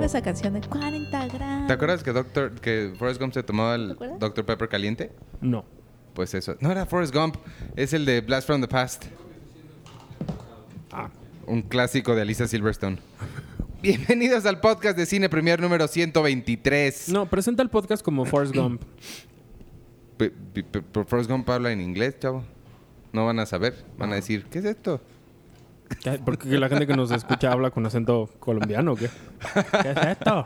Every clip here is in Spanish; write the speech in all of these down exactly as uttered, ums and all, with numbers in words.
esa canción de cuarenta gramos? ¿Te acuerdas que, Doctor, que Forrest Gump se tomaba el doctor Pepper caliente? No. Pues eso. No era Forrest Gump, es el de Blast from the Past. Ah. Un clásico de Alicia Silverstone. Bienvenidos al podcast de Cine Premier número ciento veintitrés. No, presenta el podcast como Forrest Gump. P- p- p- Forrest Gump habla en inglés, chavo. No van a saber. Van a decir, ¿qué es esto? ¿Qué? ¿Por qué la gente que nos escucha habla con acento colombiano o qué? ¿Qué es esto?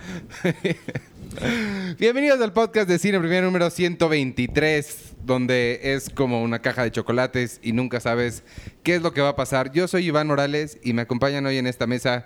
Bienvenidos al podcast de Cine Premier número ciento veintitrés, donde es como una caja de chocolates y nunca sabes qué es lo que va a pasar. Yo soy Iván Morales y me acompañan hoy en esta mesa.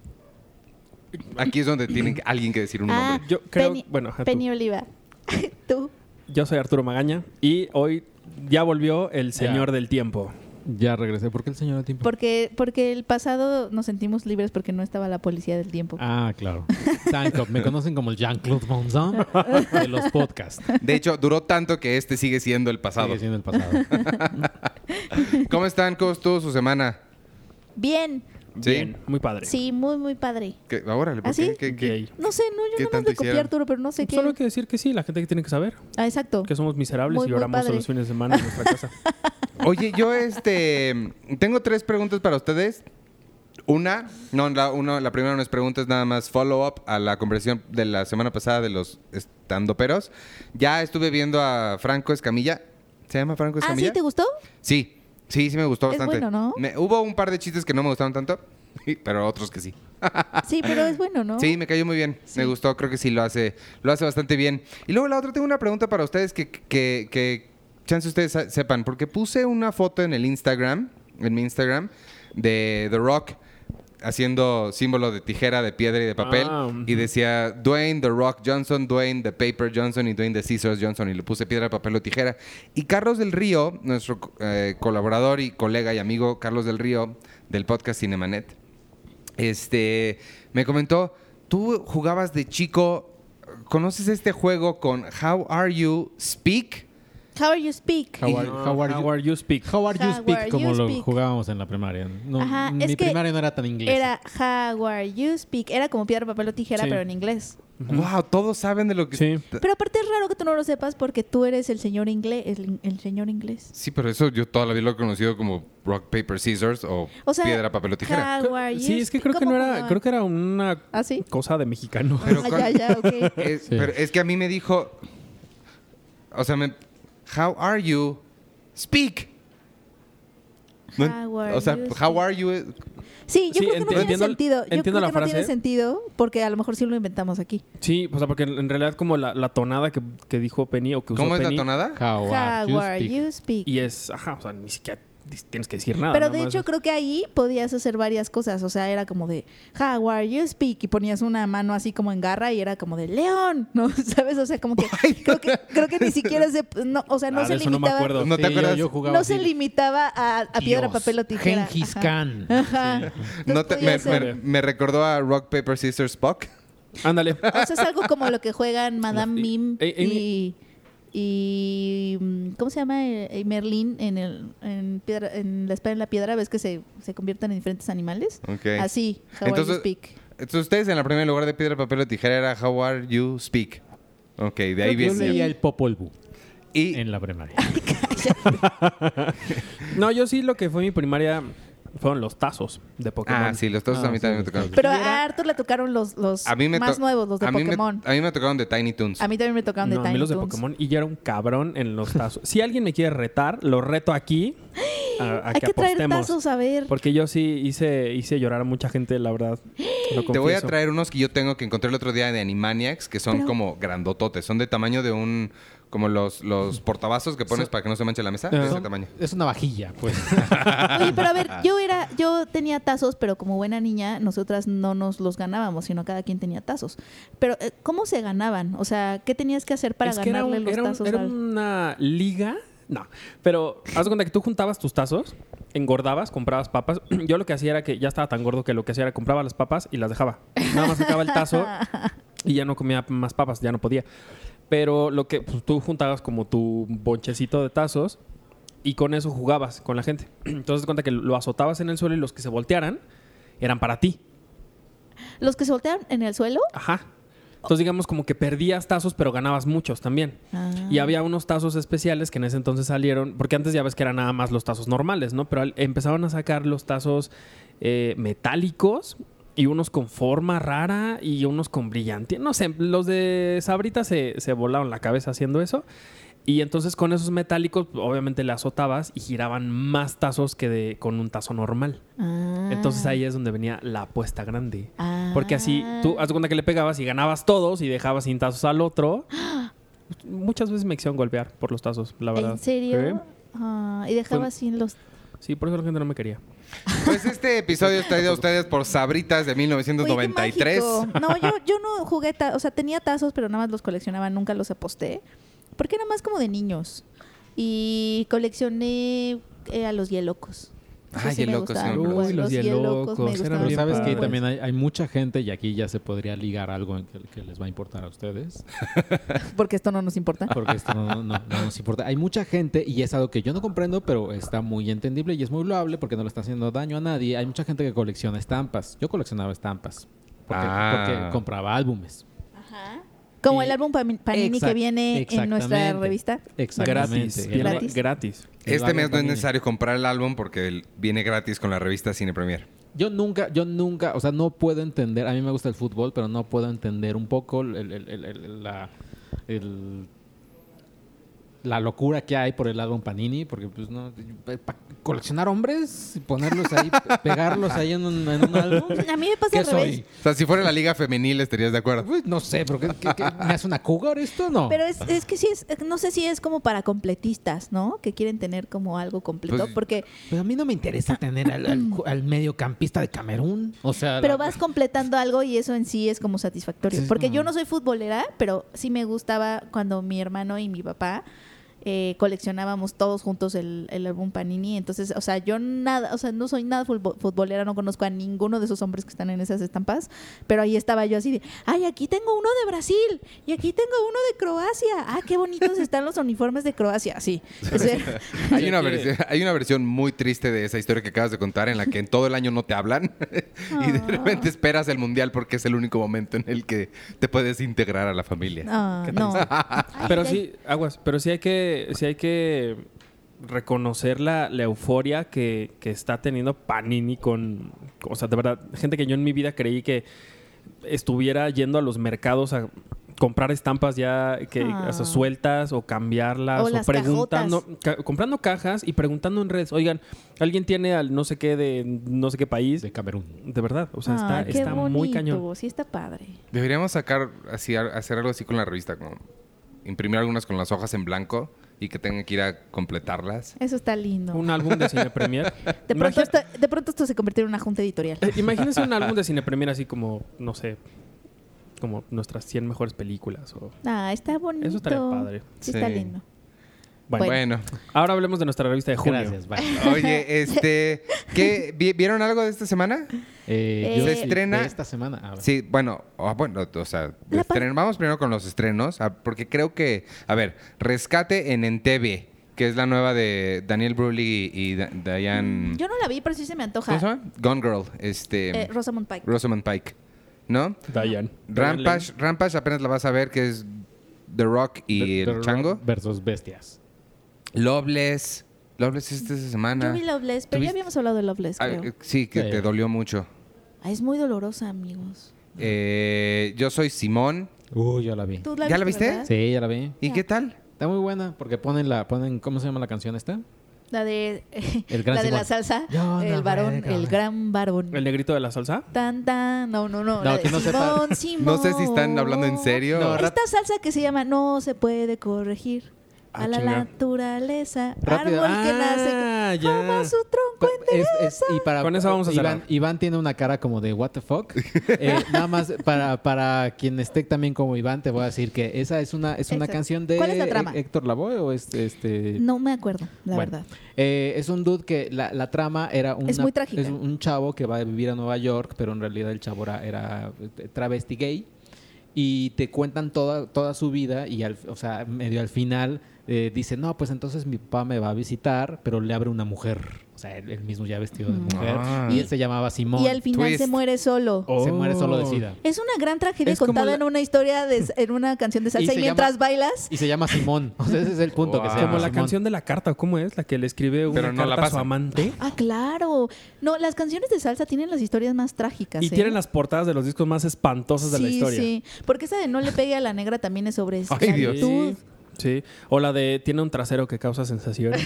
Aquí es donde tiene alguien que decir un Ah, nombre. Yo creo... Penny, bueno, ajá, tú. Penny Oliva. Tú. Yo soy Arturo Magaña y hoy ya volvió el Señor del Tiempo. Ya regresé. ¿Por qué el señor del tiempo? Porque, porque el pasado nos sentimos libres porque no estaba la policía del tiempo. Ah, claro. Jean-Claude. Me conocen como el Jean-Claude Van Damme de los podcasts. De hecho, duró tanto que este sigue siendo el pasado. Sigue siendo el pasado. ¿Cómo están? ¿Cómo estuvo su semana? Bien. ¿Sí? Bien, muy padre. Sí, muy, muy padre. ¿Qué? Órale, ¿por ¿Ah, sí? qué? ¿Qué- qué? Gay. No sé, no, ¿Qué yo no tanto me copié hicieron? Arturo, pero no sé qué. Solo hay que decir que sí, la gente que tiene que saber. Ah, exacto. Que somos miserables Muy, y muy lloramos padre. los fines de semana en nuestra casa. Oye, yo este tengo tres preguntas para ustedes. Una, no, la, uno, la primera no es pregunta, es nada más follow-up a la conversación de la semana pasada de los estandoperos. Ya estuve viendo a Franco Escamilla. ¿Se llama Franco Ah, Escamilla? ¿sí te gustó? Sí, sí, sí me gustó Es bastante. bueno, ¿no? Me- hubo un par de chistes que no me gustaron tanto, pero otros que sí. Sí, pero es bueno, ¿no? Sí, me cayó muy bien. Sí. Me gustó, creo que sí lo hace, lo hace bastante bien. Y luego la otra, tengo una pregunta para ustedes que, que, que chance ustedes sa- sepan, porque puse una foto en el Instagram, en mi Instagram, de The Rock haciendo símbolo de tijera, de piedra y de papel. Ah, ujú. Y decía Dwayne The Rock Johnson, Dwayne The Paper Johnson y Dwayne The Scissors Johnson. Y le puse piedra, papel o tijera. Y Carlos del Río, nuestro eh, colaborador y colega y amigo Carlos del Río del podcast Cinemanet, este, me comentó, tú jugabas de chico, ¿conoces este juego con How Are You Speak? How are you speak? How are, how are you, How are you speak? how are you How speak? are Como you lo speak? jugábamos en la primaria. No, Ajá, mi es que primaria no era tan inglés. Era how are you speak. Era como piedra, papel o tijera, Sí. pero en inglés. Wow, todos saben de lo que... Sí. Pero aparte es raro que tú no lo sepas porque tú eres el señor inglés, el, el señor inglés. Sí, pero eso yo toda la vida lo he conocido como Rock, Paper, Scissors o, O sea, piedra, papel o tijera. how are you Sí, es que creo que ¿Cómo no era, jugaban? creo que era una ¿Ah, sí? cosa de mexicano. Pero Ah, con- ya, ya, ok. Es, Sí. Pero es que a mí me dijo, o sea, me, How are you speak? No en- How are o sea, you How are you... Sí, yo Sí, creo que no enti- tiene entiendo- sentido. Yo entiendo creo la que no tiene frase. sentido porque a lo mejor sí lo inventamos aquí. Sí, o sea, porque en en realidad como la, la tonada que, que dijo Penny o que usó ¿Cómo es la Penny, tonada? How are you How are speak? you speak. y es, ajá, o sea, ni siquiera dis- tienes que decir nada. Pero nada de más hecho es- creo que ahí podías hacer varias cosas. O sea, era como de How are you speak y ponías una mano así como en garra y era como de León, ¿no? ¿Sabes? O sea, como que creo que creo que ni siquiera se no, o sea, no Ah, se de eso no me limitaba acuerdo. ¿No te Sí, yo- acuerdas? Yo, jugaba no se así. limitaba a, a piedra, Dios, papel o tijera. Genghis Ajá. Khan. Ajá. Sí. Entonces No te- podía me, ser- me- me recordó a Rock, Paper, Scissors, Spock. Ándale. O sea, es algo como lo que juegan Madame Y- Mim eh, eh, y, y mm, ¿cómo se llama? Eh, eh, Merlín en el en, piedra, en la espada en la piedra, ves que se, se convierten en diferentes animales. Ok. Así, how Entonces- are you speak. Entonces ustedes en la primera lugar de piedra, papel o tijera era How are you speak. Ok, de ahí Yo viene. leía el Popol Vuh Y en la primaria. No, yo sí lo que fue mi primaria fueron los tazos de Pokémon. ah, sí, los tazos Ah, a mí sí, también me los tocaron. tazos. Pero Yo era- a Arthur le tocaron los, los A mí me más to- nuevos, los de a mí me- Pokémon. a mí me tocaron de Tiny Toons. A mí también me tocaron de No, a Tiny mí los de Toons. Pokémon y yo era un cabrón en los tazos. Si alguien me quiere retar, lo reto aquí a, a Hay que que traer apostemos. tazos, a ver. Porque yo sí hice, hice llorar a mucha gente, la verdad. Lo Te voy a confieso. traer unos que yo tengo que encontré el otro día de Animaniacs, que son Pero- como grandototes. Son de tamaño de un... Como los, los portavasos que pones So- para que no se manche la mesa. Ah. De ese Son- tamaño. Es una vajilla, pues. Oye, pero a ver, yo era, yo tenía tazos, pero como buena niña, nosotras no nos los ganábamos, sino cada quien tenía tazos. Pero, eh, ¿cómo se ganaban? O sea, ¿qué tenías que hacer para Es que era, ganarle un- los era un- tazos era al- una liga. No, pero haz de cuenta que tú juntabas tus tazos, engordabas, comprabas papas. Yo lo que hacía era que ya estaba tan gordo que lo que hacía era compraba las papas y las dejaba. Nada más sacaba el tazo y ya no comía más papas, ya no podía. Pero lo que pues, tú juntabas como tu bonchecito de tazos y con eso jugabas con la gente. Entonces, te cuenta que lo azotabas en el suelo y los que se voltearan eran para ti. ¿Los que se voltean en el suelo? Ajá. Entonces, digamos, como que perdías tazos, pero ganabas muchos también. Ah. Y había unos tazos especiales que en ese entonces salieron, porque antes ya ves que eran nada más los tazos normales, ¿no? Pero al- empezaron a sacar los tazos eh, metálicos y unos con forma rara y unos con brillante. No sé, los de Sabritas se, se volaron la cabeza haciendo eso. Y entonces con esos metálicos, obviamente le azotabas y giraban más tazos que de, con un tazo normal. Ah. Entonces ahí es donde venía la apuesta grande. Ah. Porque así tú haz de cuenta que le pegabas y ganabas todos y dejabas sin tazos al otro. Muchas veces me quisieron golpear por los tazos, la verdad. ¿En serio? Sí, Ah, y dejaba Fue- así los... Sí, por eso la gente no me quería. Pues este episodio está traído a ustedes por Sabritas de mil novecientos noventa y tres. Oye, qué mágico. No, yo, yo no jugué, ta- o sea, tenía tazos, pero nada más los coleccionaba, nunca los aposté. Porque era más como de niños. Y coleccioné eh, a los hielocos. Ah, me hielocos, gustaban. sí, me Uy, los hielocos, me eran gustaban. Pero bien sabes que padres. también hay, hay mucha gente, y aquí ya se podría ligar algo en que, que les va a importar a ustedes, Porque esto no nos importa. porque esto no, no- no nos importa. Hay mucha gente, y es algo que yo no comprendo, pero está muy entendible y es muy loable porque no le está haciendo daño a nadie. Hay mucha gente que colecciona estampas. Yo coleccionaba estampas porque, Ah. porque compraba álbumes. Ajá. Como Y- el álbum Pami- Panini Exact- que viene en nuestra exactamente. revista. Exactamente. Gratis. El- Viene Gratis. gratis. el Este álbum mes no es Panini. necesario comprar el álbum porque el- viene gratis con la revista Cine Premier. Yo nunca, yo nunca, o sea, no puedo entender, a mí me gusta el fútbol, pero no puedo entender un poco el- el- el- el- la, el- la locura que hay por el álbum Panini, porque pues no, para coleccionar hombres, y ponerlos ahí, pegarlos ahí en un, en un álbum. A mí me pasa ¿Qué al revés. soy? O sea, si fuera la liga femenil estarías de acuerdo. Pues, no sé, pero ¿qué, qué- qué- me hace una cougar esto? No. Pero es, es que sí es, no sé si es como para completistas, ¿no? Que quieren tener como algo completo, Pues- porque, Pero a mí no me interesa tener al, al, al mediocampista de Camerún. O sea, pero la- vas completando algo y eso en sí es como satisfactorio. Sí, es Porque como- yo no soy futbolera, pero sí me gustaba cuando mi hermano y mi papá eh, coleccionábamos todos juntos el, el álbum Panini. Entonces, o sea, yo nada, o sea, no soy nada futbo- futbolera, no conozco a ninguno de esos hombres que están en esas estampas, pero ahí estaba yo así de, ay, aquí tengo uno de Brasil y aquí tengo uno de Croacia. Ah, qué bonitos están los uniformes de Croacia. Sí. O sea, Hay una, que- versión, hay una versión muy triste de esa historia que acabas de contar en la que en todo el año no te hablan y de Ah. repente esperas el mundial porque es el único momento en el que te puedes integrar a la familia. ah, no. Ay, Pero ay, sí, aguas, pero sí hay que, sí hay que reconocer la, la euforia que, que está teniendo Panini con, o sea, de verdad, gente que yo en mi vida creí que estuviera yendo a los mercados a comprar estampas ya que Ah. o sea, sueltas o cambiarlas O o, las preguntando, ca- comprando cajas y preguntando en redes, oigan, ¿alguien tiene al no sé qué de no sé qué país? de Camerún. De verdad, o sea, ah, está, qué está muy bonito, cañón. Sí, está padre. Deberíamos sacar así, hacer algo así con la revista, como imprimir algunas con las hojas en blanco y que tengan que ir a completarlas. Eso está lindo. Un álbum de Cine Premier. De pronto, Imagi- esto, de pronto esto se convirtió en una junta editorial. Eh, Imagínense un álbum de Cine Premier así como, no sé, como nuestras cien mejores películas. O... Ah, está bonito. Eso estaría padre. Sí, está Sí. lindo. Bueno, Bueno, ahora hablemos de nuestra revista de junio. Gracias, bye. oye, este, ¿qué, vi- ¿vieron algo de esta semana? Eh, Eh, yo Se sí, estrena- de esta semana. Ah, Sí, bueno, ah, bueno, o sea, de La pa- estren- vamos primero con los estrenos, ah, porque creo que, a ver, Rescate en Entebbe, que es la nueva de Daniel Brühl y Da- Diane... Yo no la vi, pero sí se me antoja. ¿Cómo se llama? Gone Girl, este, Eh, Rosamund Pike. Rosamund Pike, ¿no? Diane. Rampage, Rampage apenas la vas a ver, que es The Rock y The- el The Rock Chango. versus Bestias. Loveless, Loveless es esta semana. Yo vi Loveless, pero ya ¿Tuviste? habíamos hablado de Loveless, Ah, creo. eh, sí, que Sí. te dolió mucho. Ah, es muy dolorosa, amigos. Eh, yo soy Simón. Uy, ya la vi. ¿Tú ¿Ya la viste? verdad? Sí, ya la vi. ¿Y Ya. qué tal? Está muy buena porque ponen la, ponen, ¿cómo se llama la canción esta? La de, El gran la, de la Simón. salsa. Yo el no varón, me el gran varón. ¿El negrito de la salsa? Tan, tan. No, no, no. No, la de que no sepa. Simón, Simón. No sé si están hablando en serio. No, Esta salsa que se llama No se puede corregir. Ah, A la chinga. naturaleza. Rápido. Árbol que nace. Ah, ya. Forma su tronco Es- es- y para, Con eso vamos a Iván, cerrar. Iván tiene una cara como de what the fuck. Eh, nada más para, para quien esté también como Iván, te voy a decir que esa es una, es una Esa. canción de ¿Cuál es la trama? Hé- Héctor Lavoe o es este. No me acuerdo, la Bueno, verdad. eh, es un dude que la, la trama era una- Es muy trágica. es un chavo que va a vivir a Nueva York, pero en realidad el chavo era, era travesti gay. Y te cuentan toda, toda su vida y, al, o sea, medio al final eh, dice, no, pues entonces mi papá me va a visitar, pero le abre una mujer. O sea, él, él mismo ya vestido de mujer. Ah. Y él se llamaba Simón. Y al final Twist. se muere solo. Oh. Se muere solo de sida. Es una gran tragedia Es como contada la- en una historia, de, en una canción de Y salsa y, se mientras llama- bailas. Y se llama Simón. O sea, ese es el punto que se Wow. llama Como la Simón. canción de la carta, ¿cómo es? La que le escribe una Pero no la carta a su pasan. amante. Ah, claro. No, las canciones de salsa tienen las historias más trágicas. Y ¿eh? tienen las portadas de los discos más espantosas de la Sí, historia. sí. Porque esa de No le pegue a la negra también es sobre Ay, Dios. esclavitud. Sí. Sí. O la de tiene un trasero que causa sensación.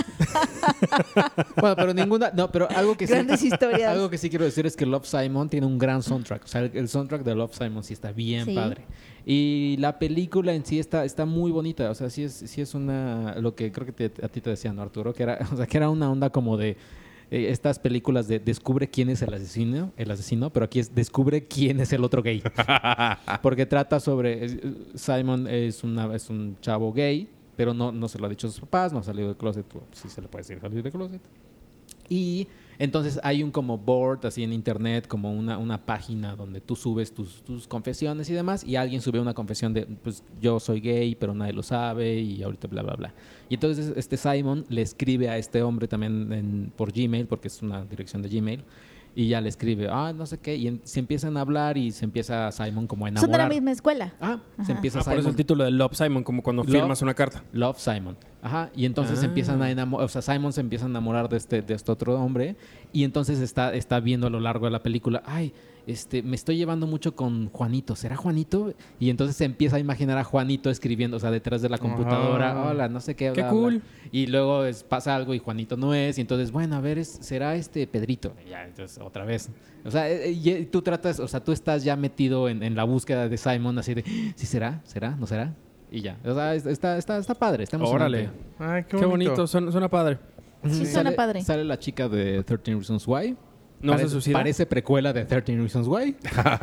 Bueno, pero ninguna... No, pero algo que sí... Grandes historias. Algo que sí quiero decir es que Love, Simon tiene un gran soundtrack. O sea, el, el soundtrack de Love, Simon sí está bien Sí. padre. Y la película en sí está, está muy bonita. O sea, sí es, sí es una... Lo que creo que te- a ti te decía, ¿no, Arturo? Que era, o sea, que era una onda como de... eh, estas películas de descubre quién es el asesino, el asesino, pero aquí es descubre quién es el otro gay. Porque trata sobre... es- Simon es, una, es un chavo gay, pero no, no se lo ha dicho a sus papás, no ha salido del closet. Sí se le puede decir salir del closet. Y entonces hay un como board así en internet, como una, una página donde tú subes tus, tus confesiones y demás, y alguien sube una confesión de, pues yo soy gay, pero nadie lo sabe, y ahorita bla, bla, bla. Y entonces este Simon le escribe a este hombre también en- por Gmail, porque es una dirección de Gmail, y ya le escribe, ah, no sé qué, y en- se empiezan a hablar y se empieza Simon como a Son de la enamorar. misma escuela. Ah, se Ajá. empieza Ah, por eso Simon. el título de Love Simon, como cuando Love- firmas una carta. Love Simon. Ajá. Y entonces Ah. se empiezan a enamorar, o sea, Simon se empieza a enamorar de este, de este otro hombre. Y entonces está, está viendo a lo largo de la película, ay, este, me estoy llevando mucho con Juanito. ¿Será Juanito? Y entonces se empieza a imaginar a Juanito escribiendo, o sea, detrás de la computadora, Ah. hola, no sé qué. Qué bla, cool. bla. Y luego es- pasa algo y Juanito no es. Y entonces, bueno, a ver, es- será este Pedrito. Y ya, entonces otra vez. O sea, eh, eh, y tú tratas, o sea, tú estás ya metido en, en la búsqueda de Simon, así de, ¿sí será? ¿Será? ¿No será? Y ya. O sea, es- está, está, está padre, está emocionante. Órale. Ay, Qué bonito, suena, suena padre. Sí, suena Sale- padre. Sale la chica de thirteen Reasons Why. ¿No parece, se suicida? Parece precuela de thirteen Reasons Why.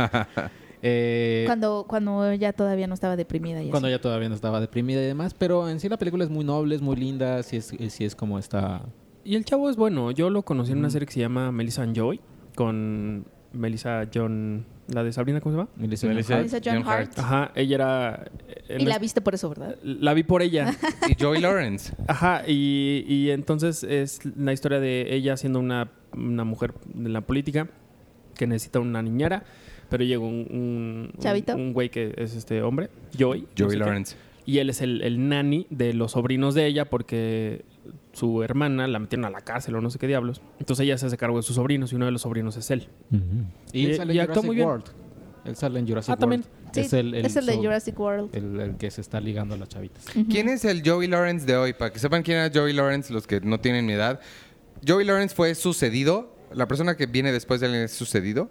Eh, Cuando, cuando ella todavía no estaba deprimida. Y cuando así. ella todavía no estaba deprimida y demás. Pero en sí la película es muy noble, es muy linda. Sí es, sí es como esta... Y el chavo es bueno. Yo lo conocí en una serie que se llama Melissa and Joy, con Melissa John... ¿La de Sabrina, cómo se llama? Melissa Melissa- John Melissa John John Hart. Hart. Ajá, ella era... en Y la es- viste por eso, ¿verdad? la vi por ella. Y Joey Lawrence. Ajá, y, y entonces es la historia de ella siendo una, una mujer de la política que necesita una niñera, pero llega un, un, ¿Chavito? un, un güey que es este hombre, Joey. no Joey sé qué, Lawrence. y él es el, el nanny de los sobrinos de ella porque su hermana la metieron a la cárcel o no sé qué diablos. Entonces ella se hace cargo de sus sobrinos y uno de los sobrinos es él. Y él Y- sale y en actuó Jurassic muy bien. World. Él sale en Jurassic Ah, también. World. Sí, es el, el, es el de su- Jurassic World. el- el que se está ligando a las chavitas. ¿Quién es el Joey Lawrence de hoy? Para que sepan quién era Joey Lawrence, los que no tienen mi edad. Joey Lawrence fue sucedido. La persona que viene después de él es sucedido.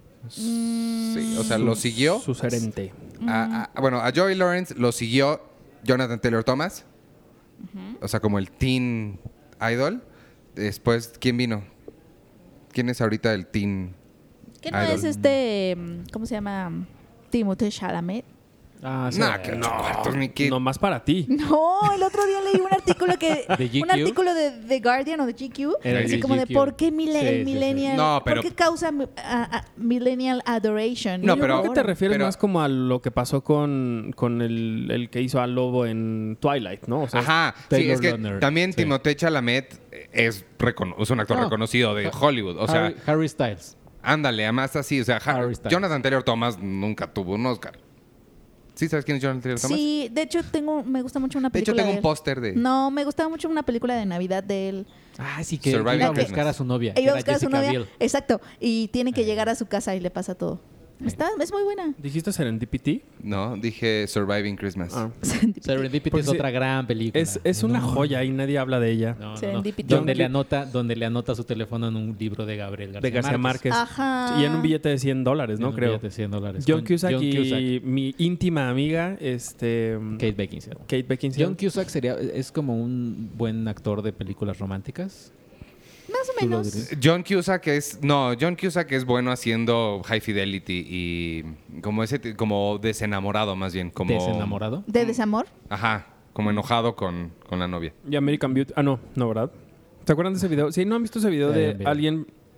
Sí, o sea, lo siguió. Su gerente. A- a- bueno, a Joey Lawrence lo siguió Jonathan Taylor Thomas. O sea, como el teen idol. Después, ¿quién vino? ¿Quién es ahorita el teen ¿Qué no idol? es este, mm, cómo se llama? Timothée Chalamet. Ah, sí. Nah, que ocho cuartos, ni que... No más para ti. No, el otro día leí un artículo que ¿De G Q? un artículo de The Guardian o de G Q, Era así de como de G Q. por qué mile- Sí, el sí, sí. millennial, No, pero- por qué causa mi- a- a- millennial adoration. No, Y yo, pero- ¿A qué te ahora. refieres pero- más como a lo que pasó con, con el, el que hizo al lobo en Twilight, ¿no? O sea, Ajá, sí, Taylor es que Lautner, también sí. Timothée Chalamet es, recono- es un actor No. reconocido de Hollywood. O sea, Harry, Harry Styles. ándale, además así. O sea, Har- Harry Styles. Jonathan Taylor Thomas nunca tuvo un Oscar. ¿Sí sabes quién es Jonathan Taylor Thomas? Sí, de hecho tengo, me gusta mucho una De hecho, película tengo de un él. póster de... No, me gustaba mucho una película de Navidad de él. Ah, sí, que Surviving iba a Christmas. buscar a su novia. E que iba a era buscar a su Jessica novia. Biel. Exacto. Y tiene que Eh. llegar a su casa y le pasa todo. Está, es muy buena. ¿dijiste Serendipity? No, dije Surviving Christmas. Ah. Serendipity Porque es sí, otra gran película. Es, es una No, joya y nadie habla de ella. No, no, no. Serendipity. Donde John- le anota, donde le anota su teléfono en un libro de Gabriel García, De García Márquez. Ajá. Y en un billete de cien dólares, En ¿no? un Creo. billete de cien dólares. John Con Cusack John y Cusack. mi íntima amiga, este... Kate Beckinsale. Kate Beckinsale. John Cusack sería, es como un buen actor de películas románticas. Más o ¿Tú lo menos. dirías? John Cusack es... No, John Cusack es bueno haciendo High Fidelity y... Como ese... t- Como desenamorado, más bien. Como... ¿Desenamorado? ¿De desamor? Ajá. Como enojado con, con la novia. Y American Beauty. Ah, no, no, ¿verdad? ¿Se acuerdan de ese video? Sí, ¿no han visto ese video Ya, de ya, ya. alguien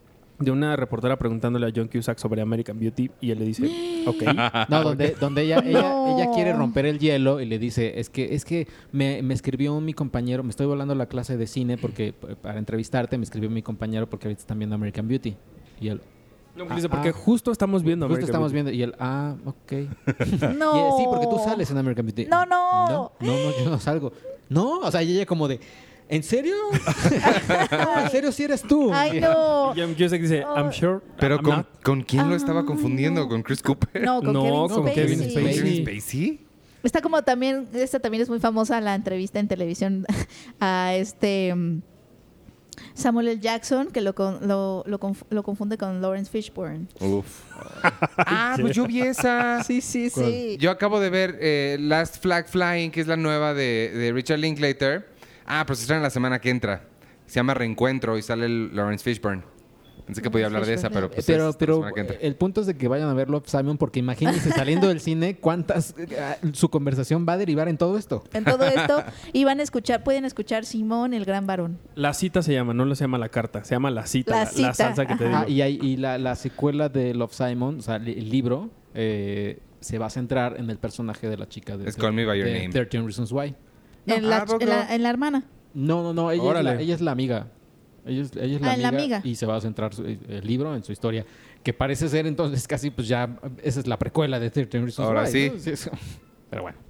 de una reportera preguntándole a John Cusack sobre American Beauty y él le dice, ok. No, donde, donde ella, ella, No. ella quiere romper el hielo y le dice, es que, es que me, me escribió mi compañero, me estoy volando la clase de cine porque para entrevistarte me escribió mi compañero porque ahorita están viendo American Beauty. Y él, No, dice, Ah, porque ah. justo estamos viendo justo American estamos Beauty. viendo. Y él, ah, ok. No. Y él, sí, porque tú sales en American Beauty. No, no. No, no, no, yo no salgo. No, o sea, y ella como de, ¿en serio? ¿En serio si eres tú? Ay, no. Y John Cusack dice, I'm sure. Pero I'm con, not". ¿con quién lo estaba Ay, confundiendo? no. ¿Con Chris Cooper? No, con No, Kevin con Spacey. Kevin Spacey. ¿Kevin Spacey? Está como también, esta también es muy famosa la entrevista en televisión a este mm, Samuel L. Jackson, que lo, con- lo, lo, conf- lo confunde con Lawrence Fishburne. Uf. Ah, pues yo vi esa. Sí, sí, ¿Cuál? sí. Yo acabo de ver eh, Last Flag Flying, que es la nueva de, de Richard Linklater. Ah, pues se estrena la semana que entra. Se llama Reencuentro y sale el Lawrence Fishburne. Pensé que podía hablar de esa, pero pues Pero, es la pero semana que entra. el punto es de que vayan a ver Love, Simon, porque imagínense saliendo del cine cuántas eh, su conversación va a derivar en todo esto. En todo esto, y van a escuchar, pueden escuchar Simón, el gran varón. La cita se llama, no lo se llama la carta, se llama la cita, La la, la cita, salsa que te digo. Ah, y hay, y la, la secuela de Love, Simon, o sea, el, el libro, eh, se va a centrar en el personaje de la chica de, Es Call Me By Your de Name. thirteen Reasons Why. No, en, la, ¿a poco? en, la, en la hermana. No, no, no, ella, es Órale. la, ella es la amiga. Ella es, ella es la, Ah, amiga, la amiga. y se va a centrar su- el libro en su historia, que parece ser entonces casi pues ya esa es la precuela de thirteen Reasons Ahora Why, sí. ¿no? es- Pero bueno.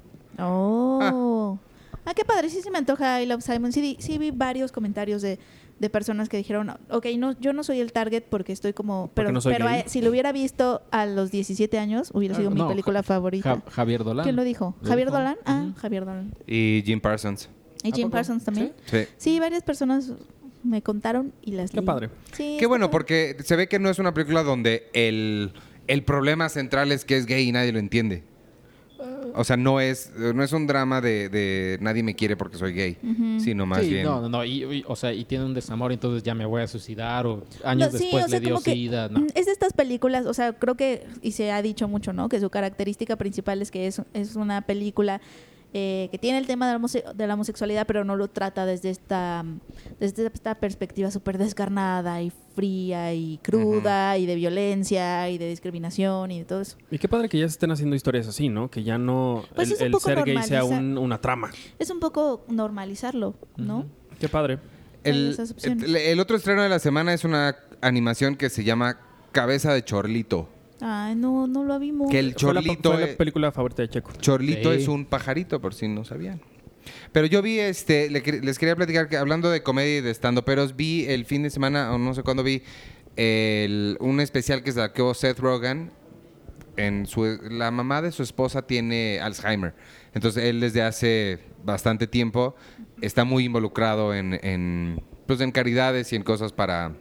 Oh. Ah, qué padre. Sí se me antoja I Love Simon. Sí, di- sí vi varios comentarios de, de personas que dijeron, ok, no, yo no soy el target porque estoy como... Pero, no soy pero gay. eh, si lo hubiera visto a los diecisiete años, hubiera sido Ah, mi no, película favorita. Ja- Javier Dolan. ¿Quién lo dijo? ¿Lo ¿Javier dijo? Dolan? Ah, Ujú. Javier Dolan. Y Jim Parsons. ¿Y ¿A Jim poco? Parsons también? ¿Sí? Sí. Sí, varias personas me contaron y las Qué leí. padre. Sí, Qué está bueno, padre. porque se ve que no es una película donde el, el problema central es que es gay y nadie lo entiende. O sea, no es, no es un drama de, de nadie me quiere porque soy gay, sino más Sí, bien... no, no, no. Y, y- o sea, y tiene un desamor, entonces ya me voy a suicidar. O años No, sí, después o sea, le dio como que, sida. No. mm, Es de estas películas, o sea, creo que, y se ha dicho mucho, ¿no? Que su característica principal es que es, es una película eh, que tiene el tema de la, homose- de la homosexualidad, pero no lo trata desde esta, desde esta perspectiva súper descarnada y fría y cruda y de violencia y de discriminación y de todo eso. Y qué padre que ya se estén haciendo historias así, ¿no? Que ya no Pues el, es un el poco ser gay sea normaliza- un- una trama. Es un poco normalizarlo, ¿no? Qué padre. Hay El, esas opciones. el- el otro estreno de la semana es una animación que se llama Cabeza de Chorlito. Ay, no, no lo vimos. Que el Fue la, Chorlito, fue la eh, película favorita de Checo. Chorlito Sí. es un pajarito, por si no sabían. Pero yo vi, este, le quer- les quería platicar que hablando de comedia y de stand pero vi el fin de semana, o no sé cuándo vi, el- un especial que sacó Seth Rogen. En su, la mamá de su esposa tiene Alzheimer. Entonces él desde hace bastante tiempo está muy involucrado en, en, pues, en caridades y en cosas para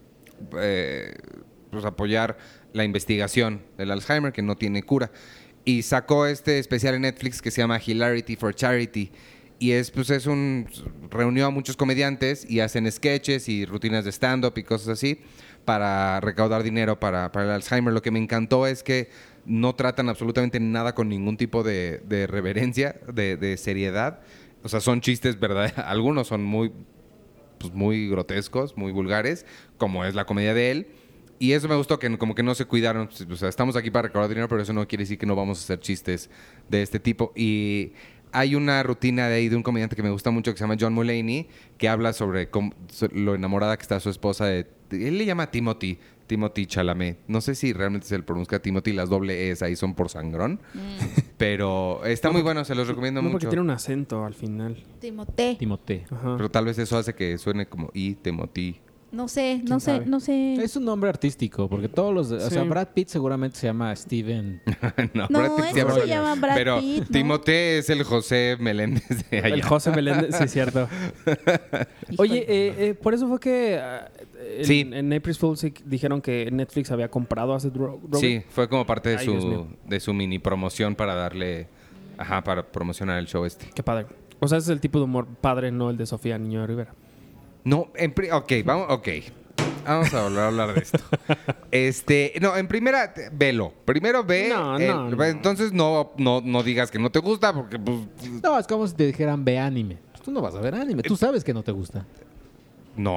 eh, pues, apoyar la investigación del Alzheimer, que no tiene cura. Y sacó este especial en Netflix que se llama Hilarity for Charity. Y es, pues, es un... reunió a muchos comediantes y hacen sketches y rutinas de stand-up y cosas así para recaudar dinero para, para el Alzheimer. Lo que me encantó es que no tratan absolutamente nada con ningún tipo de, de reverencia, de, de seriedad. O sea, son chistes, ¿verdad? Algunos son muy, pues, muy grotescos, muy vulgares, como es la comedia de él. Y eso me gustó, que como que no se cuidaron. O sea, estamos aquí para recaudar dinero, pero eso no quiere decir que no vamos a hacer chistes de este tipo. Y hay una rutina de ahí de un comediante que me gusta mucho que se llama John Mulaney, que habla sobre cómo- so- lo enamorada que está su esposa de... Él le llama Timothy, Timothy Chalamet. No sé si realmente se le pronuncia Timothy, las doble E's ahí son por sangrón. Pero está muy bueno, se los recomiendo No, porque mucho. tiene un acento al final. Timote. Timote. Ajá. Pero tal vez eso hace que suene como I, Timothy. No sé, no sé, sabe? no sé. Es un nombre artístico, porque todos los... O Sí. sea, Brad Pitt seguramente se llama Steven. no, No, Brad Pitt ese se llama se Brad- llama Brad Pero Pitt, ¿no? Timothée es el José Meléndez de allá. El José Meléndez, sí, es cierto. Oye, eh, eh, por eso fue que ah, en, Sí. en April Fool's dijeron que Netflix había comprado a Seth Ro- Rogen. Sí, fue como parte de Ay, Dios su, mío. de su mini promoción para darle... Ajá, para promocionar el show este. Qué padre. O sea, ese es el tipo de humor padre, no el de Sofía Niño de Rivera. No, en pri- ok, vamos, ok. Vamos a volver a hablar de esto. Este, no, en primera, te- velo. Primero ve. No, el- no, no. Entonces no, no, no digas que no te gusta, porque pues. No, es como si te dijeran ve anime. Pues tú no vas a ver anime. Tú sabes que no te gusta. No.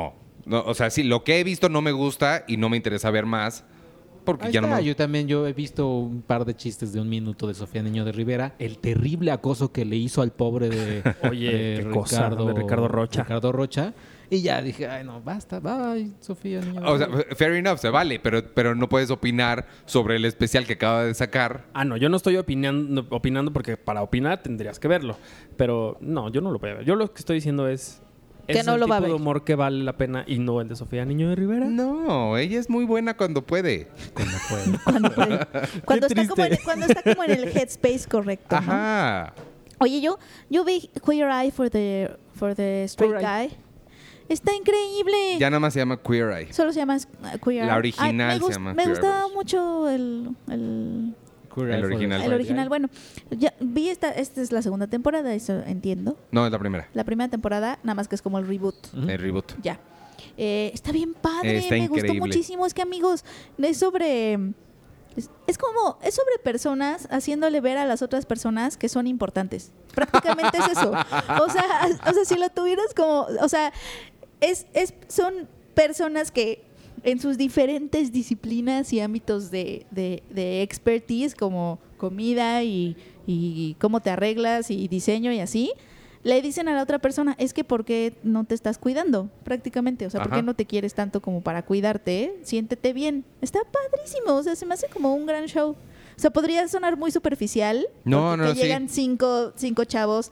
No, o sea, sí, lo que he visto no me gusta y no me interesa ver más. Porque Ahí ya está. no me... Yo también yo he visto un par de chistes de un minuto de Sofía Niño de Rivera. El terrible acoso que le hizo al pobre de, Oye, de qué cosa, de Ricardo Rocha. Ricardo Rocha. Y ya dije, ay no, basta, bye, Sofía Niño de O sea, Rivera. fair enough, se vale, pero, pero no puedes opinar sobre el especial que acaba de sacar. Ah, no, yo no estoy opinando, opinando porque para opinar tendrías que verlo. Pero no, yo no lo voy a ver. Yo lo que estoy diciendo es... Que ¿Es no el lo va a tipo de ver. humor que vale la pena y no el de Sofía Niño de Rivera? No, ella es muy buena cuando puede. Cuando puede. Cuando, puede- cuando está como en, triste. cuando está como en el headspace correcto, ¿no? Ajá. Oye, yo, yo vi Queer Eye for the, for the Straight Queer Guy. Está increíble. Ya nada más se llama Queer Eye. Solo se llama uh, Queer La Eye. original Ay, me se gust- llama Me Queer gustaba Eye. mucho el, el, Queer Eye El for the original. el Straight original. Guy. Bueno, ya vi esta, esta es la segunda temporada, eso entiendo. No, es la primera. La primera temporada, nada más que es como el reboot. Ujú. El reboot. Ya. Eh, está bien padre, Está me gustó increíble. muchísimo. Es que, amigos, es sobre... Es, es como... Es sobre personas haciéndole ver a las otras personas que son importantes. Prácticamente es eso. O sea, o sea, si lo tuvieras como... O sea, es, es, son personas que en sus diferentes disciplinas y ámbitos de, de, de expertise, como comida y, y cómo te arreglas y diseño y así, le dicen a la otra persona, es que ¿por qué no te estás cuidando? Prácticamente, o sea, ¿por Ajá. qué no te quieres tanto como para cuidarte? Siéntete bien. Está padrísimo, o sea, se me hace como un gran show. O sea, podría sonar muy superficial. No, porque no, que sí. llegan cinco, cinco chavos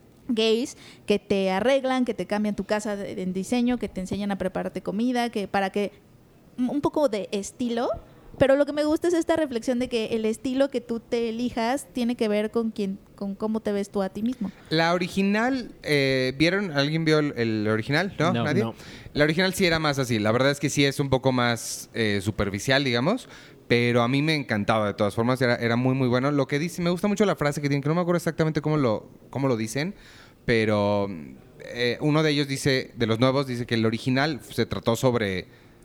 gays que te arreglan, que te cambian tu casa de- en diseño, que te enseñan a prepararte comida, que para que un poco de estilo, pero lo que me gusta es esta reflexión de que el estilo que tú te elijas tiene que ver con quién, con cómo te ves tú a ti mismo. La original, eh, ¿vieron? ¿Alguien vio el, el original? ¿No? No, ¿Nadie? no. La original sí era más así. La verdad es que sí es un poco más eh, superficial, digamos. Pero a mí me encantaba, de todas formas. Era, era muy, muy bueno. Lo que dice, me gusta mucho la frase que tienen, que no me acuerdo exactamente cómo lo, cómo lo dicen. Pero eh, uno de ellos dice, de los nuevos, dice que el original se trató sobre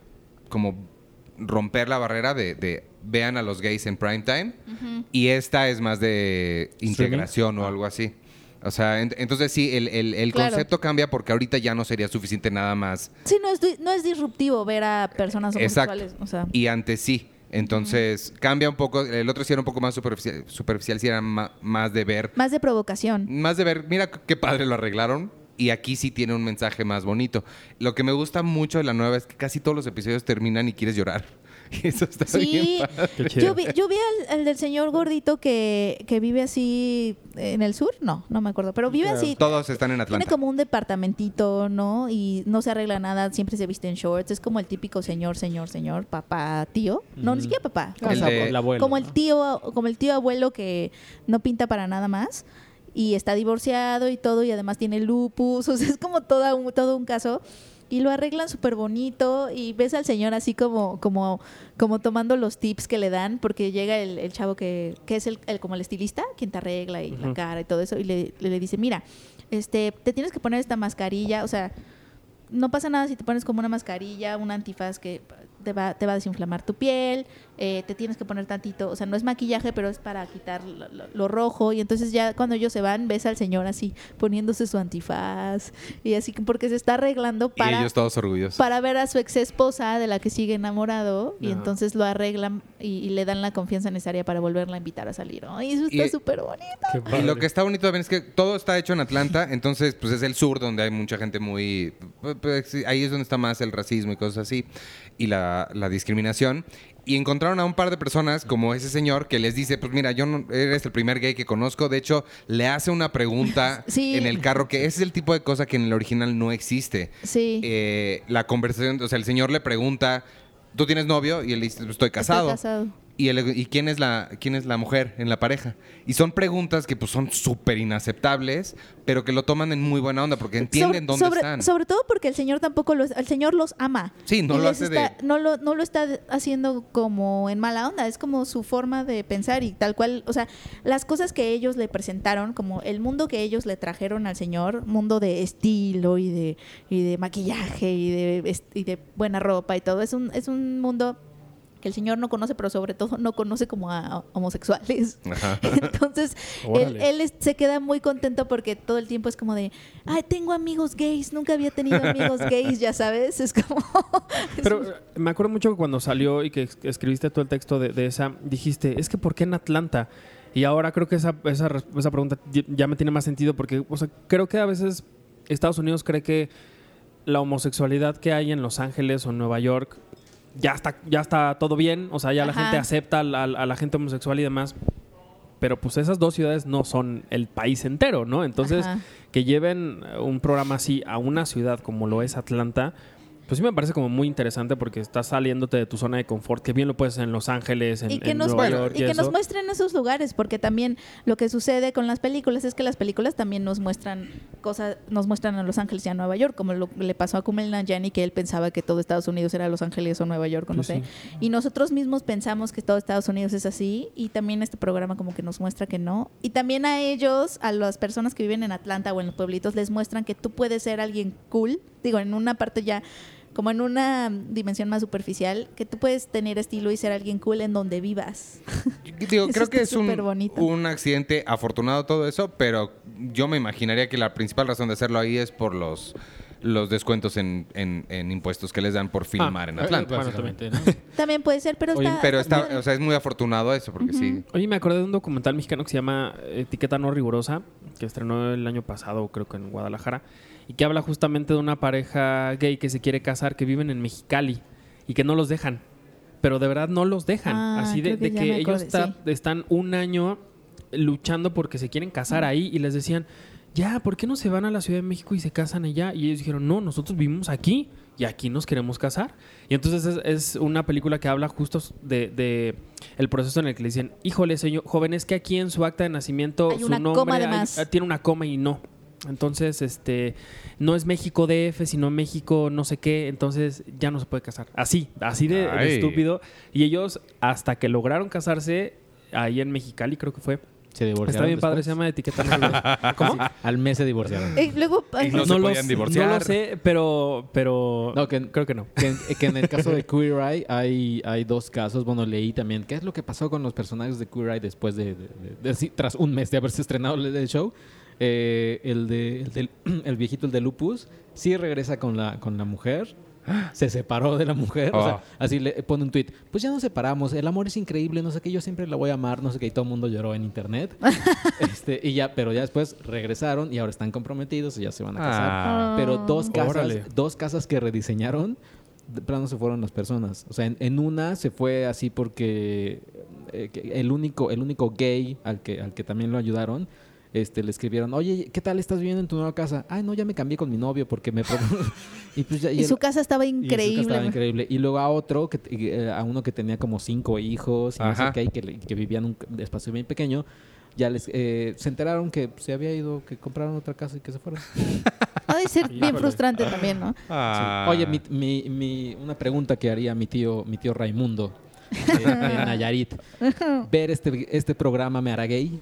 como romper la barrera de, de vean a los gays en prime time. Y esta es más de integración o algo así. O sea, ent- entonces sí, el, el- el Claro. concepto cambia porque ahorita ya no sería suficiente nada más. Sí, no es, di- no es disruptivo ver a personas homosexuales. Exacto. O sea, Y antes sí. Entonces cambia un poco. El otro sí era un poco más superficial, superficial sí era ma- más de ver. más de provocación. Más de ver, mira qué padre lo arreglaron. Y aquí sí tiene un mensaje más bonito. Lo que me gusta mucho de la nueva es que casi todos los episodios terminan y quieres llorar. Y eso está Sí, bien padre. Qué chido. yo vi, yo vi al, al del señor gordito que, que vive así en el sur, no, no me acuerdo, pero vive así. Todos están en Tiene Atlanta. como un departamentito, ¿no? Y no se arregla nada, siempre se viste en shorts. Es como el típico señor, señor, señor, papá, tío. No, ni siquiera papá. El como, de- el abuelo, como el ¿no? tío, como el tío abuelo que no pinta para nada más y está divorciado y todo y además tiene lupus. O sea, es como toda un, todo un caso. Y lo arreglan súper bonito y ves al señor así como, como, como tomando los tips que le dan, porque llega el, el chavo que, que es el, el- como el estilista, quien te arregla y la Ujú. cara y todo eso, y le, le, le dice, mira, este, te tienes que poner esta mascarilla, o sea, no pasa nada si te pones como una mascarilla, un antifaz que te va, te va a desinflamar tu piel, eh, te tienes que poner tantito, o sea, no es maquillaje, pero es para quitar lo, lo- lo rojo, y entonces ya cuando ellos se van, ves al señor así, poniéndose su antifaz, y así, porque se está arreglando Y para, ellos todos orgullosos. para ver a su ex esposa, de la que sigue enamorado, y Ajá. entonces lo arreglan y, y le dan la confianza necesaria para volverla a invitar a salir. Ay, eso está Y- súper bonito. Qué Y padre. lo que está bonito también es que todo está hecho en Atlanta, entonces pues es el sur donde hay mucha gente muy... pues, sí, ahí es donde está más el racismo y cosas así, y la, la discriminación. Y encontraron a un par de personas como ese señor que les dice, pues mira, yo no, eres el primer gay que conozco. De hecho, le hace una pregunta Sí. en el carro, que ese es el tipo de cosa que en el original no existe. Sí. Eh, la conversación, o sea, el señor le pregunta, ¿tú tienes novio? Y él dice, estoy casado. Estoy casado. ¿Y, el- y quién es la quién es la mujer en la pareja? Y son preguntas que pues son súper inaceptables, pero que lo toman en muy buena onda porque entienden Sobre- dónde sobre, están. Sobre todo porque el señor tampoco los, el señor los ama. Sí, no Y lo les hace está- de- no lo, no lo está haciendo como en mala onda, es como su forma de pensar y tal cual, o sea, las cosas que ellos le presentaron, como el mundo que ellos le trajeron al señor, mundo de estilo y de, y de maquillaje y de, vest- y de buena ropa y todo, es un, es un mundo que el señor no conoce, pero sobre todo no conoce como a homosexuales. Ajá. Entonces, él, él es- se queda muy contento porque todo el tiempo es como de, ay, tengo amigos gays, nunca había tenido amigos gays, ya sabes, es como... es Pero un- eh, me acuerdo mucho que cuando salió y que es- escribiste todo el texto de, de esa, dijiste, es que ¿por qué en Atlanta? Y ahora creo que esa, esa, res- esa pregunta ya- ya me tiene más sentido porque, o sea, creo que a veces Estados Unidos cree que la homosexualidad que hay en Los Ángeles o en Nueva York ya está, ya está todo bien, o sea, ya la Ajá. gente acepta a, la- a la gente homosexual y demás. Pero pues esas dos ciudades no son el país entero, ¿no? Entonces, Ajá. que lleven un programa así a una ciudad como lo es Atlanta, pues sí me parece como muy interesante porque estás saliéndote de tu zona de confort, que bien lo puedes hacer en Los Ángeles, en, y que, en nos, Nueva bueno, York y que eso. nos muestren esos lugares, porque también lo que sucede con las películas es que las películas también nos muestran cosas, nos muestran a Los Ángeles y a Nueva York, como lo que le pasó a Kumail Nanjiani, que él pensaba que todo Estados Unidos era Los Ángeles o Nueva York, o no Pues sé. sí. Y nosotros mismos pensamos que todo Estados Unidos es así, y también este programa como que nos muestra que no. Y también a ellos, a las personas que viven en Atlanta o en los pueblitos, les muestran que tú puedes ser alguien cool, digo, en una parte ya como en una dimensión más superficial, que tú puedes tener estilo y ser alguien cool en donde vivas. Digo, Eso creo que está es un, superbonito. un accidente afortunado todo eso, pero yo me imaginaría que la principal razón de hacerlo ahí es por los, los descuentos en, en- en impuestos que les dan por filmar en Atlanta. bueno, Básicamente, ¿no? También puede ser, pero Oye, está... Pero está está, padre. o sea, es muy afortunado eso, porque sí. Oye, me acordé de un documental mexicano que se llama Etiqueta No Rigurosa, que estrenó el año pasado, creo que en Guadalajara, y que habla justamente de una pareja gay que se quiere casar, que viven en Mexicali y que no los dejan. Pero de verdad no los dejan. Ah, Así de, creo que de ya que me ellos acordé, está- sí. están un año luchando porque se quieren casar ahí y les decían, ya, ¿por qué no se van a la Ciudad de México y se casan allá? Y ellos dijeron, no, nosotros vivimos aquí y aquí nos queremos casar. Y entonces es, es una película que habla justo de, de el proceso en el que le dicen, híjole, señor joven, es que aquí en su acta de nacimiento Hay su una nombre coma de hay- más. eh, tiene una coma y no. Entonces, este, no es México D F, sino México no sé qué, entonces ya no se puede casar. Así, así de, de Ay. estúpido. Y ellos, hasta que lograron casarse, ahí en Mexicali creo que fue. Se divorciaron. Está bien padre, después. se llama Etiqueta No Rigurosa. ¿Cómo? Al mes se divorciaron. Eh, luego, ay, Y no se lo podían s- divorciar. No lo sé, pero, pero No, que- creo que no. Que, en- que en el caso de Queer Eye hay, hay dos casos. Bueno, leí también qué es lo que pasó con los personajes de Queer Eye después de, de- de- de- sí, tras un mes de haberse estrenado el, el show. Eh, el, de, el, del- el viejito, el de Lupus, sí regresa con la, con la mujer. Se separó de la mujer. O sea, Oh. así le pone un tweet. Pues ya nos separamos. El amor es increíble. No sé qué. Yo siempre la voy a amar. No sé qué. Y todo el mundo lloró en internet. este, y ya, pero ya después regresaron y ahora están comprometidos y ya se van a casar. Ah. Pero dos casas, Órale. dos casas que rediseñaron, de plano se fueron las personas. O sea, en, en una se fue así porque eh, que el único, el único gay al que, al que también lo ayudaron, este, le escribieron, oye, ¿qué tal estás viviendo en tu nueva casa? Ay, no, ya me cambié con mi novio porque me... pro-". y, pues ya- y y el- su casa estaba y su casa increíble. estaba increíble. Y luego a otro, que, eh, a uno que tenía como cinco hijos, y no sé Ajá. qué, y que, le- que vivía en un espacio bien pequeño, ya les eh, se enteraron que se había ido, que compraron otra casa y que se fueron. Ha de ser bien Híjole. frustrante también, ¿no? Ah. Sí. Oye, mi, mi, mi- una pregunta que haría mi tío, mi tío Raimundo de, de Nayarit. ¿Ver este, este programa me hará gay?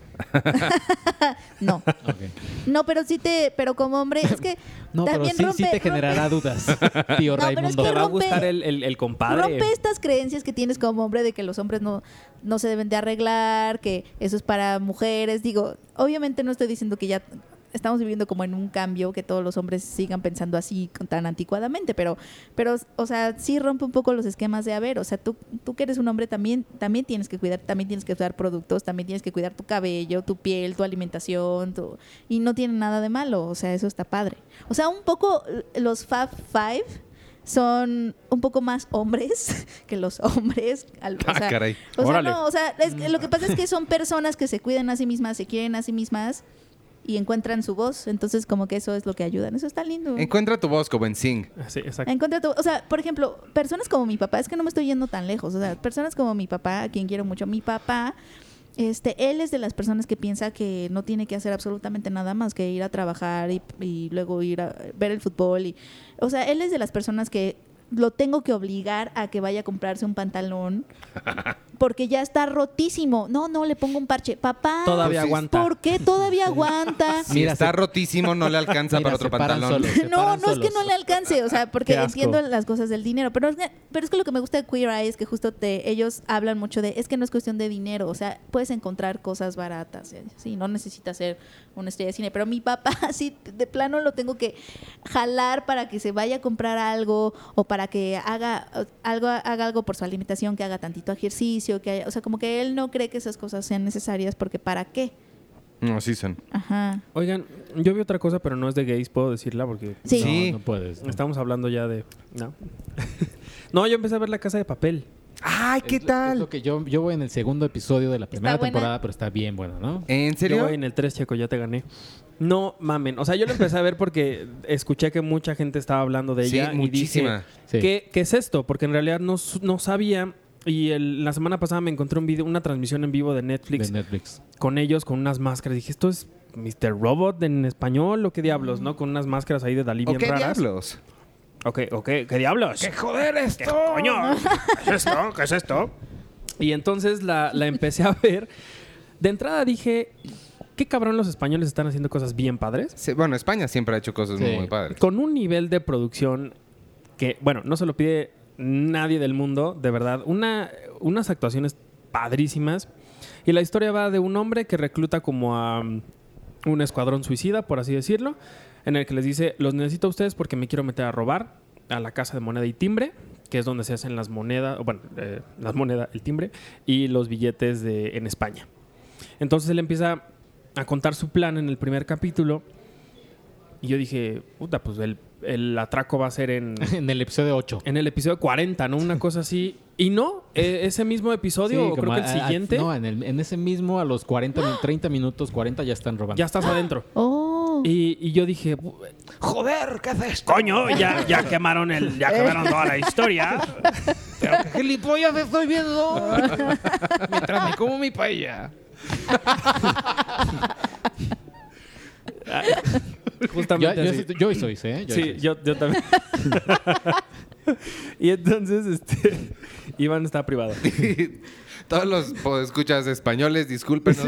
No, Ok. no, pero sí te, pero como hombre, es que No, pero también sí, rompe, sí te rompe- generará dudas, tío No, pero es Raimundo. que Te va a rompe- gustar el, el, el compadre. rompe estas creencias que tienes como hombre de que los hombres no, no se deben de arreglar, que eso es para mujeres. Digo, obviamente no estoy diciendo que ya estamos viviendo como en un cambio, que todos los hombres sigan pensando así con- tan anticuadamente, pero, pero, o sea, sí rompe un poco los esquemas de, a ver, o sea, tú, tú que eres un hombre también, también tienes que cuidar, también tienes que usar productos, también tienes que cuidar tu cabello, tu piel, tu alimentación, tu- y no tiene nada de malo, o sea, eso está padre. O sea, un poco eh, los Fab Five son un poco más hombres que los hombres. al- o Ah, sea, caray. o sea, Órale. no, o sea, es que lo que pasa es que son personas que se cuidan a sí mismas, se quieren a sí mismas y encuentran su voz. Entonces, como que eso es lo que ayudan. Eso está lindo. Encuentra tu voz, Coben Singh. Sí, exacto. Encuentra tu, o sea, por ejemplo, personas como mi papá, es que no me estoy yendo tan lejos, o sea, personas como mi papá, a quien quiero mucho, mi papá, este, él es de las personas que piensa que no tiene que hacer absolutamente nada más que ir a trabajar y, y luego ir a ver el fútbol y, o sea, él es de las personas que lo tengo que obligar a que vaya a comprarse un pantalón porque ya está rotísimo. No, no, le pongo un parche. Papá, Todavía Pues sí. aguanta. ¿por qué todavía aguanta? Si Mira, está se- rotísimo, no le alcanza Mira, para otro se paran pantalón. solos. Se No, paran no es que solos. no le alcance, o sea, porque Qué asco. entiendo las cosas del dinero, pero es que, pero es que lo que me gusta de Queer Eye es que justo te, ellos hablan mucho de, es que no es cuestión de dinero, o sea, puedes encontrar cosas baratas, ¿eh? Sí, no necesitas ser una estrella de cine, pero mi papá sí, de plano lo tengo que jalar para que se vaya a comprar algo o para que haga algo, haga algo por su alimentación, que haga tantito ejercicio, que haya, o sea, como que él no cree que esas cosas sean necesarias porque ¿para qué? No, sí son. Ajá. Oigan, yo vi otra cosa, pero no es de gays, puedo decirla porque Sí. No, Sí. no puedes. no. estamos hablando ya de... No, no yo empecé a ver La Casa de Papel. ¡Ay, qué Es lo- tal! es lo que yo, yo voy en el segundo episodio de la primera buena. temporada, pero está bien bueno, ¿no? ¿En Yo serio? voy en el tres, Checo, ya te gané. No mamen. O sea, yo lo empecé a ver porque escuché que mucha gente estaba hablando de Sí, ella. muchísima. Y dije, Sí. ¿qué, ¿qué es esto? Porque en realidad no, su- no sabía. Y el- la semana pasada me encontré un video, una transmisión en vivo de Netflix De Netflix. con ellos, con unas máscaras. Dije, ¿esto es mister Robot en español o qué diablos, no? Con unas máscaras ahí de Dalí ¿O bien qué raras. diablos? Ok, ok, ¿qué diablos? ¡Qué joder esto! ¡Coño! ¿Qué es esto? ¿Qué es esto? Y entonces la, la empecé a ver. De entrada dije, qué cabrón los españoles están haciendo cosas bien padres. Sí, bueno, España siempre ha hecho cosas Sí. muy, muy padres. Con un nivel de producción que, bueno, no se lo pide nadie del mundo, de verdad. Una, unas actuaciones padrísimas. Y la historia va de un hombre que recluta como a um, un escuadrón suicida, por así decirlo, en el que les dice, los necesito a ustedes porque me quiero meter a robar a la casa de moneda y timbre, que es donde se hacen las monedas, o bueno, eh, las monedas, el timbre, y los billetes de, en España. Entonces él empieza a contar su plan en el primer capítulo. Y yo dije, puta, pues el, el atraco va a ser en, En el episodio ocho. en el episodio cuarenta, ¿no? Una cosa así. Y no, e- ese mismo episodio, Sí, o creo como que el a- a- siguiente, no, en, el- en ese mismo, a los cuarenta, min- treinta minutos, cuarenta ya están robando. ya estás adentro. Oh. Y, y yo dije, "Bu- ¡Joder! ¿Qué haces esto? coño, ya, ya quemaron el, ya quemaron toda la historia. ¿Pero qué gilipollas estoy viendo? Mientras me como mi paella. Yo, Justamente yo, así. sí- yo hoy soy, ¿eh? Yo Sí, soy. yo, yo también. Y entonces, este, Iván está privado. Todos los escuchas españoles, discúlpenos,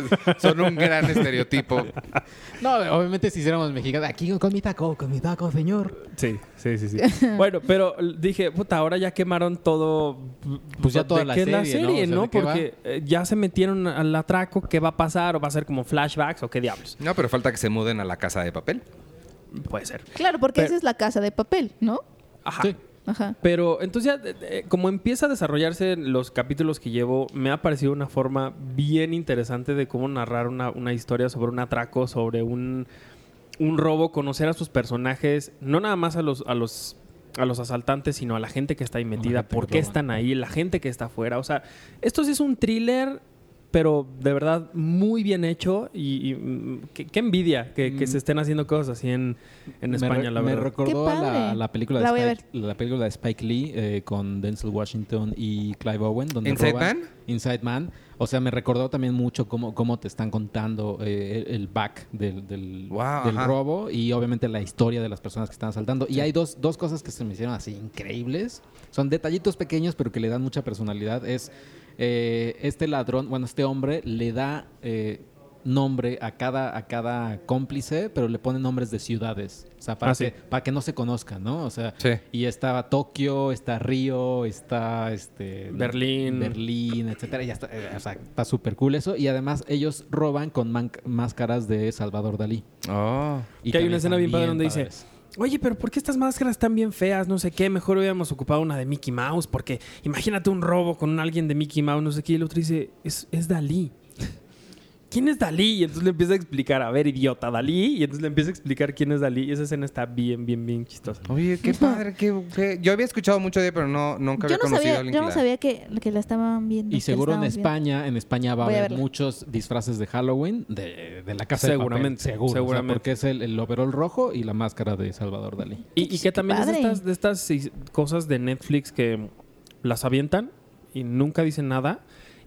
son un gran estereotipo. No, obviamente si hiciéramos mexicanos, aquí con mi taco, con mi taco, señor. Sí, sí, sí, sí. Bueno, pero dije, puta, ahora ya quemaron todo. Pues ya ¿de toda la qué es la serie, ¿no? serie, O sea, ¿no? ¿de qué va? Porque eh, ya se metieron al atraco, ¿qué va a pasar? ¿O va a ser como flashbacks o qué diablos? No, pero falta que se muden a la casa de papel. Puede ser. Claro, porque Pero- esa es la casa de papel, ¿no? Ajá. Sí. Ajá. Pero entonces ya, eh, eh, como empieza a desarrollarse los capítulos que llevo, me ha parecido una forma bien interesante de cómo narrar una, una historia sobre un atraco, sobre un, un robo, conocer a sus personajes, no nada más a los, a los, a los asaltantes, sino a la gente que está ahí metida, gente por que qué roba. están ahí, la gente que está afuera. O sea, esto sí es un thriller, pero de verdad muy bien hecho y, y, mm, qué, qué envidia que, que Mm. se estén haciendo cosas así en, en Me España, re- la me verdad. recordó Qué a la, padre. a la película de La voy a Spike, la película de Spike Lee eh, con Denzel Washington y Clive Owen, donde ¿Inside roban- Man? Inside Man. O sea, me recordó también mucho cómo, cómo te están contando eh, el, el back del, del, Wow, del ajá. robo y obviamente la historia de las personas que están asaltando. Y hay dos, dos cosas que se me hicieron así increíbles. Son detallitos pequeños, pero que le dan mucha personalidad. Es eh, este ladrón, bueno, este hombre le da eh, nombre a cada, a cada cómplice, pero le pone nombres de ciudades. O sea, para, Ah, sí. que, para que no se conozcan, ¿no? O sea, Sí. y estaba Tokio, está Río, está este Berlín. Berlín, etcétera. Y ya está, eh, o sea, está súper cool eso. Y además ellos roban con man- máscaras de Salvador Dalí. Oh. Y Que hay también una escena están bien padre donde dice, padres. oye, pero ¿por qué estas máscaras están bien feas? No sé qué, mejor hubiéramos ocupado una de Mickey Mouse, porque imagínate un robo con alguien de Mickey Mouse, no sé qué, y el otro dice, es, es Dalí. ¿Quién es Dalí? Y entonces le empieza a explicar, a ver, idiota, Dalí, y entonces le empieza a explicar quién es Dalí, y esa escena está bien, bien, bien chistosa. Oye, qué padre. Qué, qué- Yo había escuchado mucho de ella, pero no, nunca había Yo no conocido a sabía, alguien yo que no la- sabía que, que la estaban viendo. Y que la seguro en estábamos viendo. España, en España va a Voy a haber verla. muchos disfraces de Halloween de, de la casa Seguramente, de papel. Seguro. seguramente. O sea, porque es el, el overol rojo y la máscara de Salvador Dalí. Y, y que Qué también es de padre. estas, de estas is- cosas de Netflix que las avientan y nunca dicen nada.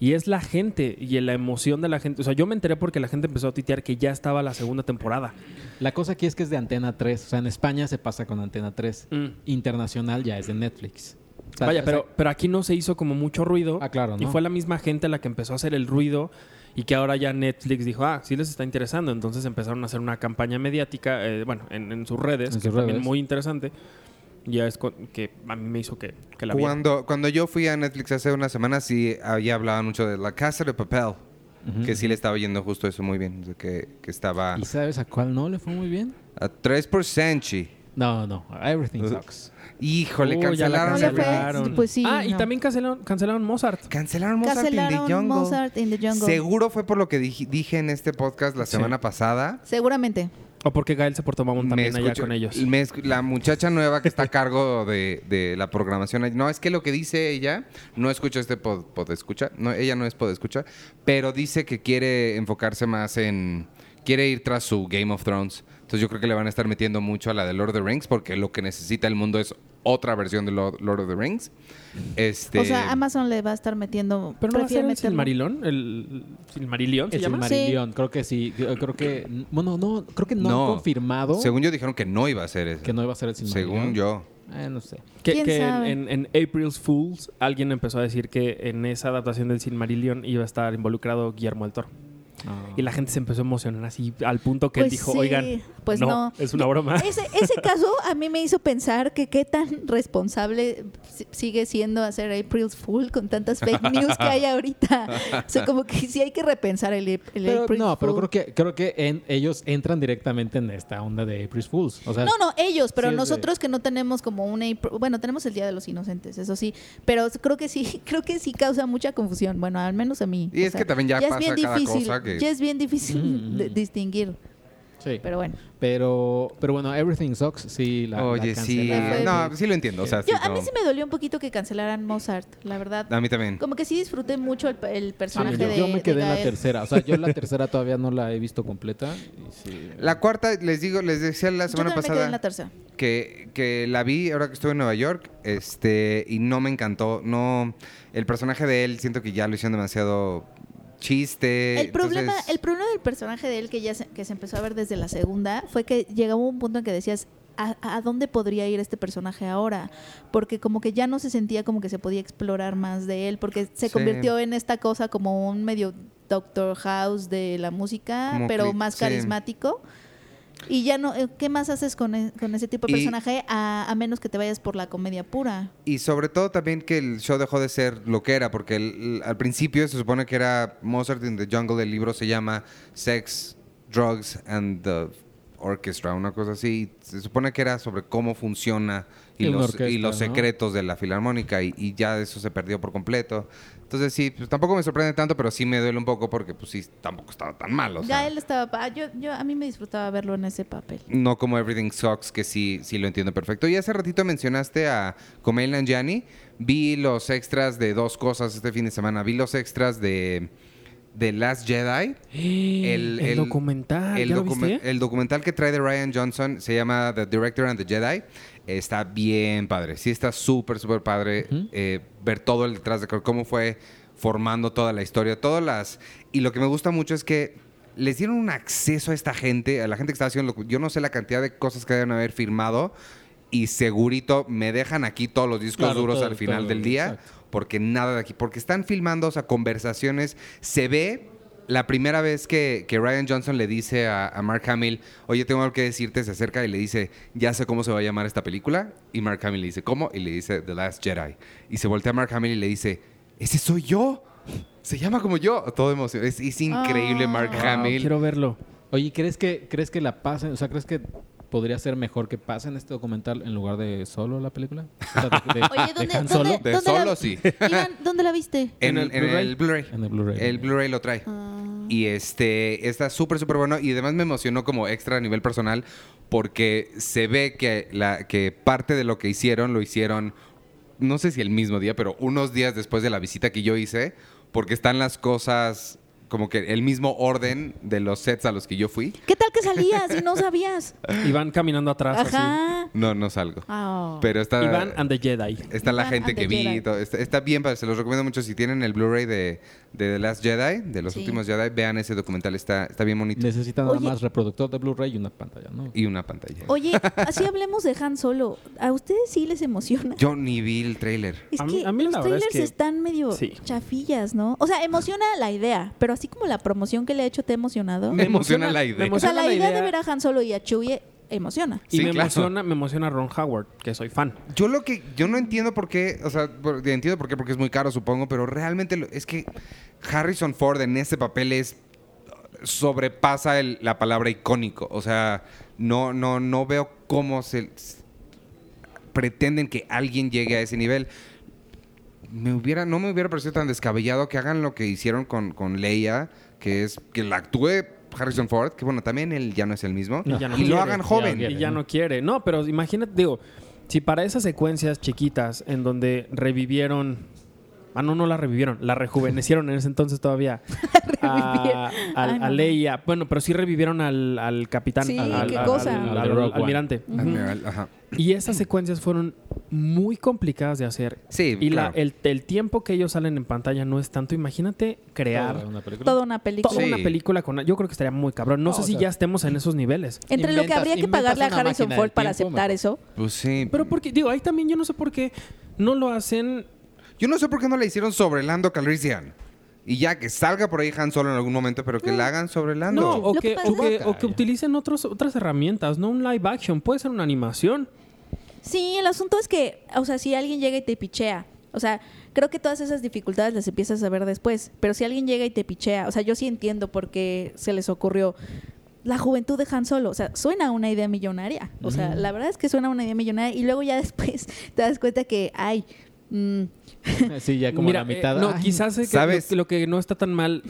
Y es la gente y la emoción de la gente. O sea, yo me enteré porque la gente empezó a tuitear que ya estaba la segunda temporada. La cosa aquí es que es de Antena tres. O sea, en España se pasa con Antena tres. Mm. Internacional ya es de Netflix. O sea, Vaya, o sea, pero, pero aquí no se hizo como mucho ruido. Ah, claro, Y ¿no? fue la misma gente la que empezó a hacer el ruido y que ahora ya Netflix dijo, ah, sí les está interesando. Entonces empezaron a hacer una campaña mediática, eh, bueno, en, en sus redes, En que sus también redes. muy interesante. Ya es con- que a mí me hizo que, que la viera. Cuando, cuando yo fui a Netflix hace unas semanas, sí, ya hablaban mucho de La Casa de Papel. Ujú. Que sí le estaba yendo justo eso muy bien. de Que, que estaba ¿Y sabes a cuál no le fue muy bien? a tres por ciento. chi. No, no. Everything Sucks. Híjole, Oh, ya la cancelaron. ¿No le fue? cancelaron. Pues sí, Ah, y no. también cancelaron, cancelaron Mozart. Cancelaron Mozart Cancelaron in the Jungle. Mozart in the Jungle. Seguro fue por lo que dije, dije en este podcast la Sí. semana pasada. Seguramente. O porque Gael se portó mamón también allá escucho- con ellos. me escu- la muchacha nueva que está a cargo de, de la programación. No, es que lo que dice ella, no escucha este pod, podescucha, no, ella no es podescucha, pero dice que quiere enfocarse más en, quiere ir tras su Game of Thrones. Entonces yo creo que le van a estar metiendo mucho a la de Lord of the Rings, porque lo que necesita el mundo es otra versión de Lord, Lord of the Rings. Este, O sea, Amazon le va a estar metiendo. ¿Pero no va a ser prefiere el meterlo. Silmarillion? ¿El Silmarillion se El llama? Silmarillion, creo que sí. Creo creo que... Bueno, no, creo que no, No. han confirmado según yo dijeron que no iba a ser eso. que no iba a ser el Silmarillion. Según yo. Eh, no sé. Que, ¿Quién que en, sabe? en- en April's Fools alguien empezó a decir que en esa adaptación del Silmarillion iba a estar involucrado Guillermo del Toro. Ah. Y la gente se empezó a emocionar así al punto que él Pues dijo, sí, oigan, pues no, no. es una broma. Ese, ese caso a mí me hizo pensar que qué tan responsable si- sigue siendo hacer April's Fool con tantas fake news que hay ahorita. O sea, como que sí hay que repensar el, el Pero, April no, pero Fool. creo que creo que en- ellos entran directamente en esta onda de April Fools. O sea, No, no, ellos, pero sí es de- nosotros que no tenemos como un April, bueno, tenemos el Día de los Inocentes, eso sí, pero creo que sí, creo que sí causa mucha confusión, bueno, al menos a mí. Y O es sea, que también ya es pasa bien cada difícil, cosa que- ya es bien difícil Mm, de- mm. distinguir, sí. pero bueno. Pero, pero bueno, Everything Sucks, sí, la, Oye, la sí. cancelaron. No, sí lo entiendo. O sea, Yo, sí, a mí no. sí me dolió un poquito que cancelaran Mozart, la verdad. A mí también. Como que sí disfruté mucho el, el Sí, personaje yo, de yo me de quedé en la Gael. tercera. O sea, yo la tercera todavía no la he visto completa. Y sí. La cuarta, les digo, les decía la Yo semana también me quedé en la pasada tercera. que, que la vi ahora que estuve en Nueva York, este, y no me encantó. No, el personaje de él siento que ya lo hicieron demasiado chiste. El problema, entonces- el problema del personaje de él que ya se, que se empezó a ver desde la segunda fue que llegaba un punto en que decías ¿a, a dónde podría ir este personaje ahora? Porque como que ya no se sentía como que se podía explorar más de él, porque se Sí. convirtió en esta cosa como un medio Doctor House de la música, Como pero cli- más sí. carismático. Y ya no, eh, ¿qué más haces con, e- con ese tipo de Y- personaje a, a menos que te vayas por la comedia pura? Y sobre todo también que el show dejó de ser lo que era, porque el- el- al principio se supone que era Mozart in the Jungle, el libro se llama Sex, Drugs and the Orchestra, una cosa así. Se supone que era sobre cómo funciona y, Una los, orquesta, y los ¿no? secretos de la filarmónica y, y ya eso se perdió por completo. Entonces sí, pues tampoco me sorprende tanto, pero sí me duele un poco porque pues sí, tampoco estaba tan mal. O sea, Ya él estaba, pa- yo, yo a mí me disfrutaba verlo en ese papel. no como Everything Sucks, que sí, sí lo entiendo perfecto. Y hace ratito mencionaste a Kumail Nanjiani. Vi los extras de dos cosas este fin de semana. Vi los extras de, de Last Jedi. El, el- documental, El, ¿ya lo documen- viste? el documental que trae de Rian Johnson se llama The Director and the Jedi. Está bien padre. Sí está súper, súper padre Ujú. eh, ver todo el detrás de cómo fue formando toda la historia. Todas las... Y lo que me gusta mucho es que les dieron un acceso a esta gente, a la gente que estaba haciendo... lo- Yo no sé la cantidad de cosas que deben haber firmado y segurito me dejan aquí todos los discos Claro, duros todo, al final todo, del día. exacto. Porque nada de aquí. Porque están filmando, o sea, conversaciones. Se ve la primera vez que, que Rian Johnson le dice a, a Mark Hamill, oye, tengo algo que decirte, se acerca y le dice, ya sé cómo se va a llamar esta película. Y Mark Hamill le dice, ¿cómo? Y le dice, The Last Jedi. Y se voltea a Mark Hamill y le dice, ¡ese soy yo! Se llama como yo. Todo emocionado. Es, es increíble, Ah. Mark Wow, Hamill. quiero verlo. Oye, ¿crees que, ¿crees que la pasen? O sea, ¿crees que podría ser mejor que pasen este documental en lugar de Solo la película? O sea, de, de- Oye, de ¿dónde, Han dónde, Solo De dónde la- Solo, sí. Iván, ¿dónde la viste? En, ¿En el en el Blu-ray. en el Blu-ray. El Blu-ray lo trae. Ah. Y este está súper, súper bueno. Y además me emocionó como extra a nivel personal porque se ve que, la, que parte de lo que hicieron lo hicieron, no sé si el mismo día, pero unos días después de la visita que yo hice, porque están las cosas como que el mismo orden de los sets a los que yo fui. ¿Qué tal que salías y no sabías? Y van caminando atrás así. Ajá. No, no salgo. Ah. Pero está... Iván and the Jedi. Está la Iván gente and que the vi. Jedi. todo. Está, está bien, padre, se los recomiendo mucho. Si tienen el Blu-ray de, de The Last Jedi, de los Sí. últimos Jedi, vean ese documental. Está, está bien bonito. Necesitan nada Oye. más reproductor de Blu-ray y una pantalla, ¿no? Y una pantalla. Oye, así hablemos de Han Solo. ¿A ustedes sí les emociona? Yo ni vi el tráiler. Es A que mí- a mí los la verdad es trailers que- están medio sí. chafillas, ¿no? O sea, emociona la idea, pero así como la promoción que le ha hecho te ha emocionado. Me emociona la idea. me O sea, emociona la la idea idea de ver a Han Solo y a Chewie emociona. Y Sí, me claro. emociona, me emociona Ron Howard, que soy fan. Yo lo que yo no entiendo por qué, o sea, por- entiendo por qué, porque es muy caro, supongo, pero realmente lo- es que Harrison Ford en este papel es sobrepasa el- la palabra icónico. O sea, no, no, no veo cómo se s- pretenden que alguien llegue a ese nivel. Me hubiera, no me hubiera parecido tan descabellado que hagan lo que hicieron con, con Leia, que es que la actúe Harrison Ford, que bueno, también él ya no es el mismo, Y ya no y lo quiere, hagan ya joven. no quiere. Y ya no quiere. No, pero imagínate, digo, si para esas secuencias chiquitas en donde revivieron. Ah, no, no la revivieron, la rejuvenecieron en ese entonces todavía. a, Revivieron. a- Ay, no. a Leia. Bueno, pero sí revivieron al, al capitán. Sí, al, qué al- cosa. al- Al al- de Rogue One. almirante. Ujú. Admiral, ajá. Y esas secuencias fueron muy complicadas de hacer. Sí, Y la- claro. el, el tiempo que ellos salen en pantalla no es tanto. Imagínate crear Toda una película. Toda una película. toda Sí. una película con... Yo creo que estaría muy cabrón. No, No, sé o si sea- ya estemos en esos niveles. Entre lo que Inventas- habría que inventas pagarle a una Harrison máquina Ford del para tiempo, aceptar mejor. eso. Pues sí. Pero porque, digo, ahí también yo no sé por qué no lo hacen... Yo no sé por qué no la hicieron sobre Lando Calrissian. Y ya que salga por ahí Han Solo en algún momento, pero que la hagan sobre Lando. No, o Lo que, que pasa- o que, o que Loca, ya. utilicen otros, otras herramientas, no un live action. Puede ser una animación. Sí, el asunto es que, o sea, si alguien llega y te pichea, o sea, creo que todas esas dificultades las empiezas a ver después, pero si alguien llega y te pichea, o sea, yo sí entiendo por qué se les ocurrió la juventud de Han Solo, o sea, suena a una idea millonaria, o sea, la verdad es que suena a una idea millonaria y luego ya después te das cuenta que, ay, mm, Sí, ya como Mira, la mitad. eh, no, Ay, quizás es que ¿sabes? Lo, lo que no está tan mal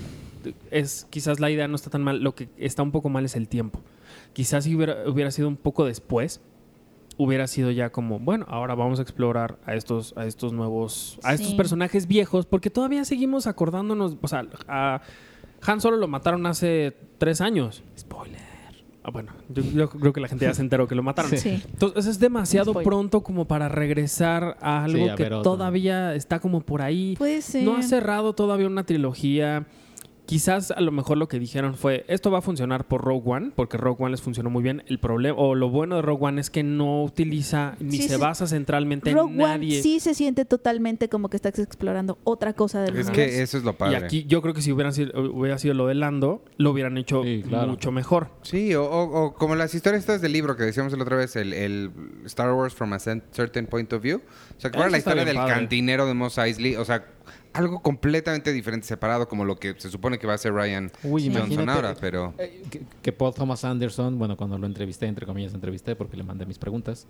es, quizás la idea no está tan mal, lo que está un poco mal es el tiempo. Quizás si hubiera, hubiera sido un poco después, hubiera sido ya como, bueno, ahora vamos a explorar a estos, a estos nuevos, a estos Sí. personajes viejos, porque todavía seguimos acordándonos, o sea, a Han Solo lo mataron hace tres años. Spoiler. Ah, bueno, yo, yo creo que la gente ya se enteró que lo mataron. sí. Entonces es demasiado Spoiler. pronto como para regresar a algo Sí, a que ver otro. todavía está como por ahí. Puede ser. No ha cerrado todavía una trilogía. Quizás a lo mejor lo que dijeron fue, esto va a funcionar por Rogue One, porque Rogue One les funcionó muy bien. El problema, o lo bueno de Rogue One es que no utiliza ni Sí, se sí. basa centralmente Rogue en nadie. One sí se siente totalmente como que estás explorando otra cosa del Es universo. que eso es lo Y padre. aquí yo creo que si hubieran sido, hubiera sido lo de Lando, lo hubieran hecho Sí, claro. mucho mejor. Sí, o, o- o como las historias estas del libro que decíamos la otra vez, el, el Star Wars from a cen- certain point of view. O sea, que fuera Eso la está historia bien del padre. cantinero de Mos Eisley. O sea, algo completamente diferente, separado, como lo que se supone que va a ser Ryan Uy, Johnson imagínate, ahora, pero... eh, que, que Paul Thomas Anderson, bueno, cuando lo entrevisté, entre comillas, entrevisté porque le mandé mis preguntas.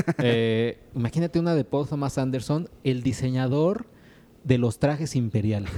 eh, imagínate una de Paul Thomas Anderson, el diseñador de los trajes imperiales.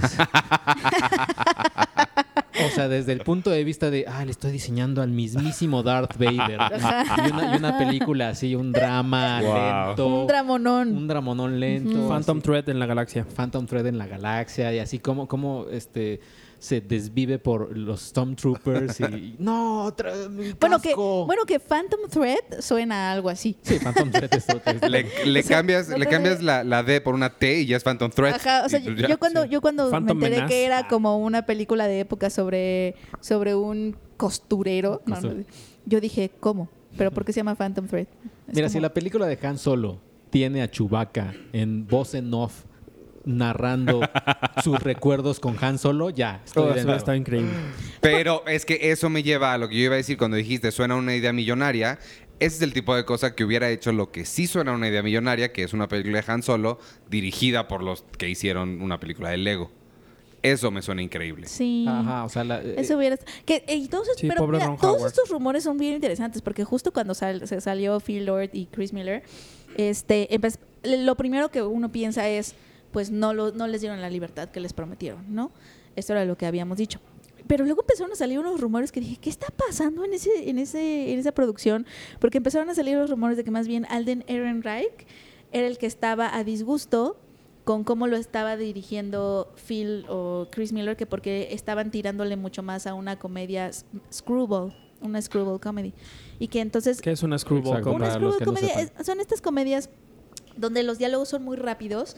O sea, desde el punto de vista de, ah, le estoy diseñando al mismísimo Darth Vader. y, una, y una película así, un drama Wow. lento. Un dramonón. Un dramonón lento. Phantom así. Thread en la galaxia. Phantom Thread en la galaxia y así como, como este se desvive por los Stormtroopers y no, tra- mi Bueno que, casco. bueno que Phantom Thread suena a algo así. Sí, Phantom Thread es otra. Le, le cambias, no le te- cambias la, la D por una T y ya es Phantom Thread. Ajá, o sea, Y yo, pues ya. yo cuando, sí. yo cuando Phantom me enteré Menace. que era como una película de época sobre, sobre un costurero, no, no, Costur- yo dije, ¿cómo? ¿Pero por qué se llama Phantom Thread? Es Mira, como- si la película de Han Solo tiene a Chewbacca en voz en off narrando sus recuerdos con Han Solo, ya, estoy Todo eso dentro. está increíble. Pero es que eso me lleva a lo que yo iba a decir cuando dijiste suena una idea millonaria. Ese es el tipo de cosa que hubiera hecho lo que sí suena una idea millonaria, que es una película de Han Solo dirigida por los que hicieron una película de Lego. Eso me suena increíble. Sí. Ajá, o sea, la, eh, Eso hubiera... Que, eh, y todos, Sí, pero pobre mira, Ron todos Howard. estos rumores son bien interesantes porque justo cuando sal- se salió Phil Lord y Chris Miller, este, empe- lo primero que uno piensa es, pues no, lo, no les dieron la libertad que les prometieron, ¿no? Esto era lo que habíamos dicho. Pero luego empezaron a salir unos rumores que dije, ¿qué está pasando en ese, en ese, en esa producción? Porque empezaron a salir los rumores de que más bien Alden Ehrenreich era el que estaba a disgusto con cómo lo estaba dirigiendo Phil o Chris Miller, que porque estaban tirándole mucho más a una comedia s- screwball, una screwball comedy. Y que entonces... ¿Qué es una screwball Exacto. comedy? Una Para los screwball que no comedy sepan. es- son estas comedias donde los diálogos son muy rápidos,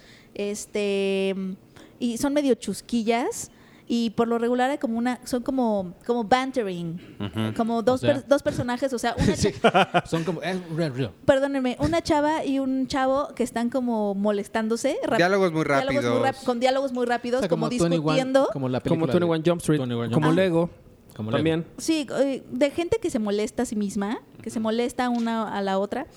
este y son medio chusquillas y por lo regular hay como una son como como bantering, como dos O sea- per- dos personajes, o sea, una Sí. cha- Son como... eh, real, real. perdónenme, una chava y un chavo que están como molestándose, rap- Diálogos muy diálogos muy rápidos. rap- con diálogos muy rápidos, O sea, como, veintiuno, discutiendo. como la Como película veintiuno de- Jump Street, veintiuno Jump como Street. Lego, Como Lego. también. Sí, eh, de gente que se molesta a sí misma, que se molesta una a la otra.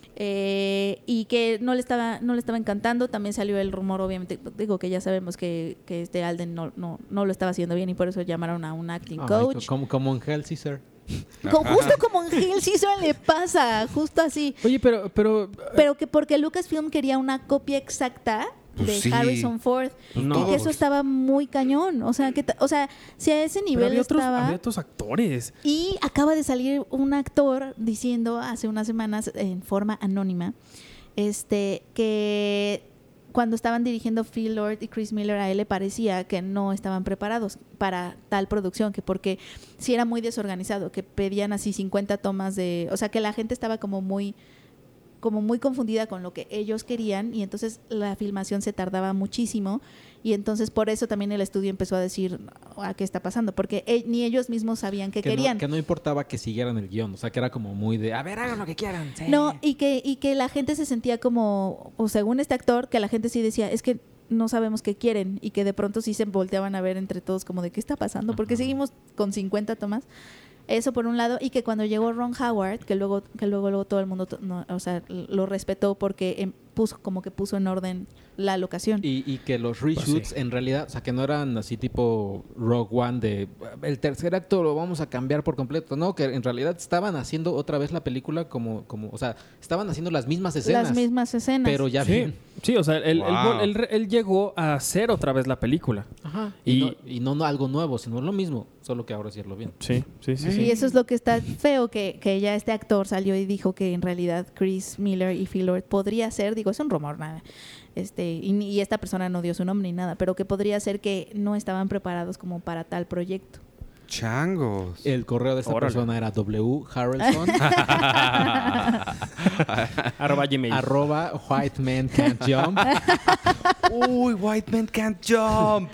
eh, y que no le estaba no le estaba encantando. También salió el rumor, obviamente, digo que ya sabemos que, que este Alden no, no, no lo estaba haciendo bien y por eso llamaron a un acting Ay, coach. como, como en Hell Caesar. Con- justo como en Hill Season le pasa, justo así. Oye, pero, pero Pero que porque Lucasfilm quería una copia exacta Pues de sí. Harrison Ford. Pues y no. que eso estaba muy cañón. O sea, que ta- o sea, si a ese pero nivel había, otros, estaba... había otros actores. Y acaba de salir un actor diciendo hace unas semanas en forma anónima este que cuando estaban dirigiendo Phil Lord y Chris Miller, a él le parecía que no estaban preparados para tal producción, que porque sí era muy desorganizado, que pedían así cincuenta tomas de... O sea, que la gente estaba como muy como muy confundida con lo que ellos querían y entonces la filmación se tardaba muchísimo y entonces por eso también el estudio empezó a decir ¿a qué está pasando? Porque e- ni ellos mismos sabían qué Que querían. No, que no importaba que siguieran el guión. O sea, que era como muy de... A ver, hagan lo que quieran. sí". No, y que, y que la gente se sentía como, o según este actor, que la gente sí decía, es que no sabemos qué quieren, y que de pronto sí se volteaban a ver entre todos como de qué está pasando, porque Ajá. seguimos con cincuenta tomas. Eso por un lado, y que cuando llegó Ron Howard, que luego, que luego, luego todo el mundo, to- no, o sea, lo respetó porque em, puso, como que puso en orden la locación. Y, y que los reshoots sí. en realidad, o sea, que no eran así tipo Rogue One de el tercer acto lo vamos a cambiar por completo. No, que en realidad estaban haciendo otra vez la película como, como o sea, estaban haciendo las mismas escenas. Las mismas escenas. Pero ya Sí, bien. sí, o sea, él, él- Wow. él- él- él llegó a hacer otra vez la película. Ajá. Y- Y, no, y no, no algo nuevo, sino lo mismo, solo que ahora hacerlo bien. Sí, sí, sí. Y sí. eso es lo que está feo, que, que ya este actor salió y dijo que en realidad Chris Miller y Phil Lord podría ser, digo, es un rumor, nada, este, y, ni- y esta persona no dio su nombre ni nada, pero que podría ser que no estaban preparados como para tal proyecto. Changos. El correo de esta Órale. persona era W Harrelson Arroba Gmail. arroba white man can't jump. Uy, White Man Can't Jump.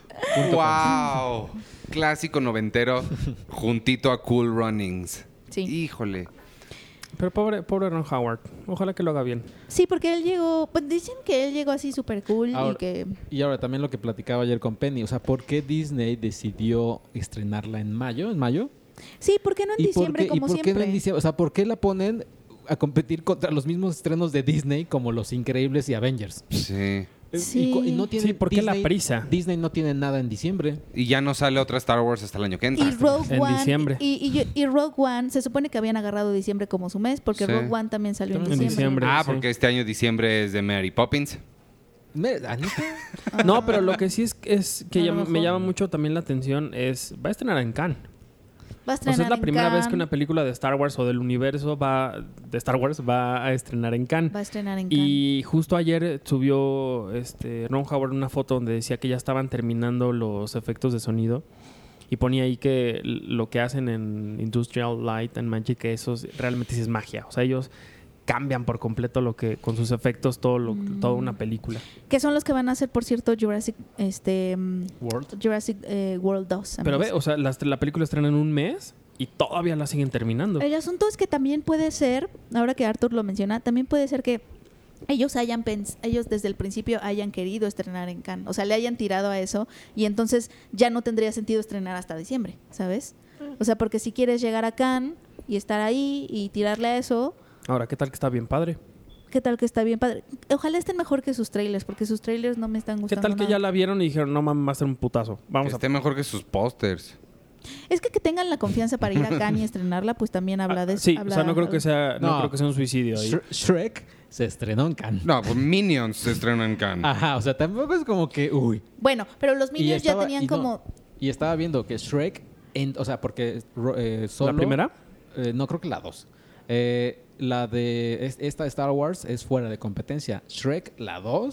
Wow. Clásico noventero juntito a Cool Runnings. Sí. Híjole. Pero pobre, pobre Ron Howard. Ojalá que lo haga bien. Sí, porque él llegó, pues dicen que él llegó así súper cool y Ahora- que... Y ahora también lo que platicaba ayer con Penny, o sea, ¿por qué Disney decidió estrenarla en mayo? ¿En mayo? Sí, ¿por qué no en ¿Y por diciembre qué, como y por qué siempre? no en diciembre? O sea, ¿por qué la ponen a competir contra los mismos estrenos de Disney como Los Increíbles y Avengers? Sí. Sí. Y, cu- y no tiene Sí, ¿por qué la prisa? Disney no tiene nada en diciembre. Y ya no sale otra Star Wars hasta el año que entra. Y Rogue En One, diciembre. Y, y- y Rogue One, se supone que habían agarrado diciembre como su mes, porque Sí. Rogue One también salió en En diciembre. diciembre. Ah, Sí. porque este año diciembre es de Mary Poppins. Me- ¿Anita? No, pero lo que sí es, es que A lo llama- me mejor. llama mucho también la atención es... Va a estrenar en Cannes. Va a O sea, estrenar es la en primera vez Cannes, que una película de Star Wars o del universo va de Star Wars va a estrenar en Cannes. Va a estrenar en Cannes. Y justo ayer subió este Ron Howard una foto donde decía que ya estaban terminando los efectos de sonido y ponía ahí que l- lo que hacen en Industrial Light and Magic, eso es- realmente sí es magia. O sea, ellos cambian por completo lo que con sus efectos todo lo, Mm. toda una película. Que son los que van a hacer, por cierto, Jurassic, este, mm, World. Jurassic eh, World dos. Pero ve, amigos. o sea, la, la película estrena en un mes y todavía la siguen terminando. El asunto es que también puede ser, ahora que Arthur lo menciona, también puede ser que ellos hayan pens- ellos desde el principio hayan querido estrenar en Cannes, o sea, le hayan tirado a eso y entonces ya no tendría sentido estrenar hasta diciembre, ¿sabes? O sea, porque si quieres llegar a Cannes y estar ahí y tirarle a eso, Ahora, ¿qué tal que está bien padre? ¿qué tal que está bien padre? Ojalá estén mejor que sus trailers, porque sus trailers no me están ¿Qué gustando tal que nada. ya la vieron y dijeron, no mames, va a ser un putazo? Vamos Que a esté mejor que sus pósters. Es que que tengan la confianza para ir a Cannes y estrenarla, pues también habla de eso. Sí, habla- o sea, no creo que sea, no No. creo que sea un suicidio ahí. Shre- Shrek se estrenó en Cannes. No, pues Minions se estrena en Cannes. Ajá, o sea, tampoco es como que, uy. Bueno, pero los Y Minions estaba- ya tenían y no, como... Y estaba viendo que Shrek, en- o sea, porque ro- eh, solo... ¿La primera? Eh, no, creo que la dos. Eh, la de es- esta Star Wars es fuera de competencia. Shrek, la dos,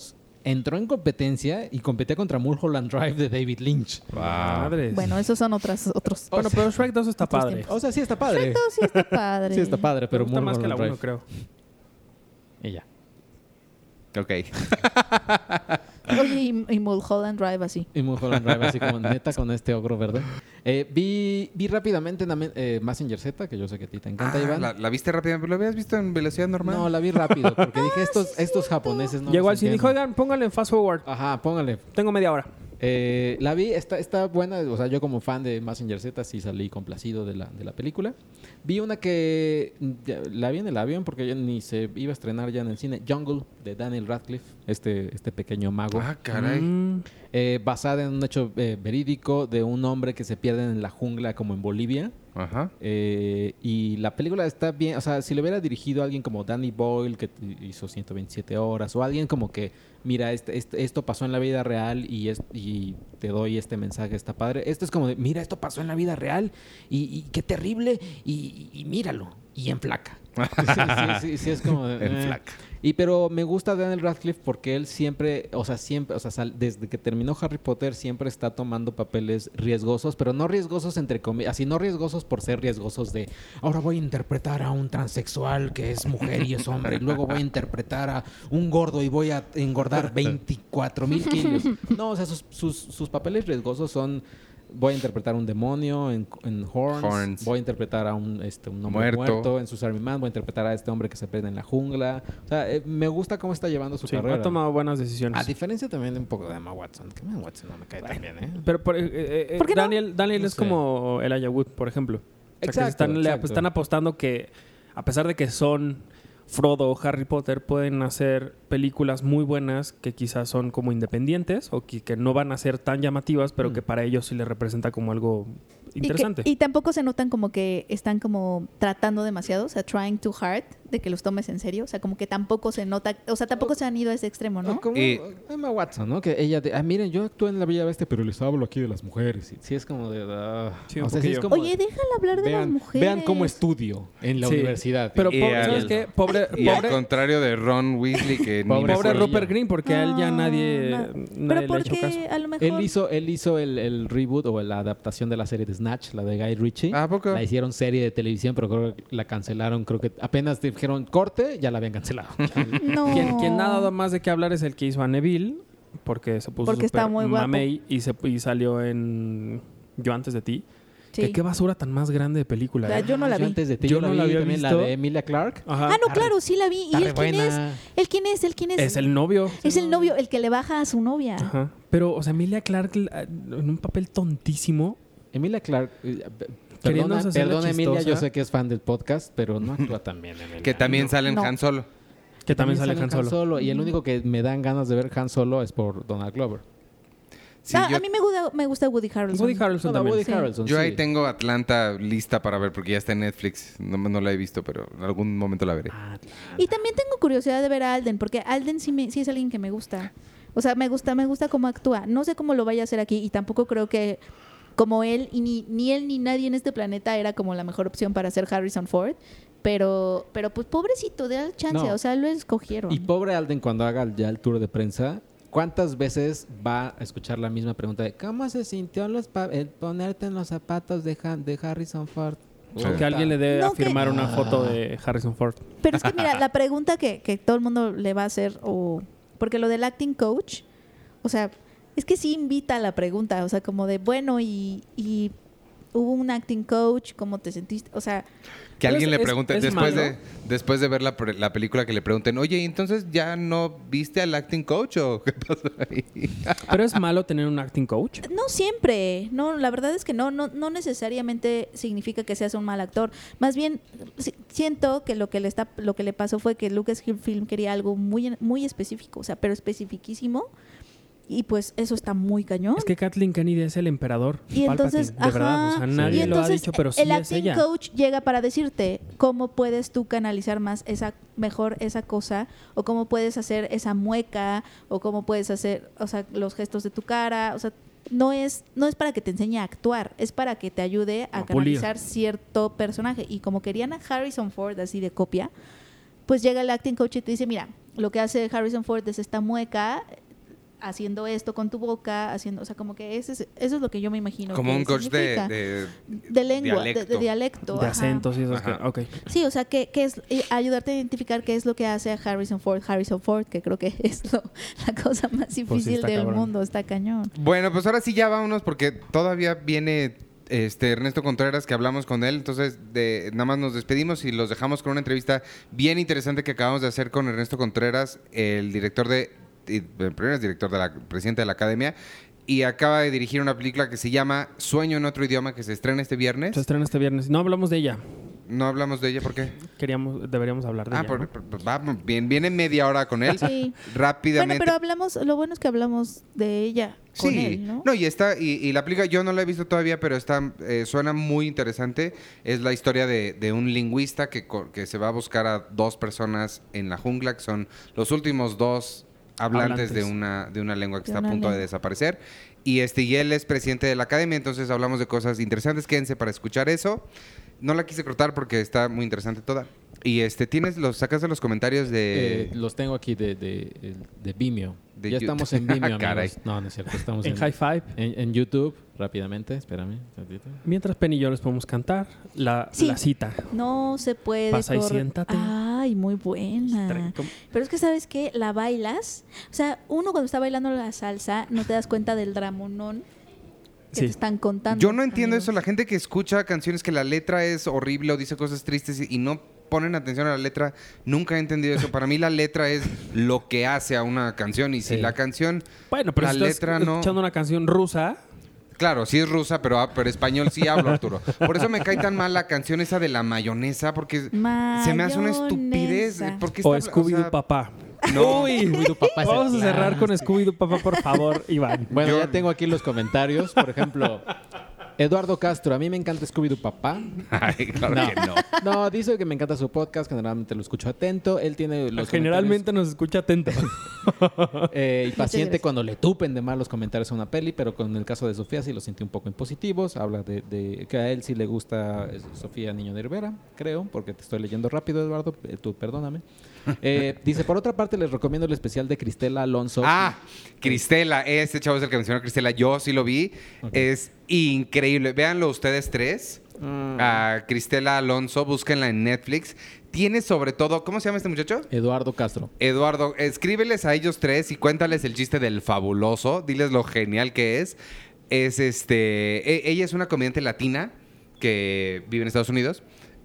entró en competencia y competía contra Mulholland Drive de David Lynch. Madres. Bueno, esos son otras, otros... Bueno, pero Shrek dos está otros padre. tiempos. O sea, sí está padre. Shrek dos sí está padre. Sí está padre, pero Me gusta más que la Mulholland uno, Drive. creo. Y ya. Ok. Oye, y, y Mulholland Drive así. Y Mulholland Drive, así como neta con este ogro verde. Eh, vi, vi rápidamente eh, Mazinger Z, que yo sé que a ti te encanta, Ah, Iván. ¿la, ¿La viste rápidamente? ¿Lo habías visto en velocidad normal? No, la vi rápido, porque dije, estos, estos japoneses no Llegó los al cine y dijo, entiendo. oigan, pónganle en fast forward. Ajá, póngale. Tengo media hora. Eh, la vi, está, está buena, o sea, yo como fan de Mazinger Z sí salí complacido de la, de la película. Vi una que ya, la vi en el avión porque ya ni se iba a estrenar ya en el cine, Jungle, de Daniel Radcliffe, este, este pequeño mago. Ah, caray. Mm, Eh, basada en un hecho eh, verídico de un hombre que se pierde en la jungla como en Bolivia. Ajá. Eh, y la película está bien, o sea, si le hubiera dirigido a alguien como Danny Boyle, que t- hizo ciento veintisiete horas, o alguien como que, mira, este, este- esto pasó en la vida real y, es, y te doy este mensaje, está padre. Esto es como de, mira, esto pasó en la vida real y, y qué terrible, y, y- y míralo, y en flaca. Sí, sí, sí, sí, es como de, En eh. flaca. Y pero me gusta Daniel Radcliffe porque él siempre, o sea, siempre, o sea, sal- desde que terminó Harry Potter siempre está tomando papeles riesgosos, pero no riesgosos entre comillas, así no riesgosos por ser riesgosos de ahora voy a interpretar a un transexual que es mujer y es hombre, y luego voy a interpretar a un gordo y voy a engordar veinticuatro mil kilos. No, o sea, sus, sus, sus papeles riesgosos son voy a interpretar a un demonio en, en Horns, Horns. voy a interpretar a un, este, un hombre Muerto. muerto. en Sus Army Man, voy a interpretar a este hombre que se pierde en la jungla. O sea, eh, me gusta cómo está llevando su sí, carrera. ha tomado buenas decisiones. A diferencia también de un poco de Emma Watson, que Emma Watson no me cae tan bien, ¿eh? Pero por, eh, eh, eh, ¿Por qué no? Daniel, Daniel No es sé. como Elijah Wood, por ejemplo. O sea, que Exacto, están, le- exacto. están apostando que, a pesar de que son Frodo o Harry Potter, pueden hacer películas muy buenas que quizás son como independientes o que, que no van a ser tan llamativas, pero Mm. que para ellos sí les representa como algo Y, que- interesante. y tampoco se notan como que están como tratando demasiado, o sea, trying too hard, de que los tomes en serio. O sea, como que tampoco se nota, o sea, tampoco se han ido a ese extremo, ¿no? O como Y- Emma Watson, ¿no? Que ella, de, ah, miren, yo actué en La Bella Bestia, pero les hablo aquí de las mujeres. Y, sí, es como de... ah, Sí, un o sea, sí es poquillo. como Oye, de, déjala hablar de las vean, mujeres. vean cómo estudio en la Sí. universidad. Pero Y pobre- al- ¿sabes qué? Pobre, Y al pobre, contrario de Ron Weasley, que ni Pobre me pobre acuerdo. Rupert Green, porque a él ya No, nadie, no. nadie Pero le ha hecho caso. porque a lo mejor... Él hizo, él hizo el, el reboot o la adaptación de la serie de Snatch, la de Guy Ritchie. ¿A poco? La hicieron serie de televisión, pero creo que la cancelaron. Creo que apenas dijeron corte, ya la habían cancelado. No. Quien, quien ha dado más de qué hablar es el que hizo a Neville, porque se puso Porque está súper muy guapo. mamey y, se, y salió en Yo antes de ti. Sí. Que qué basura tan más grande de película. La- ¿eh? yo no la vi. Antes de ti, Yo yo, no la la vi había también, la visto. de Emilia Clarke. Ajá. Ah, no, claro, sí la vi. ¿Y Está él re quién es? buena. ¿Él quién es? ¿Él quién es? Es el novio. Es el novio, el que le baja a su novia. Ajá. Pero, o sea, Emilia Clarke eh, en un papel tontísimo. Emilia Clarke. eh, p- Queriendo Perdona, hacerla perdona Emilia, yo chistosa. sé que es fan del podcast, pero no actúa tan bien, Emilia. Que también sale en No. Han Solo. Que también sale Han Solo. Y el único que me dan ganas de ver Han Solo es por Donald Glover. Sí, Ah, yo, A mí me gusta, me gusta Woody Harrelson. Woody Harrelson No, no, también. Woody Sí. Harrelson, yo sí. ahí tengo Atlanta lista para ver porque ya está en Netflix. No, no la he visto, pero en algún momento la veré. Ah, Y también tengo curiosidad de ver a Alden, porque Alden sí, me, sí es alguien que me gusta. O sea, me gusta, me gusta cómo actúa. No sé cómo lo vaya a hacer aquí y tampoco creo que como él, y ni, ni él ni nadie en este planeta era como la mejor opción para ser Harrison Ford. Pero, pero pues pobrecito, de chance, No. o sea, lo escogieron. Y pobre Alden cuando haga ya el tour de prensa, ¿cuántas veces va a escuchar la misma pregunta de ¿cómo se sintió los pa- el ponerte en los zapatos de, Han- de Harrison Ford? Sí. Que alguien le dé No, a firmar que- una foto de Harrison Ford. Pero es que mira, la pregunta que, que todo el mundo le va a hacer, o porque lo del acting coach, o sea, es que sí invita a la pregunta, o sea, como de, bueno, y, y hubo un acting coach, ¿cómo te sentiste? O sea, Que Pero alguien es- le pregunte, es después, malo. de, después de ver la, pre- la película, que le pregunten, oye, ¿y entonces ya no viste al acting coach o qué pasó ahí? Pero es malo tener un acting coach. no siempre, no, la verdad es que no, no, no necesariamente significa que seas un mal actor. Más bien, si- siento que lo que le está, lo que le pasó fue que Lucasfilm quería algo muy, muy específico, o sea, pero especificísimo. Y pues eso está muy cañón. Es que Kathleen Kennedy es el emperador. Y entonces, Palpatine, de verdad, o sea, ajá, nadie y lo ha entonces dicho, pero sí el es acting ella. coach llega para decirte cómo puedes tú canalizar más esa mejor esa cosa, o cómo puedes hacer esa mueca, o cómo puedes hacer, o sea, los gestos de tu cara, o sea, no es no es para que te enseñe a actuar, es para que te ayude a, A pulir. canalizar cierto personaje. Y como querían a Harrison Ford así de copia, pues llega el acting coach y te dice, mira, lo que hace Harrison Ford es esta mueca, haciendo esto con tu boca, haciendo, o sea, como que ese es, eso es lo que yo me imagino. Como que un coach de, significa. de, de lengua, de, dialecto. de dialecto. De ajá. acentos y eso. Es que, Ajá. ok. Sí, o sea, que, que es eh, ayudarte a identificar qué es lo que hace a Harrison Ford, Harrison Ford, que creo que es lo- la cosa más difícil está del cabrón. mundo, está cañón. Bueno, pues ahora sí ya vámonos porque todavía viene este Ernesto Contreras, que hablamos con él. Entonces, de, nada más nos despedimos y los dejamos con una entrevista bien interesante que acabamos de hacer con Ernesto Contreras, el director de, el primer es director de la presidente de la Academia, y acaba de dirigir una película que se llama Sueño en otro idioma, que se estrena este viernes. Se estrena este viernes. No hablamos de ella. No hablamos de ella, ¿por qué? Queríamos, deberíamos hablar de Ah, ella. por, ¿no? por- por- va, bien, viene media hora con él. Sí. Rápidamente. Bueno, pero hablamos, lo bueno es que hablamos de ella con Sí, él, ¿no? y está, y, y la película yo no la he visto todavía, pero está, eh, suena muy interesante. Es la historia de, de un lingüista que, co- que se va a buscar a dos personas en la jungla, que son los últimos dos hablantes, Hablantes. de una, de una lengua que De está a una punto de lengua. desaparecer. Y este, y él es presidente de la academia, entonces hablamos de cosas interesantes. Quédense para escuchar eso. No la quise cortar porque está muy interesante toda. Y este, tienes los, sacas de los comentarios de. Eh, los tengo aquí de, de, de Vimeo. De ya YouTube. estamos en Vimeo, amigos. Caray. No, no es cierto. Estamos En en, High Five. en, en YouTube. Rápidamente, espérame. tantito. Mientras Penny y yo les podemos cantar la, Sí. la cita. No se puede. Pasa y correr. siéntate. Ay, muy buena. Tra- ¿cómo? Pero es que, ¿sabes qué? La bailas. O sea, uno cuando está bailando la salsa no te das cuenta del dramonón que Sí. te están contando. Yo no entiendo amigos. eso, la gente que escucha canciones que la letra es horrible o dice cosas tristes y, y no ponen atención a la letra, nunca he entendido eso. Para mí la letra es lo que hace a una canción y si Sí. la canción, Bueno, pero la si estás letra no... escuchando una canción rusa, Claro, sí es rusa, pero, ah, pero español sí hablo, Arturo. Por eso me cae tan mal la canción esa de la mayonesa, porque se me hace una estupidez. Mayonesa. ¿Por qué o está- Scooby-Doo o sea, Papá. No. Uy, Scooby-Doo Papá es el vamos a cerrar con clásico. Scooby-Doo Papá, por favor, Iván. Bueno, Yo- ya tengo aquí los comentarios. Por ejemplo, Eduardo Castro. A mí me encanta Scooby-Doo Papá. Ay, claro No. que no. No, dice que me encanta su podcast. Generalmente lo escucho atento. Él tiene los Generalmente nos escucha atento. comentarios, eh, y paciente gracias. cuando le tupen de mal los comentarios a una peli, pero con el caso de Sofía sí lo sintió un poco impositivos. Habla de, de que a él sí le gusta eh, Sofía Niño de Rivera, creo, porque te estoy leyendo rápido, Eduardo. eh, tú perdóname. Eh, dice, por otra parte, les recomiendo el especial de Cristela Alonso. Ah, Cristela, este chavo es el que mencionó a Cristela, yo sí lo vi, Ok. es increíble. Véanlo ustedes tres. Mm. A Cristela Alonso, búsquenla en Netflix. Tiene sobre todo, ¿cómo se llama este muchacho? Eduardo Castro. Eduardo, escríbeles a ellos tres y cuéntales el chiste del fabuloso. Diles lo genial que es. Es este. e- ella es una comediante latina que vive en Estados Unidos.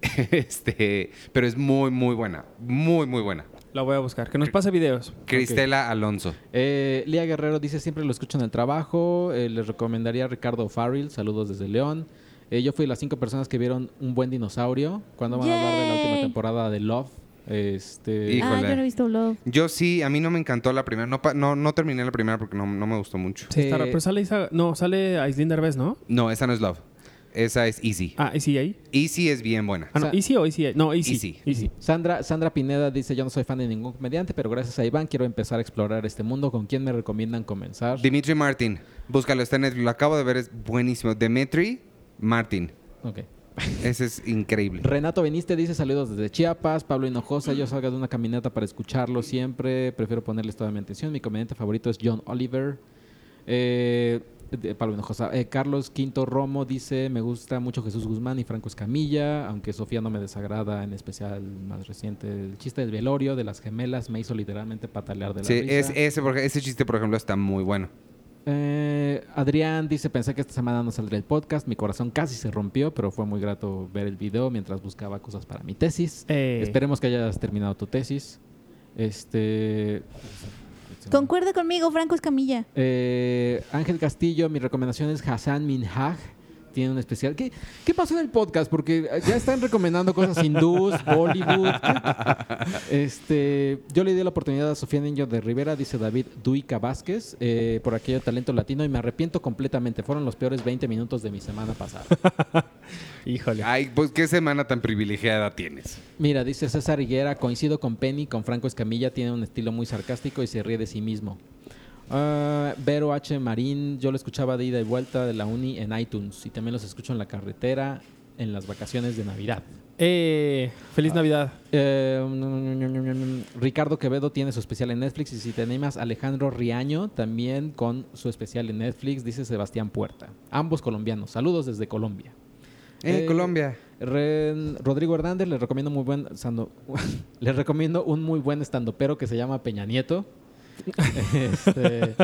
Este, pero es muy, muy buena. Muy, muy buena. La voy a buscar. Que nos pase videos. Cristela Alonso. Eh, Lía Guerrero dice, siempre lo escucho en el trabajo. Eh, les recomendaría a Ricardo Farrell. Saludos desde León. Eh, yo fui las cinco personas que vieron Un Buen Dinosaurio. ¿Cuándo van a hablar de la última Yay. temporada de Love? Este, Hijo. Ah, Híjole. yo no he visto Love. Yo sí, a mí no me encantó la primera. No, pa- no, no terminé la primera porque no, no me gustó mucho. Sí, está Eh, raro. Pero sale Isa- no, sale Aislinn Derbez, ¿no? No, esa no es Love. Esa es Easy. Ah, ¿Easy ahí? Easy es bien buena. Ah, no, O sea- ¿Easy o Easy? No, Easy. Easy. Easy. Sandra, Sandra Pineda dice, yo no soy fan de ningún comediante, pero gracias a Iván quiero empezar a explorar este mundo. ¿Con quién me recomiendan comenzar? Dimitri Martin. Búscalo, está en Netflix. Lo acabo de ver, es buenísimo. Dimitri Martin. Ok. Ese es increíble. Renato Beniste dice, saludos desde Chiapas. Pablo Hinojosa, yo salgo de una caminata para escucharlo siempre. Prefiero ponerles toda mi atención. Mi comediante favorito es John Oliver. Eh, de Pablo Hinojosa. Eh, Carlos Quinto Romo dice, me gusta mucho Jesús Guzmán y Franco Escamilla, aunque Sofía no me desagrada, en especial más reciente. El chiste del velorio de las gemelas me hizo literalmente patalear de la Sí, risa. es, ese, por ej- ese chiste, por ejemplo, está muy bueno. Eh, Adrián dice, pensé que esta semana no saldría el podcast, mi corazón casi se rompió, pero fue muy grato ver el video mientras buscaba cosas para mi tesis. Eh. Esperemos que hayas terminado tu tesis. Este... Concuerda conmigo, Franco Escamilla. Eh, Ángel Castillo, mi recomendación es Hassan Minhaj. Tiene un especial. ¿Qué, ¿Qué pasó en el podcast? Porque ya están recomendando cosas hindús, Bollywood. Este, yo le di la oportunidad a Sofía Niño de Rivera, dice David Duica Vázquez, eh, por aquello talento latino y me arrepiento completamente. Fueron los peores veinte minutos de mi semana pasada. Híjole. Ay, pues qué semana tan privilegiada tienes. Mira, dice César Higuera, coincido con Penny, con Franco Escamilla, tiene un estilo muy sarcástico y se ríe de sí mismo. Ah, Vero H. Marín, yo lo escuchaba de ida y vuelta de la uni en iTunes y también los escucho en la carretera en las vacaciones de Navidad? Eh, feliz Ah. Navidad. Eh, Ricardo Quevedo tiene su especial en Netflix y si te animas, Alejandro Riaño también con su especial en Netflix, dice Sebastián Puerta. Ambos colombianos. Saludos desde Colombia. Eh, Eh, Colombia. Ren- Rodrigo Hernández les recomiendo muy buen sando- les recomiendo un muy buen estandopero que se llama Peña Nieto. Este,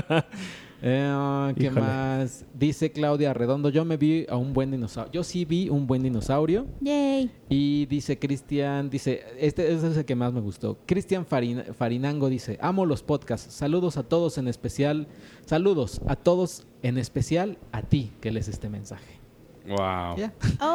eh, ¿Qué Híjole. más? Dice Claudia Redondo, yo me vi a un buen dinosaurio. Yo sí vi un buen dinosaurio. Yay. Y dice Cristian, dice, este, este es el que más me gustó. Cristian Farin- Farinango dice, amo los podcasts. Saludos a todos en especial. Saludos a todos en especial a ti que lees este mensaje. Wow. Ya.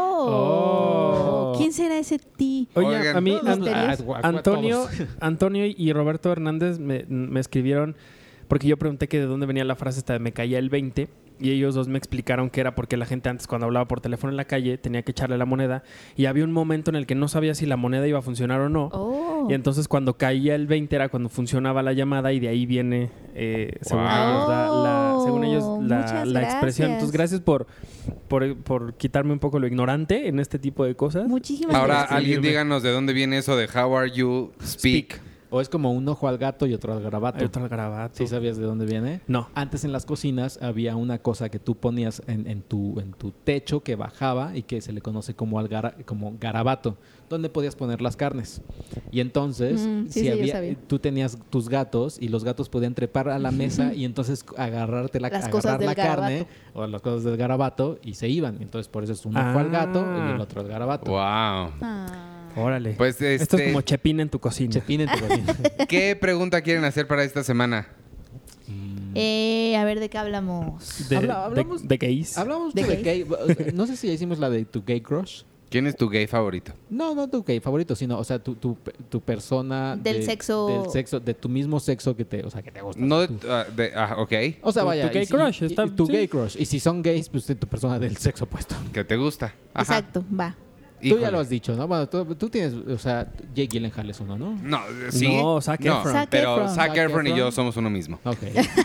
Oh. Oh. ¿Quién será ese ti? Oye, Oigan, a mí ¿todos An- misterios? Ah, guau, Antonio, todos. Antonio y Roberto Hernández me, me escribieron porque yo pregunté que de dónde venía la frase esta de me caía el veinte y ellos dos me explicaron que era porque la gente antes cuando hablaba por teléfono en la calle tenía que echarle la moneda y había un momento en el que no sabía si la moneda iba a funcionar o no. Oh. Y entonces cuando caía el veinte era cuando funcionaba la llamada y de ahí viene, eh, según Wow. ellos, la, la- según ellos, la, Muchas la expresión. gracias. Entonces, gracias por, por, por quitarme un poco lo ignorante en este tipo de cosas. Muchísimas Ahora gracias. alguien díganos de dónde viene eso de How are you speak. O es como un ojo al gato y otro al garabato. Hay otro garabato. ¿Sí sabías de dónde viene? No. Antes en las cocinas había una cosa que tú ponías en, en tu, en tu techo que bajaba y que se le conoce como, algara- como garabato, donde podías poner las carnes. Y entonces, Mm, sí, si sí, yo había, sabía. tú tenías tus gatos y los gatos podían trepar a la mesa y entonces agarrarte la, Las cosas agarrar del la carne garabato. o las cosas del garabato y se iban. Entonces, por eso es un ojo al gato y el otro al garabato. Wow. Ah. Órale. Pues Esto es este, como Chepín en tu cocina. Chepín en tu cocina. ¿qué pregunta quieren hacer para esta semana? Eh, a ver, ¿de qué hablamos? De, Habla- de- hablamos- de gays. Hablamos ¿De de gay? gay. No sé si ya hicimos la de tu gay crush. ¿Quién es tu gay favorito? No, no tu gay favorito, sino, o sea, tu, tu, tu persona... Del de- sexo- Del sexo, de tu mismo sexo que te, o sea, que te gusta. No de, Tú. ah, de- ah, ok. O sea, Tu- vaya... tu gay y si- crush, y- está- y tu sí. gay crush. Y si son gays, pues de tu persona del sexo opuesto. Que te gusta. Ajá. Exacto, va. Tú ya Híjole. lo has dicho, ¿no? Bueno, tú, tú tienes, o sea, Jake Gyllenhaal es uno, ¿no? No, sí. No, Zac Efron. Zac pero Efron. Zac Zac Efron y yo Efron. somos uno mismo. Ok.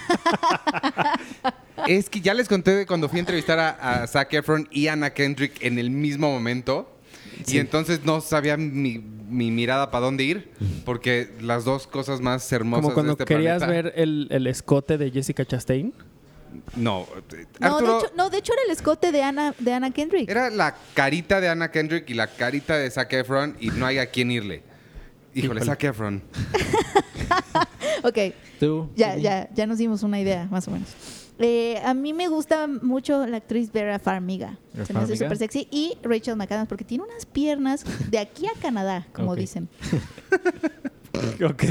Es que ya les conté de cuando fui a entrevistar a, a Zac Efron y Anna Kendrick en el mismo momento. Y entonces no sabía mi, mi mirada para dónde ir. Porque las dos cosas más hermosas Como cuando de este querías planeta... ver el, el escote de Jessica Chastain. No. No, Arturo, de hecho, no, de hecho era el escote de Ana, de Anna Kendrick. era la carita de Anna Kendrick y la carita de Zac Efron y no hay a quién irle. Híjole, Híjole. Zac Efron. Ok, Tú. ya, ya, ya nos dimos una idea, más o menos. Eh, a mí me gusta mucho la actriz Vera Farmiga. Vera Se me hace Farmiga. súper sexy. Y Rachel McAdams, porque tiene unas piernas de aquí a Canadá, como Ok. dicen. Ok.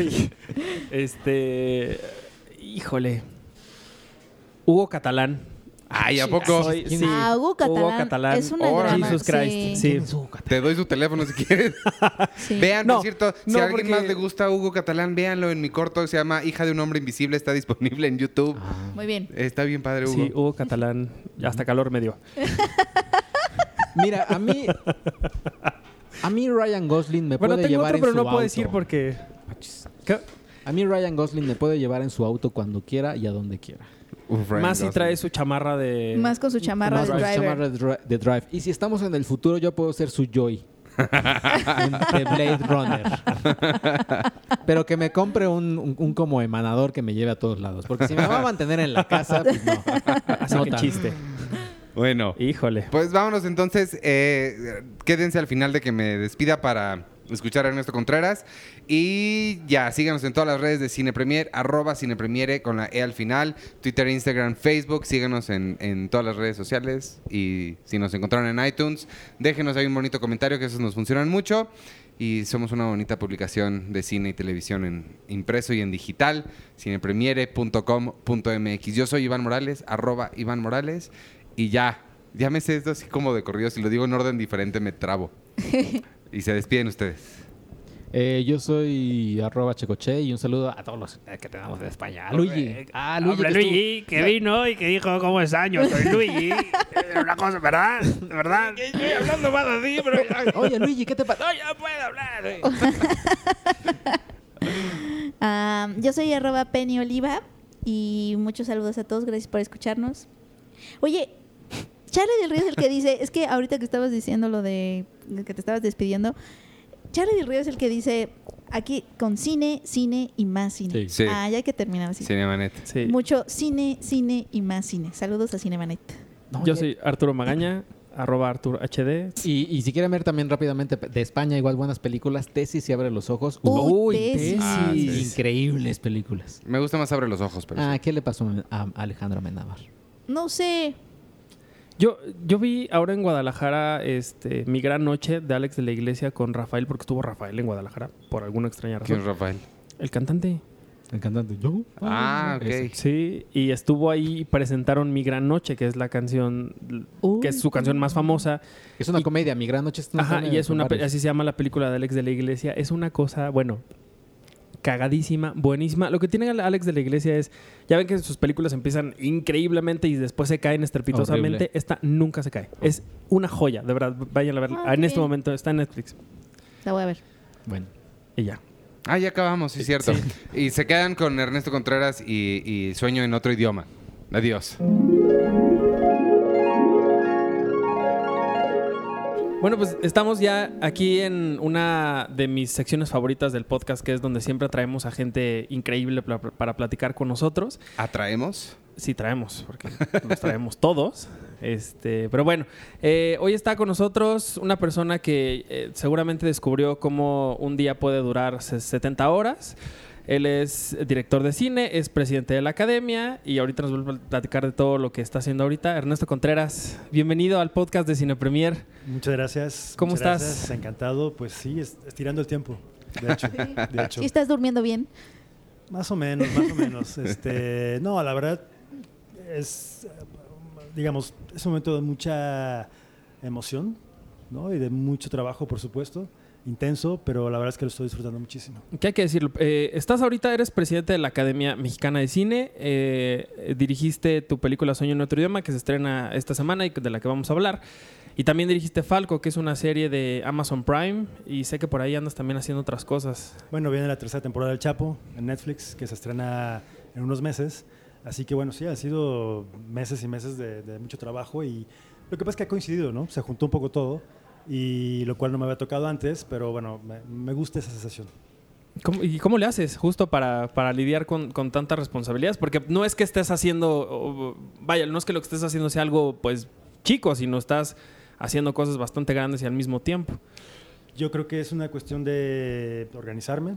Este. Híjole. Hugo Catalán. Ay, ¿a poco? Soy- ¿Quién sí, Ah, Hugo Catalán es una Órale. drama. Jesus Christ. Sí, Sí. Te doy su teléfono si quieres. sí. Vean, No, por cierto, si no, a alguien porque- más le gusta a Hugo Catalán, véanlo en mi corto. Se llama Hija de un hombre invisible. Está disponible en YouTube. Muy bien. Está bien padre, Hugo. Sí, Hugo Catalán. Hasta calor me dio. Mira, a mí... A mí Ryan Gosling me Bueno, puede tengo llevar otro, en pero su no auto. puedo decir porque. ¿Qué? A mí Ryan Gosling me puede llevar en su auto cuando quiera y a donde quiera. Uf, Ryan Más si Gosling. trae su chamarra de. Más con su chamarra Más de con su driver. chamarra de, dri- de Drive. Y si estamos en el futuro, yo puedo ser su Joy. en- de Blade Runner. Pero que me compre un, un- un como emanador que me lleve a todos lados. Porque si me va a mantener en la casa, pues no. Así No que tanto. chiste. Bueno, Híjole. pues vámonos entonces. eh, quédense al final de que me despida para escuchar a Ernesto Contreras. Y ya, síganos en todas las redes de Cine Premier, arroba Cine Premiere con la E al final. Twitter, Instagram, Facebook. Síganos en, en todas las redes sociales. Y si nos encontraron en iTunes, déjenos ahí un bonito comentario, que esos nos funcionan mucho. Y somos una bonita publicación de cine y televisión en impreso y en digital. cinepremiere punto com punto m x. Yo soy Iván Morales, arroba Iván Morales. Y ya, ya me sé esto así como de corrido. Si lo digo en orden diferente, me trabo. Y se despiden ustedes. Eh, yo soy arroba Checoche y un saludo a todos los eh, que tenemos de España. A Luigi. Ah, Luigi. Hombre, que estuvo- Luigi, que vino y que dijo cómo es año. Soy Luigi. Era una cosa, ¿verdad? ¿De verdad? Estoy hablando más así, pero... Oye, Luigi, ¿qué te pasa? No, ya no puedo hablar. Ah, yo soy arroba Penny Oliva y muchos saludos a todos. Gracias por escucharnos. Oye, Charlie del Río es el que dice, es que ahorita que estabas diciendo lo de que te estabas despidiendo, Charlie del Río es el que dice aquí con cine, cine y más cine. Sí. Sí. Ah, ya hay que terminar así. Cinemanet. Sí. Mucho cine, cine y más cine. Saludos a Cinemanet. No, Yo ya- soy Arturo Magaña, arroba Artur H D. Y, y si quieren ver también rápidamente de España, igual buenas películas, Tesis y Abre los Ojos. Uy, Uy, Tesis. Ah, sí. Increíbles películas. Me gusta más Abre los Ojos, pero Ah, sí. ¿qué le pasó a Alejandro Amenábar? No sé. Yo, yo vi ahora en Guadalajara este, Mi Gran Noche de Alex de la Iglesia con Rafael, porque estuvo Rafael en Guadalajara, por alguna extraña ¿Quién razón. es Rafael? El cantante. El cantante. ¿Yo? Ah, ok. Ese. Sí, y estuvo ahí y presentaron Mi Gran Noche, que es la canción, Uy. que es su canción más famosa. Es una Y- comedia, Mi Gran Noche es una Ajá, comedia y es con una, pe- varios. así se llama la película de Alex de la Iglesia. Es una cosa, bueno, cagadísima, buenísima. Lo que tiene Alex de la Iglesia es, ya ven que sus películas empiezan increíblemente y después se caen estrepitosamente. Horrible. Esta nunca se cae. Es una joya, de verdad. Vayan a verla. Ah, en qué este bien. momento está en Netflix. La voy a ver. Bueno. Y ya. Ah, ya acabamos, sí, cierto. Y se quedan con Ernesto Contreras y, y Sueño en otro idioma. Adiós. Bueno, pues estamos ya aquí en una de mis secciones favoritas del podcast, que es donde siempre traemos a gente increíble pla- para platicar con nosotros. ¿Atraemos? Sí, traemos, porque los traemos todos. Este, pero bueno, eh, hoy está con nosotros una persona que eh, seguramente descubrió cómo un día puede durar se- setenta horas. Él es director de cine, es presidente de la academia y ahorita nos va a platicar de todo lo que está haciendo ahorita. Ernesto Contreras, bienvenido al podcast de Cine Premier. Muchas gracias. ¿Cómo muchas estás? gracias, Encantado. Pues sí, es- estirando el tiempo. De hecho, de hecho. ¿Y estás durmiendo bien? Más o menos, más o menos. Este, no, la verdad es, eh, digamos, es un momento de mucha emoción, ¿no? Y de mucho trabajo, por supuesto. Intenso, pero la verdad es que lo estoy disfrutando muchísimo. ¿Qué hay que decirlo? Eh, estás ahorita, eres presidente de la Academia Mexicana de Cine. eh, dirigiste tu película Sueño en otro idioma, que se estrena esta semana y de la que vamos a hablar. Y también dirigiste Falco, que es una serie de Amazon Prime. Y sé que por ahí andas también haciendo otras cosas. Bueno, viene la tercera temporada del Chapo en Netflix, que se estrena en unos meses. Así que bueno, sí, han sido meses y meses de, de mucho trabajo y lo que pasa es que ha coincidido, ¿no? Se juntó un poco todo y lo cual no me había tocado antes, pero bueno, me, me gusta esa sensación. ¿Cómo- ¿Y cómo le haces justo para, para lidiar con, con tantas responsabilidades? Porque no es que estés haciendo, o- vaya, no es que lo que estés haciendo sea algo pues chico, sino estás haciendo cosas bastante grandes y al mismo tiempo. Yo creo que es una cuestión de organizarme,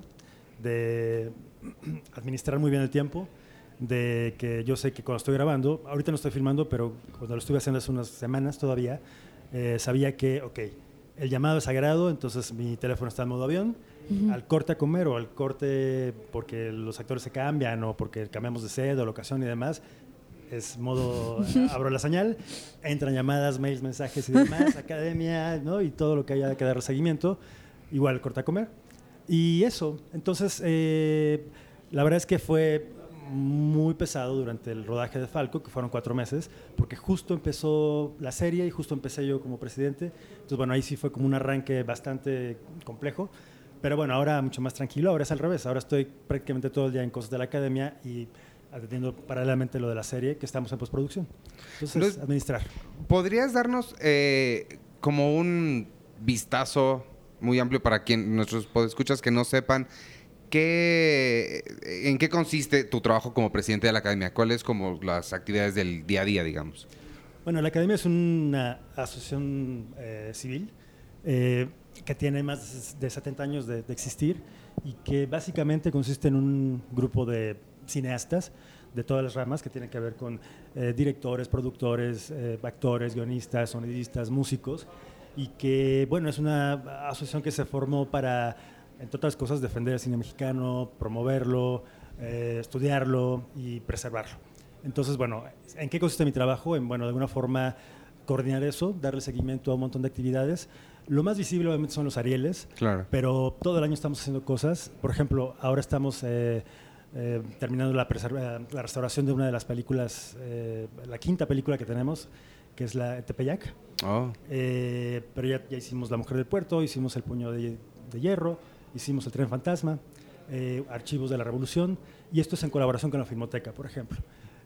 de administrar muy bien el tiempo, de que yo sé que cuando estoy grabando, ahorita no estoy filmando, pero cuando lo estuve haciendo hace unas semanas todavía, eh, sabía que, ok, el llamado es sagrado, entonces mi teléfono está en modo avión, Ujú. al corte a comer o al corte porque los actores se cambian o porque cambiamos de sede o locación y demás, es modo, abro la señal, entran llamadas, mails, mensajes y demás, academia, ¿no? Y todo lo que haya que dar seguimiento, igual corta a comer. Y eso, entonces, eh, la verdad es que fue muy pesado durante el rodaje de Falco, que fueron cuatro meses, porque justo empezó la serie y justo empecé yo como presidente. Entonces, bueno, ahí sí fue como un arranque bastante complejo. Pero bueno, ahora mucho más tranquilo, ahora es al revés. Ahora estoy prácticamente todo el día en cosas de la academia y atendiendo paralelamente lo de la serie, que estamos en postproducción. Entonces, Entonces, administrar. ¿Podrías darnos eh, como un vistazo muy amplio para quien nuestros podescuchas que no sepan qué, en qué consiste tu trabajo como presidente de la academia? ¿Cuáles como las actividades del día a día, digamos? Bueno, la Academia es una asociación eh, civil eh, que tiene más de setenta años de, de existir y que básicamente consiste en un grupo de cineastas de todas las ramas que tienen que ver con eh, directores, productores, eh, actores, guionistas, sonidistas, músicos y que, bueno, es una asociación que se formó para, entre otras cosas, defender el cine mexicano, promoverlo, eh, estudiarlo y preservarlo. Entonces, bueno, ¿en qué consiste mi trabajo? En, bueno, de alguna forma coordinar eso, darle seguimiento a un montón de actividades. Lo más visible obviamente son los Arieles, Claro. pero todo el año estamos haciendo cosas. Por ejemplo, ahora estamos eh, eh, terminando la, preserva- la restauración de una de las películas, eh, la quinta película que tenemos, que es la de Tepeyac. Oh. Eh, pero ya, ya hicimos La Mujer del Puerto, hicimos El Puño de, de Hierro, hicimos El Tren Fantasma, eh, Archivos de la Revolución, y esto es en colaboración con la Filmoteca, por ejemplo.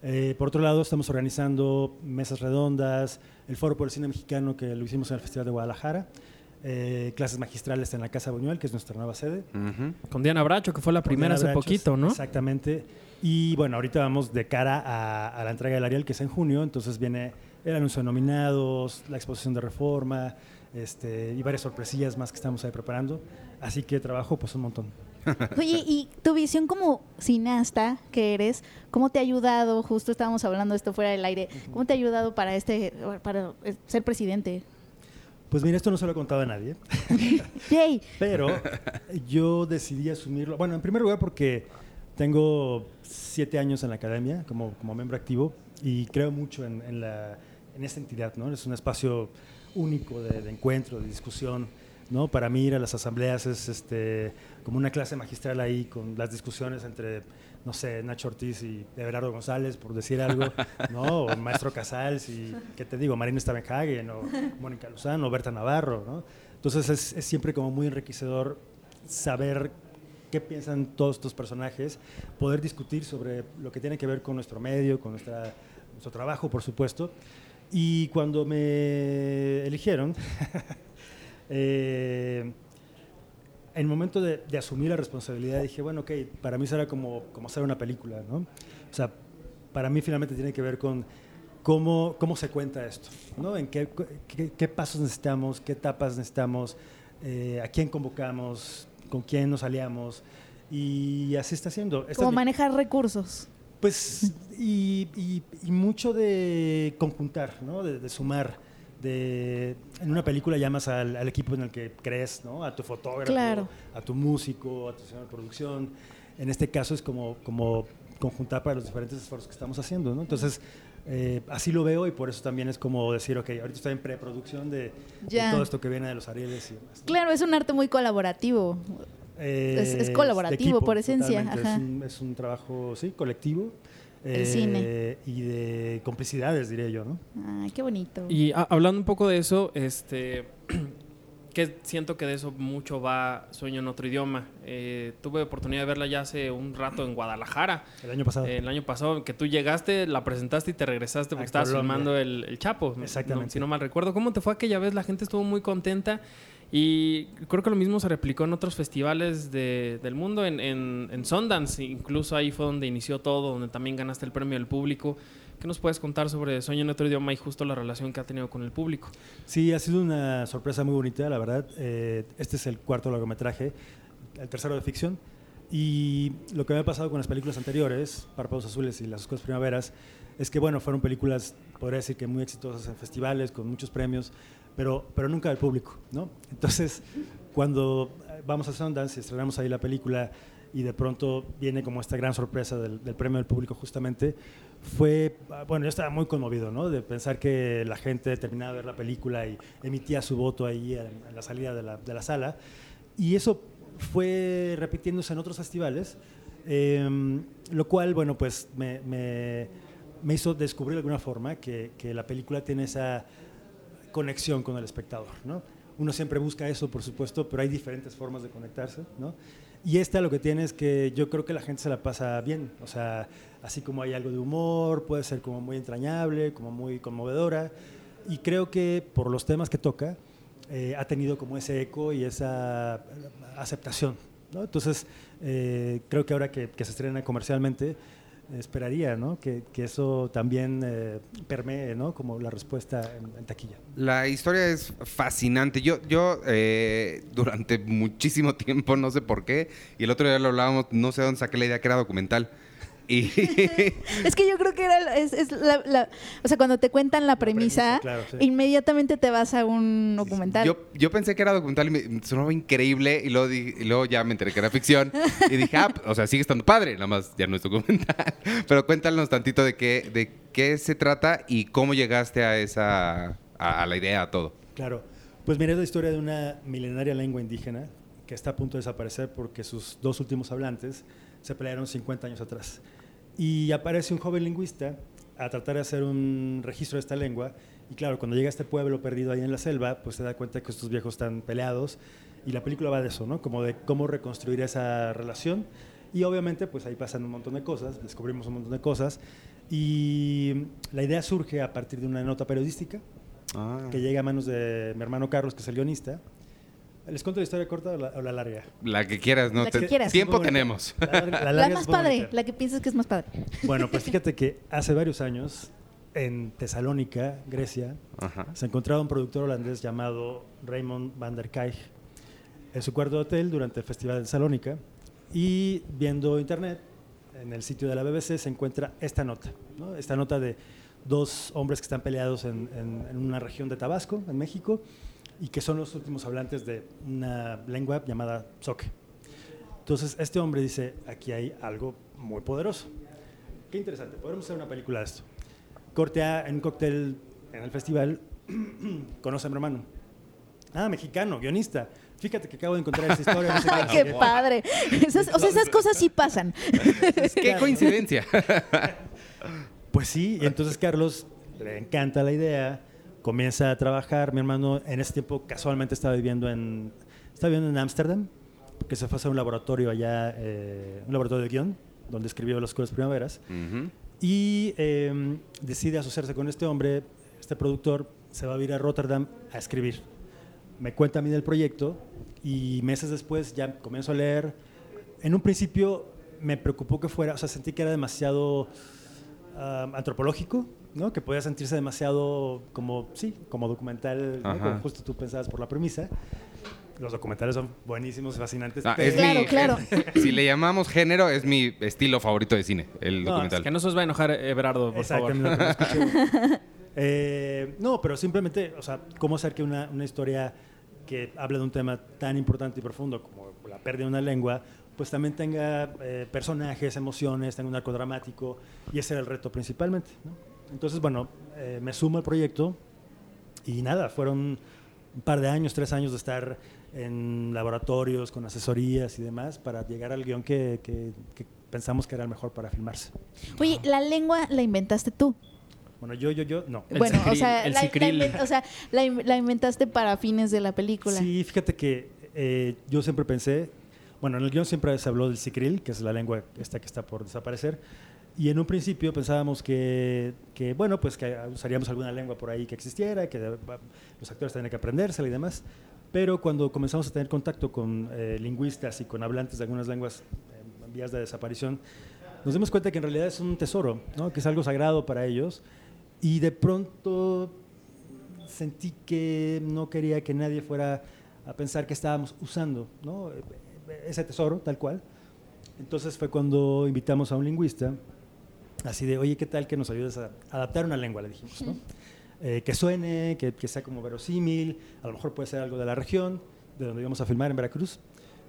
Eh, por otro lado, estamos organizando mesas redondas, el Foro por el Cine Mexicano, que lo hicimos en el Festival de Guadalajara, eh, clases magistrales en la Casa Buñuel, que es nuestra nueva sede. Ujú. Con Diana Bracho, que fue la primera hace Brachos, poquito, ¿no? Exactamente. Y bueno, ahorita vamos de cara a, a la entrega del Ariel, que es en junio, entonces viene el anuncio de nominados, la exposición de Reforma, este, y varias sorpresillas más que estamos ahí preparando. Así que trabajo pues un montón. Oye, y tu visión como cineasta que eres, ¿cómo te ha ayudado? Justo estábamos hablando de esto fuera del aire. ¿Cómo te ha ayudado para este, para ser presidente? Pues mira, esto no se lo he contado a nadie, Yay. pero yo decidí asumirlo. Bueno, en primer lugar porque tengo siete años en la academia como, como miembro activo y creo mucho en, en, la, en esta entidad, ¿no? Es un espacio único de, de encuentro, de discusión, ¿no? Para mí ir a las asambleas es este, como una clase magistral ahí con las discusiones entre, no sé, Nacho Ortiz y Everardo González, por decir algo, ¿no? O el maestro Casals y, ¿qué te digo? Marina Stavenhagen o Mónica Luzano o Berta Navarro, ¿no? Entonces es, es siempre como muy enriquecedor saber qué piensan todos estos personajes, poder discutir sobre lo que tiene que ver con nuestro medio, con nuestra, nuestro trabajo, por supuesto. Y cuando me eligieron, eh, en el momento de, de asumir la responsabilidad dije, bueno, ok, para mí será como, como hacer una película, ¿no? O sea, para mí finalmente tiene que ver con cómo, cómo se cuenta esto, ¿no? En qué, qué, qué pasos necesitamos, qué etapas necesitamos, eh, a quién convocamos, con quién nos aliamos, y así está siendo. Esta Como es mi- manejar recursos. Pues, y, y- y mucho de conjuntar, ¿no? De, de sumar. De, en una película llamas al, al equipo en el que crees, ¿no? A tu fotógrafo, Claro. a tu músico, a tu señor de producción. En este caso es como, como conjuntar para los diferentes esfuerzos que estamos haciendo, ¿no? Entonces, eh, así lo veo y por eso también es como decir, ok, ahorita estoy en preproducción de, de Ya. todo esto que viene de los Arieles y demás. Claro, es un arte muy colaborativo. Eh, Es- es de colaborativo, por esencia, totalmente. ajá. Es un, es un trabajo, sí, colectivo. El eh, cine. Y de complicidades, diría yo, ¿no? Ay, qué bonito. Y a- hablando un poco de eso, este, que siento que de eso mucho va Sueño en otro idioma. Eh, tuve oportunidad de verla ya hace un rato en Guadalajara, El año pasado. eh, el año pasado, que tú llegaste, la presentaste y te regresaste porque A estabas Colombia. filmando el, el Chapo. Exactamente. no- si no mal recuerdo. ¿Cómo te fue aquella vez? La gente estuvo muy contenta y creo que lo mismo se replicó en otros festivales de- del mundo, en, en, en Sundance, incluso ahí fue donde inició todo, donde también ganaste el premio del público. ¿Qué nos puedes contar sobre Sueño en otro idioma y justo la relación que ha tenido con el público? Sí, ha sido una sorpresa muy bonita, la verdad. Eh, este es el cuarto largometraje, el tercero de ficción. Y lo que me ha pasado con las películas anteriores, Párpados Azules y Las Oscuras Primaveras, es que, bueno, fueron películas, podría decir que muy exitosas en festivales, con muchos premios, pero, pero nunca del público, ¿no? Entonces, cuando vamos a Sundance y estrenamos ahí la película y de pronto viene como esta gran sorpresa del, del premio del público justamente, fue, bueno, yo estaba muy conmovido, ¿no? De pensar que la gente terminaba de ver la película y emitía su voto ahí en, en la salida de la, de la sala. Y eso fue repitiéndose en otros festivales, eh, lo cual, bueno, pues me, me, me hizo descubrir de alguna forma que, que la película tiene esa conexión con el espectador, ¿no? Uno siempre busca eso, por supuesto, pero hay diferentes formas de conectarse, ¿no? Y esta lo que tiene es que yo creo que la gente se la pasa bien, o sea, así como hay algo de humor, puede ser como muy entrañable, como muy conmovedora, y creo que por los temas que toca, eh, ha tenido como ese eco y esa aceptación, ¿no? Entonces, eh, creo que ahora que, que se estrena comercialmente, esperaría, ¿no? que, que eso también eh, permee, ¿no? Como la respuesta en, en taquilla. La historia es fascinante. Yo, yo eh, durante muchísimo tiempo, no sé por qué, y el otro día lo hablábamos, no sé dónde saqué la idea que era documental. Y Es que yo creo que era es, es la, la- o sea, cuando te cuentan la premisa, premisa, claro, sí. inmediatamente te vas a un documental. yo, yo pensé que era documental y me sonaba increíble y luego, di- y luego ya me enteré que era ficción y dije, ah, o sea, sigue estando padre, nada más ya no es documental. Pero cuéntanos tantito de qué, de qué se trata y cómo llegaste a esa, a, a la idea, a todo. Claro. Pues mira, es la historia de una milenaria lengua indígena que está a punto de desaparecer porque sus dos últimos hablantes se pelearon cincuenta años atrás. Y aparece un joven lingüista a tratar de hacer un registro de esta lengua. Y claro, cuando llega a este pueblo perdido ahí en la selva, pues se da cuenta que estos viejos están peleados. Y la película va de eso, ¿no? Como de cómo reconstruir esa relación. Y obviamente, pues ahí pasan un montón de cosas, descubrimos un montón de cosas. Y la idea surge a partir de una nota periodística Ah. que llega a manos de mi hermano Carlos, que es el guionista. ¿Les cuento la historia corta o la, o la larga? La que quieras, ¿no? La que Te- quieras. Tiempo Muy bonita. tenemos. La, larga- la La larga más es muy padre, bonita. la que piensas que es más padre. Bueno, pues fíjate que hace varios años, en Tesalónica, Grecia, Ajá. se encontraba un productor holandés llamado Raymond van der Kaig en su cuarto de hotel durante el Festival de Tesalónica, y viendo internet, en el sitio de la B B C se encuentra esta nota, ¿no? Esta nota de dos hombres que están peleados en, en- en una región de Tabasco, en México, y que son los últimos hablantes de una lengua llamada zoque. Entonces, este hombre dice, aquí hay algo muy poderoso. Qué interesante, podemos hacer una película de esto. Corte A, en un cóctel en el festival, conoce a mi hermano. Ah, mexicano, guionista. Fíjate que acabo de encontrar esta historia. No sé qué, no sé ¡Qué qué. padre! Esas, o sea, esas cosas sí pasan. Qué Claro. coincidencia. Pues sí, y entonces Carlos le encanta la idea, comienza a trabajar. Mi hermano en ese tiempo casualmente estaba viviendo en estaba viviendo en Ámsterdam, porque se fue a hacer un laboratorio allá, eh, un laboratorio de guión, donde escribió Las Oscuras Primaveras. Ujú. Y eh, decide asociarse con este hombre, este productor, se va a ir a Rotterdam a escribir. Me cuenta a mí del proyecto y meses después ya comienzo a leer. En un principio me preocupó que fuera, o sea, sentí que era demasiado ah, antropológico, ¿no? Que podía sentirse demasiado como, sí, como documental, ¿no? Ajá. Como justo tú pensabas por la premisa. Los documentales son buenísimos, fascinantes. Ah, pero- es Claro, mi- claro. Si le llamamos género, es mi estilo favorito de cine, el No, documental. Que no se os va a enojar, Everardo, por favor. Exactamente, lo escuché. Eh, no, pero simplemente, o sea, cómo hacer que una, una historia que habla de un tema tan importante y profundo como la pérdida de una lengua, pues también tenga eh, personajes, emociones, tenga un arco dramático, y ese era el reto principalmente, ¿no? Entonces, bueno, eh, me sumo al proyecto y nada, fueron un par de años, tres años de estar en laboratorios, con asesorías y demás, para llegar al guión que, que- que pensamos que era el mejor para filmarse. Oye, la lengua la inventaste tú. Bueno, yo, yo, yo, no. El bueno, o cicril, sea, el la, la cicril. inven- o sea, la in- la inventaste para fines de la película. Sí, fíjate que eh, yo siempre pensé, bueno, en el guión siempre se habló del cicril, que es la lengua esta que está por desaparecer, y en un principio pensábamos que, que bueno, pues que usaríamos alguna lengua por ahí que existiera, que eh, los actores tenían que aprendérsela y demás, pero cuando comenzamos a tener contacto con eh, lingüistas y con hablantes de algunas lenguas eh, en vías de desaparición, nos dimos cuenta que en realidad es un tesoro, ¿no? Que es algo sagrado para ellos, y de pronto sentí que no quería que nadie fuera a pensar que estábamos usando, ¿no? ese tesoro, tal cual. Entonces fue cuando invitamos a un lingüista, así de, oye, ¿qué tal que nos ayudes a adaptar una lengua? Le dijimos, ¿no? Eh, que suene, que, que sea como verosímil, a lo mejor puede ser algo de la región, de donde íbamos a filmar en Veracruz.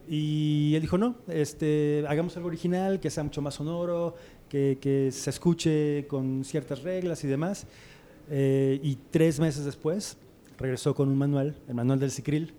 Y él dijo, no, este, hagamos algo original, que sea mucho más sonoro, que, que se escuche con ciertas reglas y demás. Eh, y tres meses después regresó con un manual, el manual del cicril,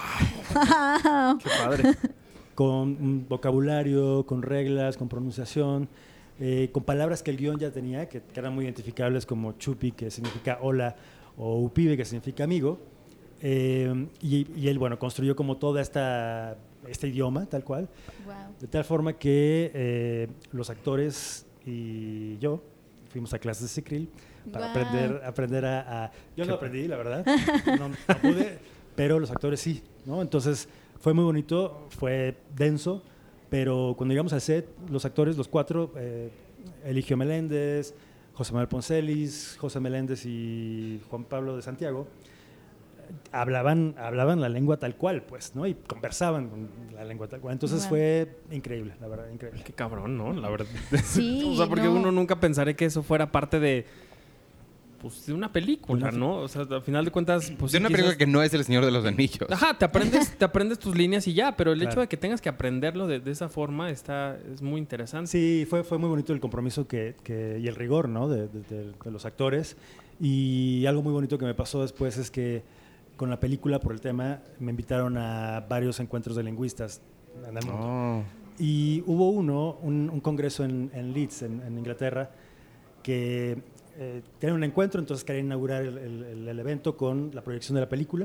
Qué padre. con un vocabulario, con reglas, con pronunciación, eh, con palabras que el guión ya tenía, que, que eran muy identificables, como chupi, que significa hola, o upibe, que significa amigo. Eh, y, y él, bueno, construyó como toda esta este idioma, tal cual, Wow. de tal forma que eh, los actores y yo fuimos a clases de cicril para Guau. aprender, aprender a, a- Yo no aprendí, la verdad, no, no pude, pero los actores sí, ¿no? Entonces fue muy bonito, fue denso, pero cuando llegamos al set, los actores, los cuatro, eh, Eligio Meléndez, José Manuel Poncelis, José Meléndez y Juan Pablo de Santiago, hablaban, hablaban la lengua tal cual, pues, ¿no? Y conversaban con la lengua tal cual. Entonces Wow. fue increíble, la verdad, increíble. Qué cabrón, ¿no? La verdad. Sí, O sea, porque no. uno nunca pensaría que eso fuera parte de, pues, de una película, Una- ¿no? O sea, al final de cuentas, pues de sí, una quizás- película que no es El Señor de los Anillos. Ajá, te aprendes, te aprendes tus líneas y ya, pero el hecho Claro. de que tengas que aprenderlo de, de esa forma está, es muy interesante. Sí, fue, fue muy bonito el compromiso que, que- y el rigor, ¿no? de, de- de- de los actores. Y algo muy bonito que me pasó después es que con la película, por el tema, me invitaron a varios encuentros de lingüistas en el mundo. Oh. Y hubo uno, un, un congreso en, en Leeds, en, en Inglaterra, que eh, tenían un encuentro, entonces querían inaugurar el, el- el evento con la proyección de la película.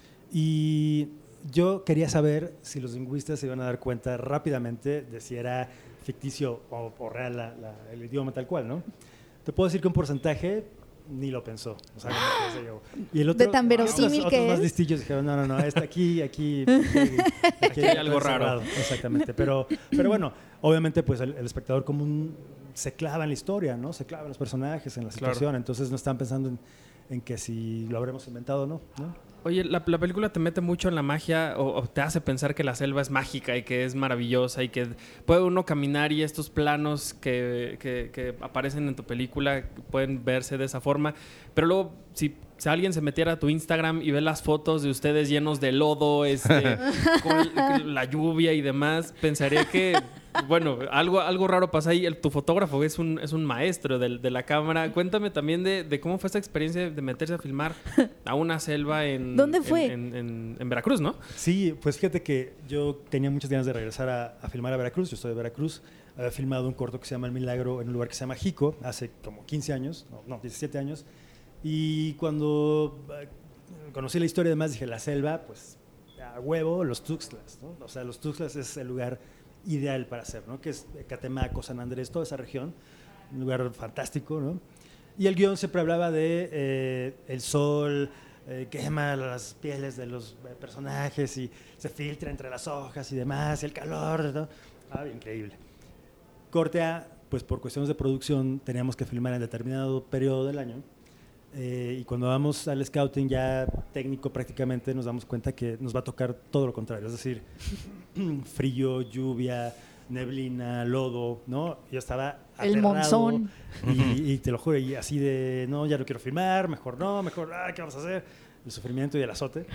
Y yo quería saber si los lingüistas se iban a dar cuenta rápidamente de si era ficticio o, o real la- la- el idioma tal cual, ¿no? te puedo decir que un porcentaje ni lo pensó. O sea, no sé yo. Y el otro, De tan verosímil otros, que otros más es. listillos dijeron, no, no, no, está aquí, aquí, aquí, aquí hay algo raro. cerrado. Exactamente. Pero, pero bueno, obviamente, pues el, el espectador común se clava en la historia, ¿no? Se clava en los personajes, en la Claro. situación. Entonces no están pensando en, en que si lo habremos inventado o no, ¿no? Oye, la, la película te mete mucho en la magia o, o te hace pensar que la selva es mágica y que es maravillosa y que puede uno caminar y estos planos que, que, que aparecen en tu película pueden verse de esa forma. Pero luego, si, si alguien se metiera a tu Instagram y ve las fotos de ustedes llenos de lodo, este, con la lluvia y demás, pensaría que, bueno, algo, algo raro pasa ahí. El, tu fotógrafo es un, es un maestro de, de la cámara. Cuéntame también de, de cómo fue esta experiencia de meterse a filmar a una selva en... ¿Dónde fue? En, en, en, en Veracruz, ¿no? Sí, pues fíjate que yo tenía muchas ganas de regresar a, a filmar a Veracruz. Yo soy de Veracruz. Había filmado un corto que se llama El Milagro en un lugar que se llama Jico hace como quince años, no, no diecisiete años. Y cuando eh, conocí la historia y demás, dije, la selva, pues a huevo, los Tuxtlas, ¿no? O sea, los Tuxtlas es el lugar ideal para hacer, ¿no? Que es Catemaco, San Andrés, toda esa región. Un lugar fantástico, ¿no? Y el guión siempre hablaba de eh, el sol... Eh, quema las pieles de los eh, personajes y se filtra entre las hojas y demás, y el calor, ¿no? Ah, increíble. Corte A, pues por cuestiones de producción teníamos que filmar en determinado periodo del año, eh, y cuando vamos al scouting ya técnico prácticamente nos damos cuenta que nos va a tocar todo lo contrario, es decir, frío, lluvia, neblina, lodo, ¿no? Yo estaba El aterrado monzón. y, y te lo juro, y así de, no, ya no quiero filmar, mejor no, mejor, ah, ¿qué vamos a hacer? El sufrimiento y el azote.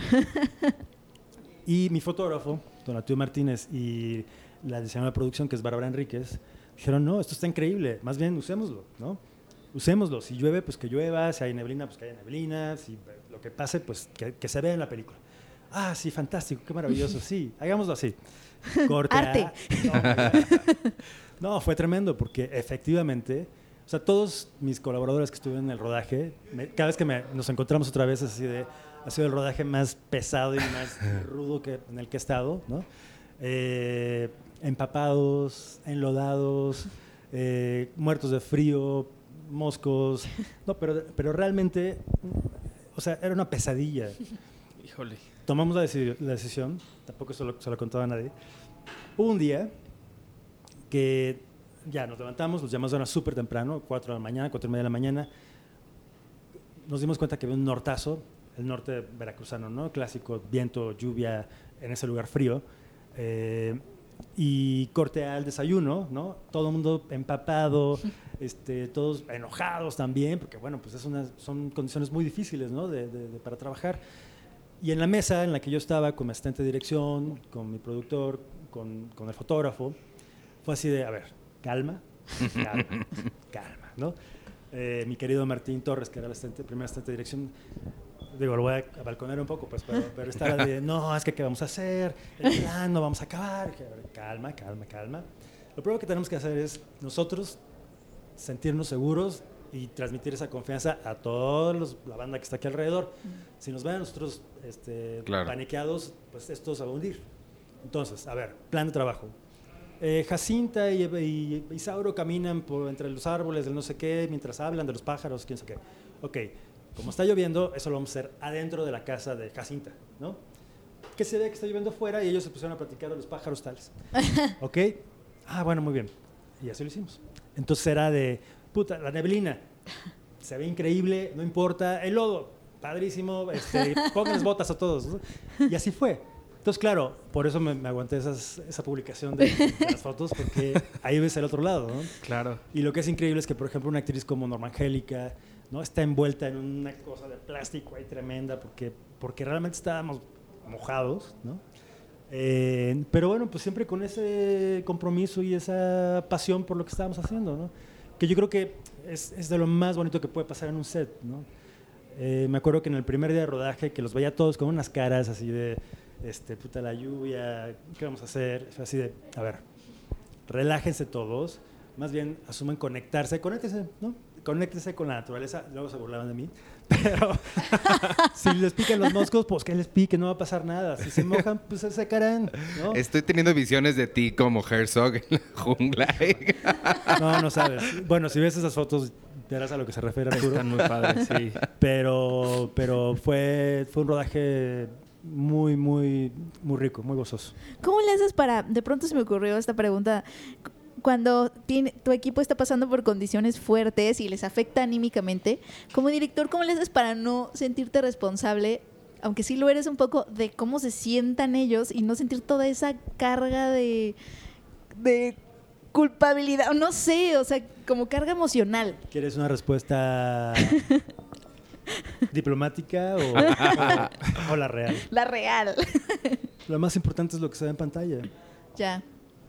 Y mi fotógrafo, Donatio Martínez, y la diseñadora de producción, que es Bárbara Enríquez, dijeron, no, esto está increíble, más bien usémoslo, ¿no? Usémoslo, si llueve, pues que llueva, si hay neblina, pues que haya neblina, si lo que pase, pues que, que se vea en la película. Ah, sí, fantástico, qué maravilloso, sí, hagámoslo así. Corte Arte. A. No, no, fue tremendo porque efectivamente, o sea, todos mis colaboradores que estuvieron en el rodaje, me, cada vez que me, nos encontramos otra vez, es así de, ha sido el rodaje más pesado y más rudo que, en el que he estado, ¿no? Eh, empapados, enlodados, eh, muertos de frío, moscos, no, pero, pero realmente, o sea, era una pesadilla. Híjole. Tomamos la, deci- la decisión, tampoco se lo, se lo contaba a nadie. Hubo un día que ya nos levantamos, los llamamos a súper temprano, cuatro de la mañana, cuatro y media de la mañana. Nos dimos cuenta que había un nortazo, el norte veracruzano, ¿no? Clásico, viento, lluvia, en ese lugar frío. Eh, y corte al desayuno, ¿no? Todo el mundo empapado, este, todos enojados también, porque bueno, pues es una, son condiciones muy difíciles, ¿no? De, de, de, para trabajar. Y en la mesa en la que yo estaba con mi asistente de dirección, con mi productor, con, con el fotógrafo, fue así de, a ver, calma, calma, calma, ¿no? Eh, mi querido Martín Torres, que era el asistente, primer asistente de dirección, digo, lo voy a balconear un poco, pues, pero, pero estaba de, no, es que ¿qué vamos a hacer? El plan, no vamos a acabar. Que, a ver, calma, calma, calma. Lo primero que tenemos que hacer es nosotros sentirnos seguros y transmitir esa confianza a toda la banda que está aquí alrededor. Si nos ven a nosotros este, Claro. paniqueados, pues esto se va a hundir. Entonces, a ver, plan de trabajo. Eh, Jacinta y, y Isauro caminan por entre los árboles del no sé qué, mientras hablan de los pájaros, quién sabe qué. Ok, como está lloviendo, eso lo vamos a hacer adentro de la casa de Jacinta, ¿no? Que se ve que está lloviendo fuera y ellos se pusieron a platicar de los pájaros tales. ¿Ok? Ah, bueno, muy bien. Y así lo hicimos. Entonces era de, puta, la neblina, se ve increíble, no importa, el lodo, padrísimo, este, pónganles botas a todos, ¿no? Y así fue. Entonces, claro, por eso me, me aguanté esas, esa publicación de, de las fotos, porque ahí ves el otro lado, ¿no? Claro. Y lo que es increíble es que, por ejemplo, una actriz como Norma Angélica, ¿no? Está envuelta en una cosa de plástico ahí tremenda, porque, porque realmente estábamos mojados, ¿no? Eh, pero bueno, pues siempre con ese compromiso y esa pasión por lo que estábamos haciendo, ¿no? Que yo creo que es, es de lo más bonito que puede pasar en un set, ¿no? Eh, me acuerdo que en el primer día de rodaje, que los veía todos con unas caras así de, este, puta la lluvia, ¿qué vamos a hacer? Fue así de, a ver, relájense todos, más bien asumen conectarse, conéctense, ¿no? Conéctense con la naturaleza, luego se burlaban de mí, Pero si les pican los moscos, pues que les pique, no va a pasar nada. Si se mojan, pues se secarán, ¿no? Estoy teniendo visiones de ti como Herzog en la jungla. No, no sabes. Bueno, si ves esas fotos, verás a lo que se refiere Arturo. Están muy padres, sí. Pero, pero fue, fue un rodaje muy, muy, muy rico, muy gozoso. ¿Cómo le haces para, de pronto se me ocurrió esta pregunta, cuando tiene, tu equipo está pasando por condiciones fuertes y les afecta anímicamente, como director, ¿cómo le haces para no sentirte responsable, aunque sí lo eres un poco, de cómo se sientan ellos y no sentir toda esa carga de, de culpabilidad? No sé, o sea, como carga emocional. ¿Quieres una respuesta diplomática o, o, o la real? La real. Lo más importante es lo que se ve en pantalla. Ya.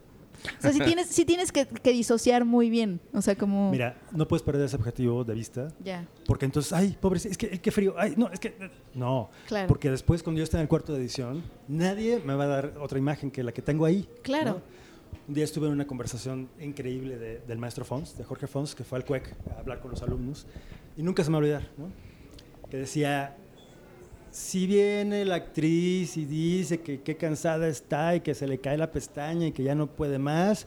O sea, si tienes, si tienes que, que disociar muy bien. O sea, como... Mira, no puedes perder ese objetivo de vista. Ya. Porque entonces, ay, pobre, es que qué frío. Ay, no, es que... No. Claro. Porque después, cuando yo esté en el cuarto de edición, nadie me va a dar otra imagen que la que tengo ahí. Claro. ¿no? Un día estuve en una conversación increíble de, del maestro Fons, de Jorge Fons, que fue al C U E C a hablar con los alumnos. Y nunca se me va a olvidar, ¿no? Que decía... Si viene la actriz y dice que qué cansada está y que se le cae la pestaña y que ya no puede más,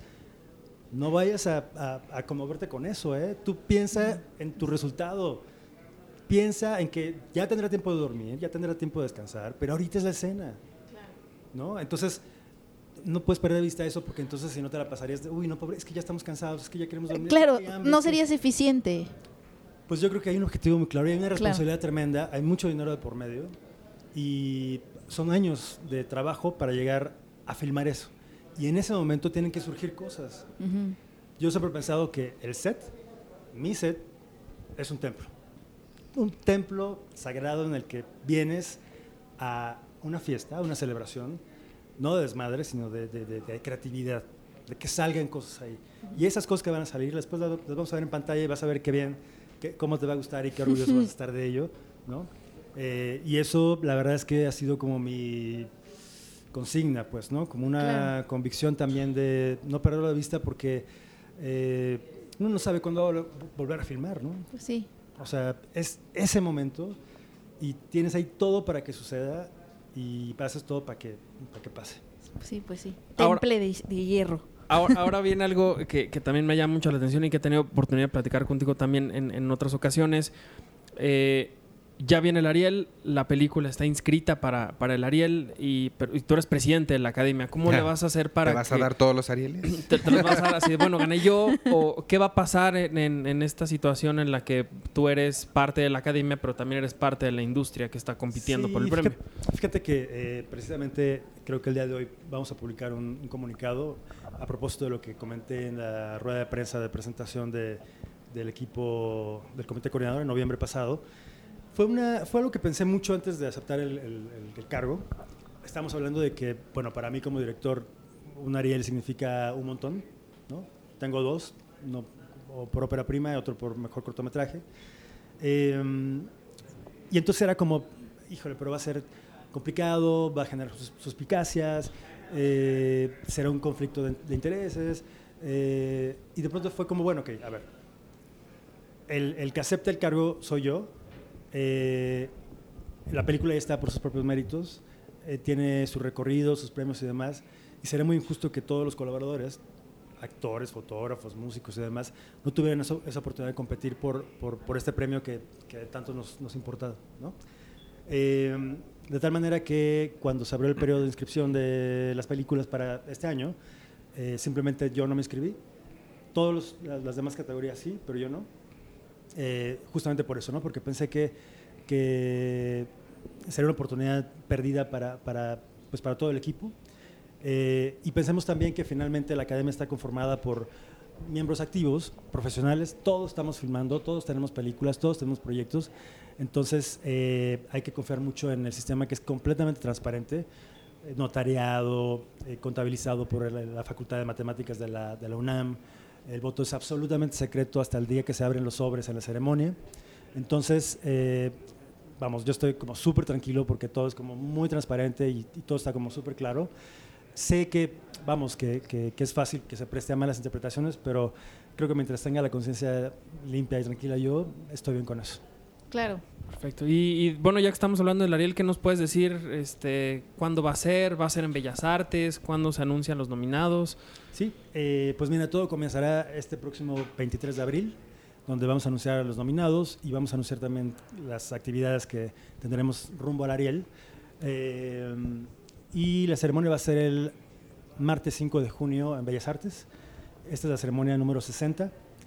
no vayas a, a, a conmoverte con eso, ¿eh? Tú piensa en tu resultado, piensa en que ya tendrá tiempo de dormir, ya tendrá tiempo de descansar, pero ahorita es la escena, ¿no? Entonces, no puedes perder de vista eso porque entonces si no te la pasarías de, uy, no, pobre, es que ya estamos cansados, es que ya queremos dormir. Claro, es que hambre, no es que... serías eficiente. Pues yo creo que hay un objetivo muy claro y hay una responsabilidad Claro. tremenda, hay mucho dinero de por medio y son años de trabajo para llegar a filmar eso. Y en ese momento tienen que surgir cosas. Uh-huh. Yo siempre he pensado que el set, mi set, es un templo. Un templo sagrado en el que vienes a una fiesta, a una celebración, no de desmadre, sino de, de, de, de creatividad, de que salgan cosas ahí. Y esas cosas que van a salir, después las, las vamos a ver en pantalla y vas a ver qué bien, qué, cómo te va a gustar y qué orgulloso vas a estar de ello, ¿no? Eh, y eso, la verdad es que ha sido como mi consigna, pues, ¿no? Como una Claro. convicción también de no perderlo de vista porque eh, uno no sabe cuándo va a volver a filmar, ¿no? Pues sí. O sea, es ese momento y tienes ahí todo para que suceda y pasas todo para que, para que pase. Sí, pues sí. Ahora- Temple de, de hierro. Ahora, ahora viene algo que, que también me llama mucho la atención y que he tenido oportunidad de platicar contigo también en, en otras ocasiones. Eh, ya viene el Ariel, la película está inscrita para, para el Ariel y, pero- y tú eres presidente de la academia. ¿Cómo Ya. le vas a hacer para ¿Te vas que a dar todos los Arieles? te, te los vas a dar así de, bueno, gané yo? ¿O qué va a pasar en, en- en esta situación en la que tú eres parte de la academia, pero también eres parte de la industria que está compitiendo Sí, por el fíjate, premio? Fíjate que eh, precisamente creo que el día de hoy vamos a publicar un, un comunicado a propósito de lo que comenté en la rueda de prensa de presentación de, del equipo del comité coordinador en noviembre pasado. Fue, una, fue algo que pensé mucho antes de aceptar el, el, el, el cargo. Estamos hablando de que, bueno, para mí como director, un Ariel significa un montón, ¿no? Tengo dos, uno por ópera prima y otro por mejor cortometraje. Eh, y entonces era como, híjole, pero va a ser complicado, va a generar sus, suspicacias, eh, será un conflicto de, de intereses. Eh, y de pronto fue como, bueno, ok, a ver, el, el que acepta el cargo soy yo. Eh, la película ya está por sus propios méritos, eh, tiene su recorrido, sus premios y demás, y sería muy injusto que todos los colaboradores, actores, fotógrafos, músicos y demás, no tuvieran esa, esa oportunidad de competir por, por, por este premio que, que tanto nos, nos importa, ¿no? Eh, de tal manera que cuando se abrió el periodo de inscripción de las películas para este año, eh, simplemente yo no me inscribí, todas las demás categorías sí, pero yo no. Eh, justamente por eso, ¿no? Porque pensé que, que sería una oportunidad perdida para, para, pues para todo el equipo. Eh, y pensemos también que finalmente la academia está conformada por miembros activos, profesionales, todos estamos filmando, todos tenemos películas, todos tenemos proyectos. Entonces eh, hay que confiar mucho en el sistema que es completamente transparente, eh, notariado, eh, contabilizado por la, la Facultad de Matemáticas de la, de la UNAM. El voto es absolutamente secreto hasta el día que se abren los sobres en la ceremonia. Entonces, eh, vamos, yo estoy como súper tranquilo porque todo es como muy transparente y, y todo está como súper claro. Sé que, vamos, que, que, que es fácil que se preste a malas interpretaciones, pero creo que mientras tenga la conciencia limpia y tranquila yo, estoy bien con eso. Claro. Perfecto. Y, y, bueno, ya que estamos hablando del Ariel, ¿qué nos puedes decir? Este, ¿cuándo va a ser? ¿Va a ser en Bellas Artes? ¿Cuándo se anuncian los nominados? Sí, eh, pues mira, todo comenzará este próximo veintitrés de abril, donde vamos a anunciar a los nominados y vamos a anunciar también las actividades que tendremos rumbo al Ariel. Eh, y la ceremonia va a ser el martes cinco de junio en Bellas Artes. Esta es la ceremonia número sesenta.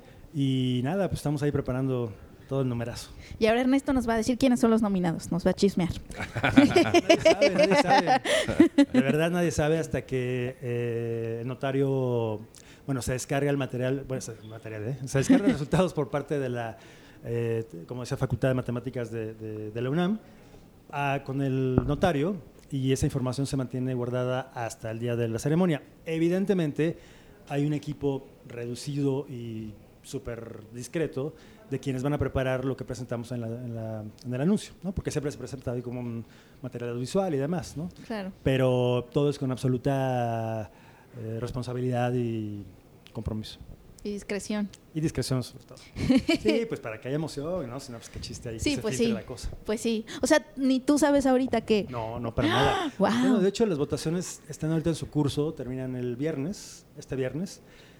Y nada, pues estamos ahí preparando todo el numerazo. Y ahora Ernesto nos va a decir quiénes son los nominados, nos va a chismear. Nadie sabe, nadie sabe. De verdad nadie sabe hasta que eh, el notario, bueno, se descarga el material, bueno, el material, ¿eh? Se descargan los resultados por parte de la, eh, como decía, Facultad de Matemáticas de, de, de la UNAM, a, con el notario, y esa información se mantiene guardada hasta el día de la ceremonia. Evidentemente hay un equipo reducido y súper discreto de quienes van a preparar lo que presentamos en, la, en, la, en el anuncio, ¿no? Porque siempre se presenta ahí como un material audiovisual y demás, ¿no? Claro. Pero todo es con absoluta eh, responsabilidad y compromiso. Y discreción. Y discreción sobre todo. Sí, pues para que haya emoción, ¿no? Si no, pues qué chiste ahí, Sí, que se pues filtre sí. la cosa. Pues sí. O sea, ni tú sabes ahorita qué. No, no, para nada. ¡Wow! Bueno, de hecho, las votaciones están ahorita en su curso, terminan el viernes, este viernes.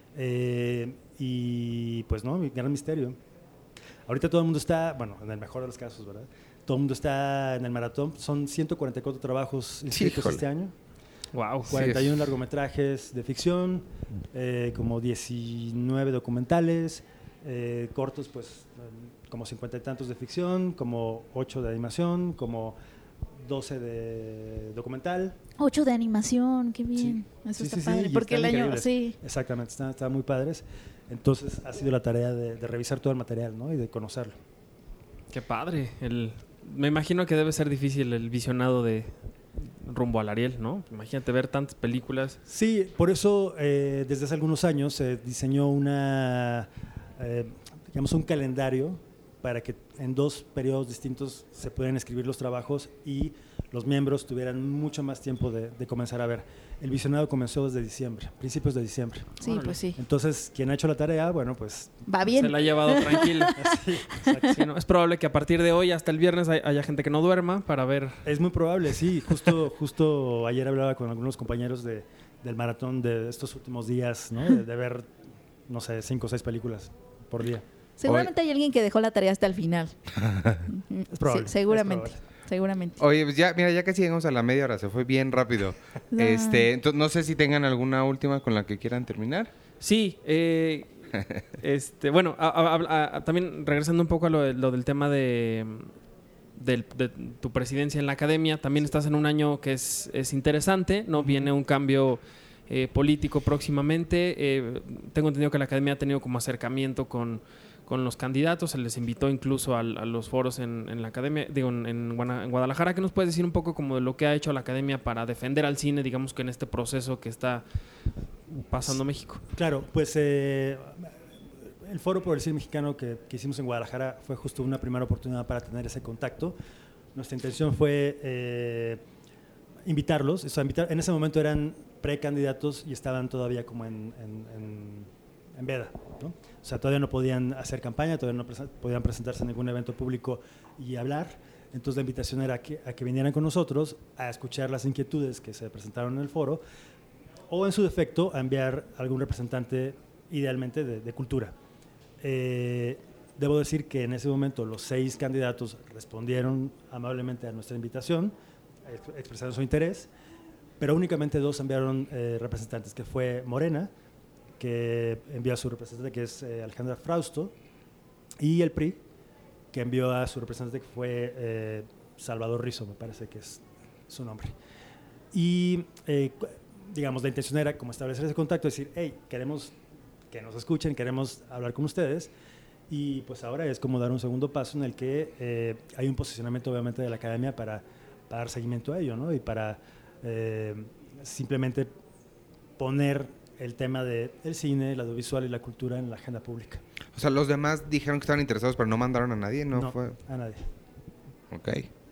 Eh, y pues no, gran misterio. Ahorita todo el mundo está, bueno, en el mejor de los casos, ¿verdad? Todo el mundo está en el maratón. Son ciento cuarenta y cuatro trabajos inscritos Híjole. este año. Wow. cuarenta y uno Sí, es- largometrajes de ficción, eh, como diecinueve documentales, eh, cortos, pues eh, como cincuenta y tantos de ficción, como ocho de animación, como doce de documental. Ocho de animación, qué bien. Eso Sí, está sí, sí, padre. y porque el están año, increíbles. sí. Exactamente, están, están muy padres. Entonces ha sido la tarea de, de revisar todo el material, ¿no? Y de conocerlo. Qué padre. El, me imagino que debe ser difícil el visionado de rumbo al Ariel, ¿no? Imagínate ver tantas películas. Sí, por eso eh, desde hace algunos años se diseñó una, eh, digamos, un calendario para que en dos periodos distintos se pudieran escribir los trabajos y los miembros tuvieran mucho más tiempo de, de comenzar a ver. El visionado comenzó desde diciembre, principios de diciembre. Sí, Órale. pues sí. Entonces, quien ha hecho la tarea, bueno, pues Va bien. Se la ha llevado tranquila. así, exacto. Sí, ¿no? Es probable que a partir de hoy hasta el viernes hay- haya gente que no duerma para ver. Es muy probable, sí. Justo, justo ayer hablaba con algunos compañeros de, del maratón de estos últimos días, ¿no? De, de ver, no sé, cinco o seis películas por día. Seguramente hay alguien que dejó la tarea hasta el final. Es probable, Sí, seguramente. es probable. Seguramente. Oye, pues ya, mira, ya casi llegamos a la media hora, se fue bien rápido. No. Este, entonces, no sé si tengan alguna última con la que quieran terminar. Sí, eh, este, bueno, a- a- a- a- también regresando un poco a lo, de- lo del tema de, del- de tu presidencia en la academia, también estás en un año que es, es interesante, ¿no? Viene un cambio eh, político próximamente. Eh, tengo entendido que la academia ha tenido como acercamiento con, con los candidatos, se les invitó incluso al- a, los foros en, en la academia, digo, en, en Guana- en Guadalajara. ¿Qué nos puedes decir un poco como de lo que ha hecho la academia para defender al cine, digamos que en este proceso que está pasando México? Claro, pues eh, el Foro por el Cine Mexicano que, que hicimos en Guadalajara fue justo una primera oportunidad para tener ese contacto. Nuestra intención fue eh, invitarlos, o sea, invitar, en ese momento eran precandidatos y estaban todavía como en, en, en, en veda, ¿no? O sea, todavía no podían hacer campaña, todavía no presen- podían presentarse en ningún evento público y hablar. Entonces la invitación era que, a que vinieran con nosotros a escuchar las inquietudes que se presentaron en el foro o en su defecto a enviar algún representante idealmente de, de cultura. Eh, debo decir que en ese momento los seis candidatos respondieron amablemente a nuestra invitación, ex- expresaron su interés, pero únicamente dos enviaron eh, representantes, que fue Morena, que envió a su representante, que es eh, Alejandra Frausto, y el P R I, que envió a su representante, que fue eh, Salvador Rizo, me parece que es su nombre. Y, eh, cu- digamos, la intención era como establecer ese contacto, decir, hey, queremos que nos escuchen, queremos hablar con ustedes. Y pues ahora es como dar un segundo paso en el que eh, hay un posicionamiento obviamente de la academia para, para dar seguimiento a ello, ¿no? Y para eh, simplemente poner el tema del cine, el audiovisual y la cultura en la agenda pública. O sea, los demás dijeron que estaban interesados, pero no mandaron a nadie, ¿no? fue. a nadie. Ok.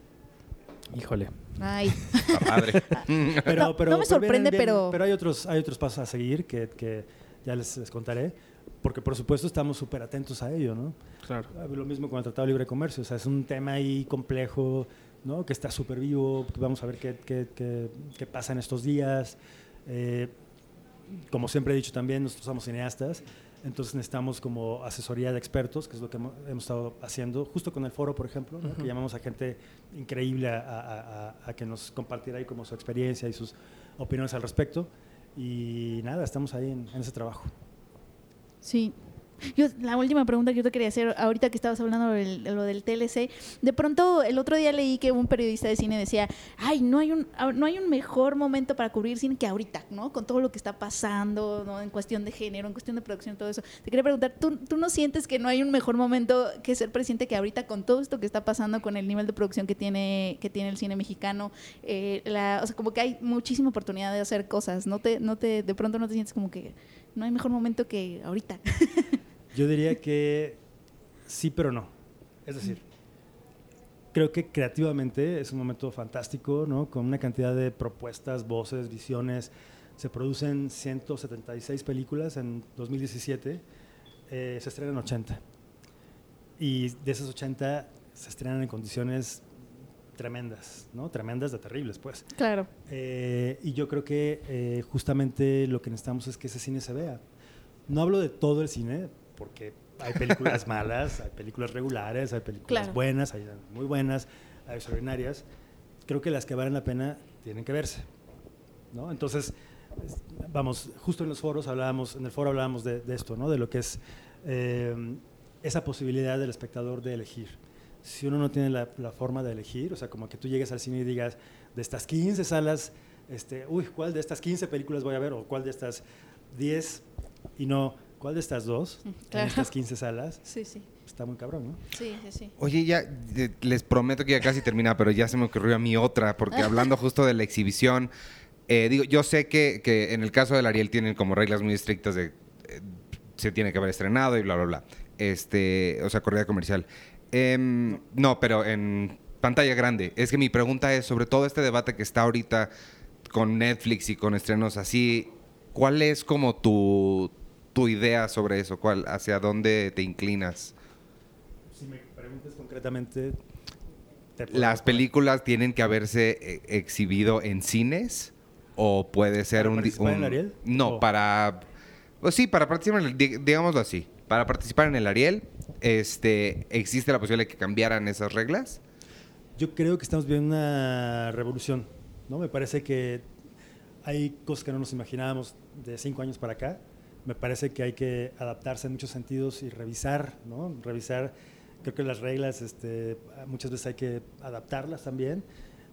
Híjole. Ay, Está padre. Pero, No, pero, no me pero sorprende, vienen- vienen- pero- pero hay otros, hay otros pasos a seguir que, que ya les, les contaré. porque por supuesto estamos súper atentos a ello, ¿no? Claro. Lo mismo con el Tratado de Libre Comercio, o sea, es un tema ahí complejo, ¿no? Que está súper vivo, que vamos a ver qué, qué, qué, qué pasa en estos días. Eh, como siempre he dicho también, nosotros somos cineastas, entonces necesitamos como asesoría de expertos, que es lo que hemos, hemos estado haciendo, justo con el foro, por ejemplo, ¿no? Uh-huh. Que llamamos a gente increíble a, a, a, a que nos compartiera ahí como su experiencia y sus opiniones al respecto. Y nada, estamos ahí en, en ese trabajo. Sí. Yo, la última pregunta que yo te quería hacer, ahorita que estabas hablando de lo del T L C, de pronto el otro día leí que un periodista de cine decía, ay, no hay un no hay un mejor momento para cubrir cine que ahorita, ¿no? Con todo lo que está pasando, ¿no? En cuestión de género, en cuestión de producción, todo eso. Te quería preguntar, ¿tú, ¿tú no sientes que no hay un mejor momento que ser presidente que ahorita con todo esto que está pasando, con el nivel de producción que tiene que tiene el cine mexicano? Eh, la, o sea, como que hay muchísima oportunidad de hacer cosas, ¿no te, no te, de pronto no te sientes como que no hay mejor momento que ahorita? Yo diría que sí, pero no. Es decir, creo que creativamente es un momento fantástico, ¿no? Con una cantidad de propuestas, voces, visiones. Se producen ciento setenta y seis películas en dos mil diecisiete, eh, se estrenan ochenta. Y de esas ochenta se estrenan en condiciones tremendas, ¿no? Tremendas de terribles, pues. Claro. Eh, y yo creo que eh, justamente lo que necesitamos es que ese cine se vea. No hablo de todo el cine, porque hay películas malas, hay películas regulares, hay películas claro. buenas, hay muy buenas, hay extraordinarias. Creo que las que valen la pena tienen que verse, ¿no? Entonces, vamos, justo en los foros hablábamos, en el foro hablábamos de, de esto, ¿no? De lo que es eh, esa posibilidad del espectador de elegir. Si uno no tiene la, la forma de elegir, o sea, como que tú llegues al cine y digas, de estas quince salas, este, uy, ¿cuál de estas quince películas voy a ver? O ¿cuál de estas diez? Y no, ¿cuál de estas dos? Claro. En estas quince salas. Sí, sí. Está muy cabrón, ¿no? Sí, sí, sí. Oye, ya eh, les prometo que ya casi termina, pero ya se me ocurrió a mí otra, porque hablando justo de la exhibición, eh, digo, yo sé que, que en el caso del Ariel tienen como reglas muy estrictas de eh, se tiene que haber estrenado y bla, bla, bla. Este, o sea, corrida comercial. Eh, no. no, pero en pantalla grande. Es que mi pregunta es, sobre todo este debate que está ahorita con Netflix y con estrenos así, ¿cuál es como tu, tu idea sobre eso? ¿Cuál, hacia dónde te inclinas? Si me preguntas concretamente... ¿Las películas tienen que haberse eh, exhibido en cines? ¿O puede ser ¿Para un... participar un en el Ariel? No, ¿O? para... Pues sí, para participar en el... Digámoslo así. Para participar en el Ariel, este, ¿existe la posibilidad de que cambiaran esas reglas? Yo creo que estamos viendo una revolución, ¿no? Me parece que hay cosas que no nos imaginábamos de cinco años para acá. Me parece que hay que adaptarse en muchos sentidos y revisar, ¿no? Revisar, creo que las reglas, este, muchas veces hay que adaptarlas también,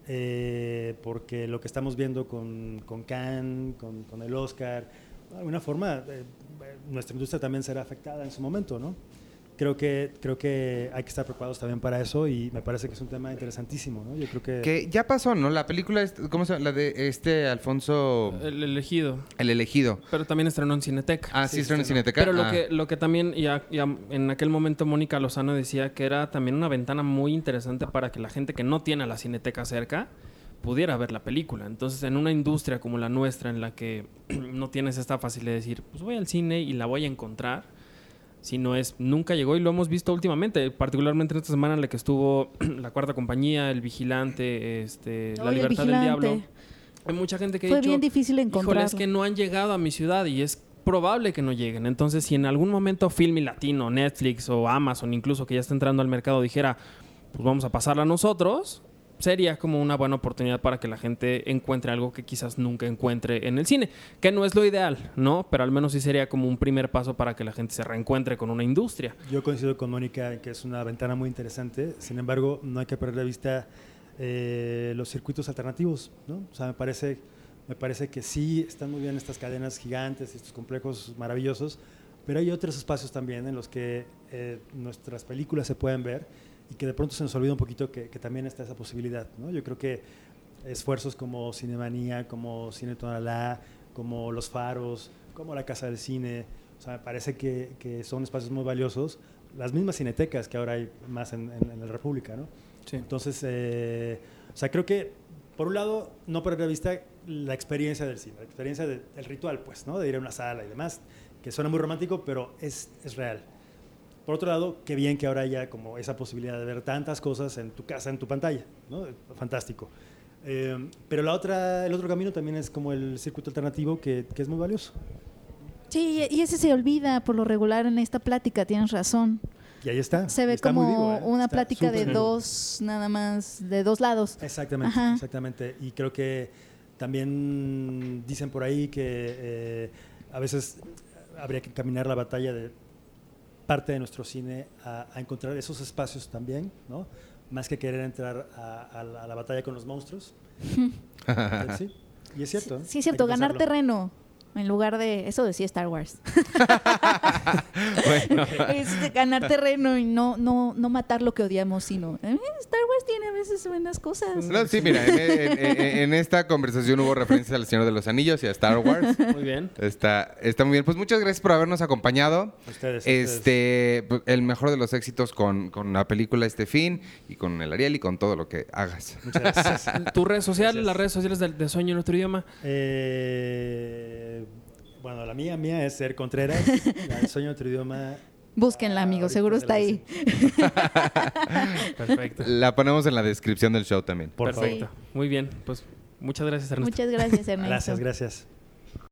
eh, porque lo que estamos viendo con, con Cannes, con, con el Oscar, de alguna forma, eh, nuestra industria también será afectada en su momento, ¿no? Creo que, creo que hay que estar preparados también para eso y me parece que es un tema interesantísimo, ¿no? Yo creo que... Que ya pasó, ¿no? La película, ¿cómo se llama? La de este Alfonso... El elegido. El elegido. Pero también estrenó en Cineteca. Ah, sí, Sí, estrenó en estrenó. Cineteca. Pero lo, Ah. que, lo que también, ya, ya en aquel momento Mónica Lozano decía que era también una ventana muy interesante para que la gente que no tiene la Cineteca cerca pudiera ver la película. Entonces, en una industria como la nuestra, en la que no tienes esta facilidad de decir, pues voy al cine y la voy a encontrar, si no es, nunca llegó, y lo hemos visto últimamente, particularmente en esta semana en la que estuvo La Cuarta Compañía, El Vigilante, este, La Oye, El Libertad del Vigilante. Diablo. Hay mucha gente que ha Fue dicho, bien difícil híjole, encontrarlo. es que no han llegado a mi ciudad y es probable que no lleguen. Entonces, si en algún momento Filmi Latino, Netflix o Amazon, incluso que ya está entrando al mercado, dijera, pues vamos a pasarla a nosotros, sería como una buena oportunidad para que la gente encuentre algo que quizás nunca encuentre en el cine, que no es lo ideal, ¿no? Pero al menos sí sería como un primer paso para que la gente se reencuentre con una industria. Yo coincido con Mónica en que es una ventana muy interesante, sin embargo, no hay que perder de vista eh, los circuitos alternativos, ¿no? O sea, me parece, me parece que sí están muy bien estas cadenas gigantes, estos complejos maravillosos, pero hay otros espacios también en los que eh, nuestras películas se pueden ver y que de pronto se nos olvida un poquito que, que también está esa posibilidad, ¿no? Yo creo que esfuerzos como Cinemanía, como Cine Tonalá, como Los Faros, como la Casa del Cine, o sea, me parece que, que son espacios muy valiosos, las mismas cinetecas que ahora hay más en, en, en la República, ¿no? Sí. Entonces, eh, o sea, creo que, por un lado, no perder de vista la experiencia del cine, la experiencia de- del ritual, pues, ¿no? De ir a una sala y demás, que suena muy romántico, pero es, es real. Por otro lado, qué bien que ahora haya como esa posibilidad de ver tantas cosas en tu casa, en tu pantalla, ¿no? Fantástico. Eh, pero la otra, el otro camino también es como el circuito alternativo, que, que es muy valioso. Sí, y ese se olvida por lo regular en esta plática, tienes razón. Y ahí está. Se ve está como muy vivo, ¿eh? una Está plática de súper vivo. dos, nada más, de dos lados. Exactamente, Ajá. exactamente. Y creo que también dicen por ahí que eh, a veces habría que caminar la batalla de parte de nuestro cine a, a encontrar esos espacios también, ¿no? Más que querer entrar a, a, la, a la batalla con los monstruos. Entonces, sí. Y es cierto. ¿eh? Sí, es cierto, Hay que ganar pensarlo. terreno. En lugar de, eso decía Star Wars, Bueno, es de ganar terreno y no, no, no matar lo que odiamos, sino eh, Star Wars tiene a veces buenas cosas. no, sí, mira, en, en- en- en esta conversación hubo referencias al Señor de los Anillos y a Star Wars. Muy bien. Está, está muy bien. Pues muchas gracias por habernos acompañado. A ustedes, a Este, pues, el mejor de los éxitos con, con la película este fin y con el Ariel y con todo lo que hagas. Muchas gracias. Tu red social, Gracias. las redes sociales de, de Sueño en Otro Idioma. Eh, bueno, la mía, mía es Ser Contreras. La de Sueño en Otro Idioma. Búsquenla, amigos, ahorita seguro se está las ahí. Perfecto. La ponemos en la descripción del show también. Por Perfecto. Muy bien. Pues muchas gracias, Ernesto. Muchas gracias, Ernesto. Gracias, gracias.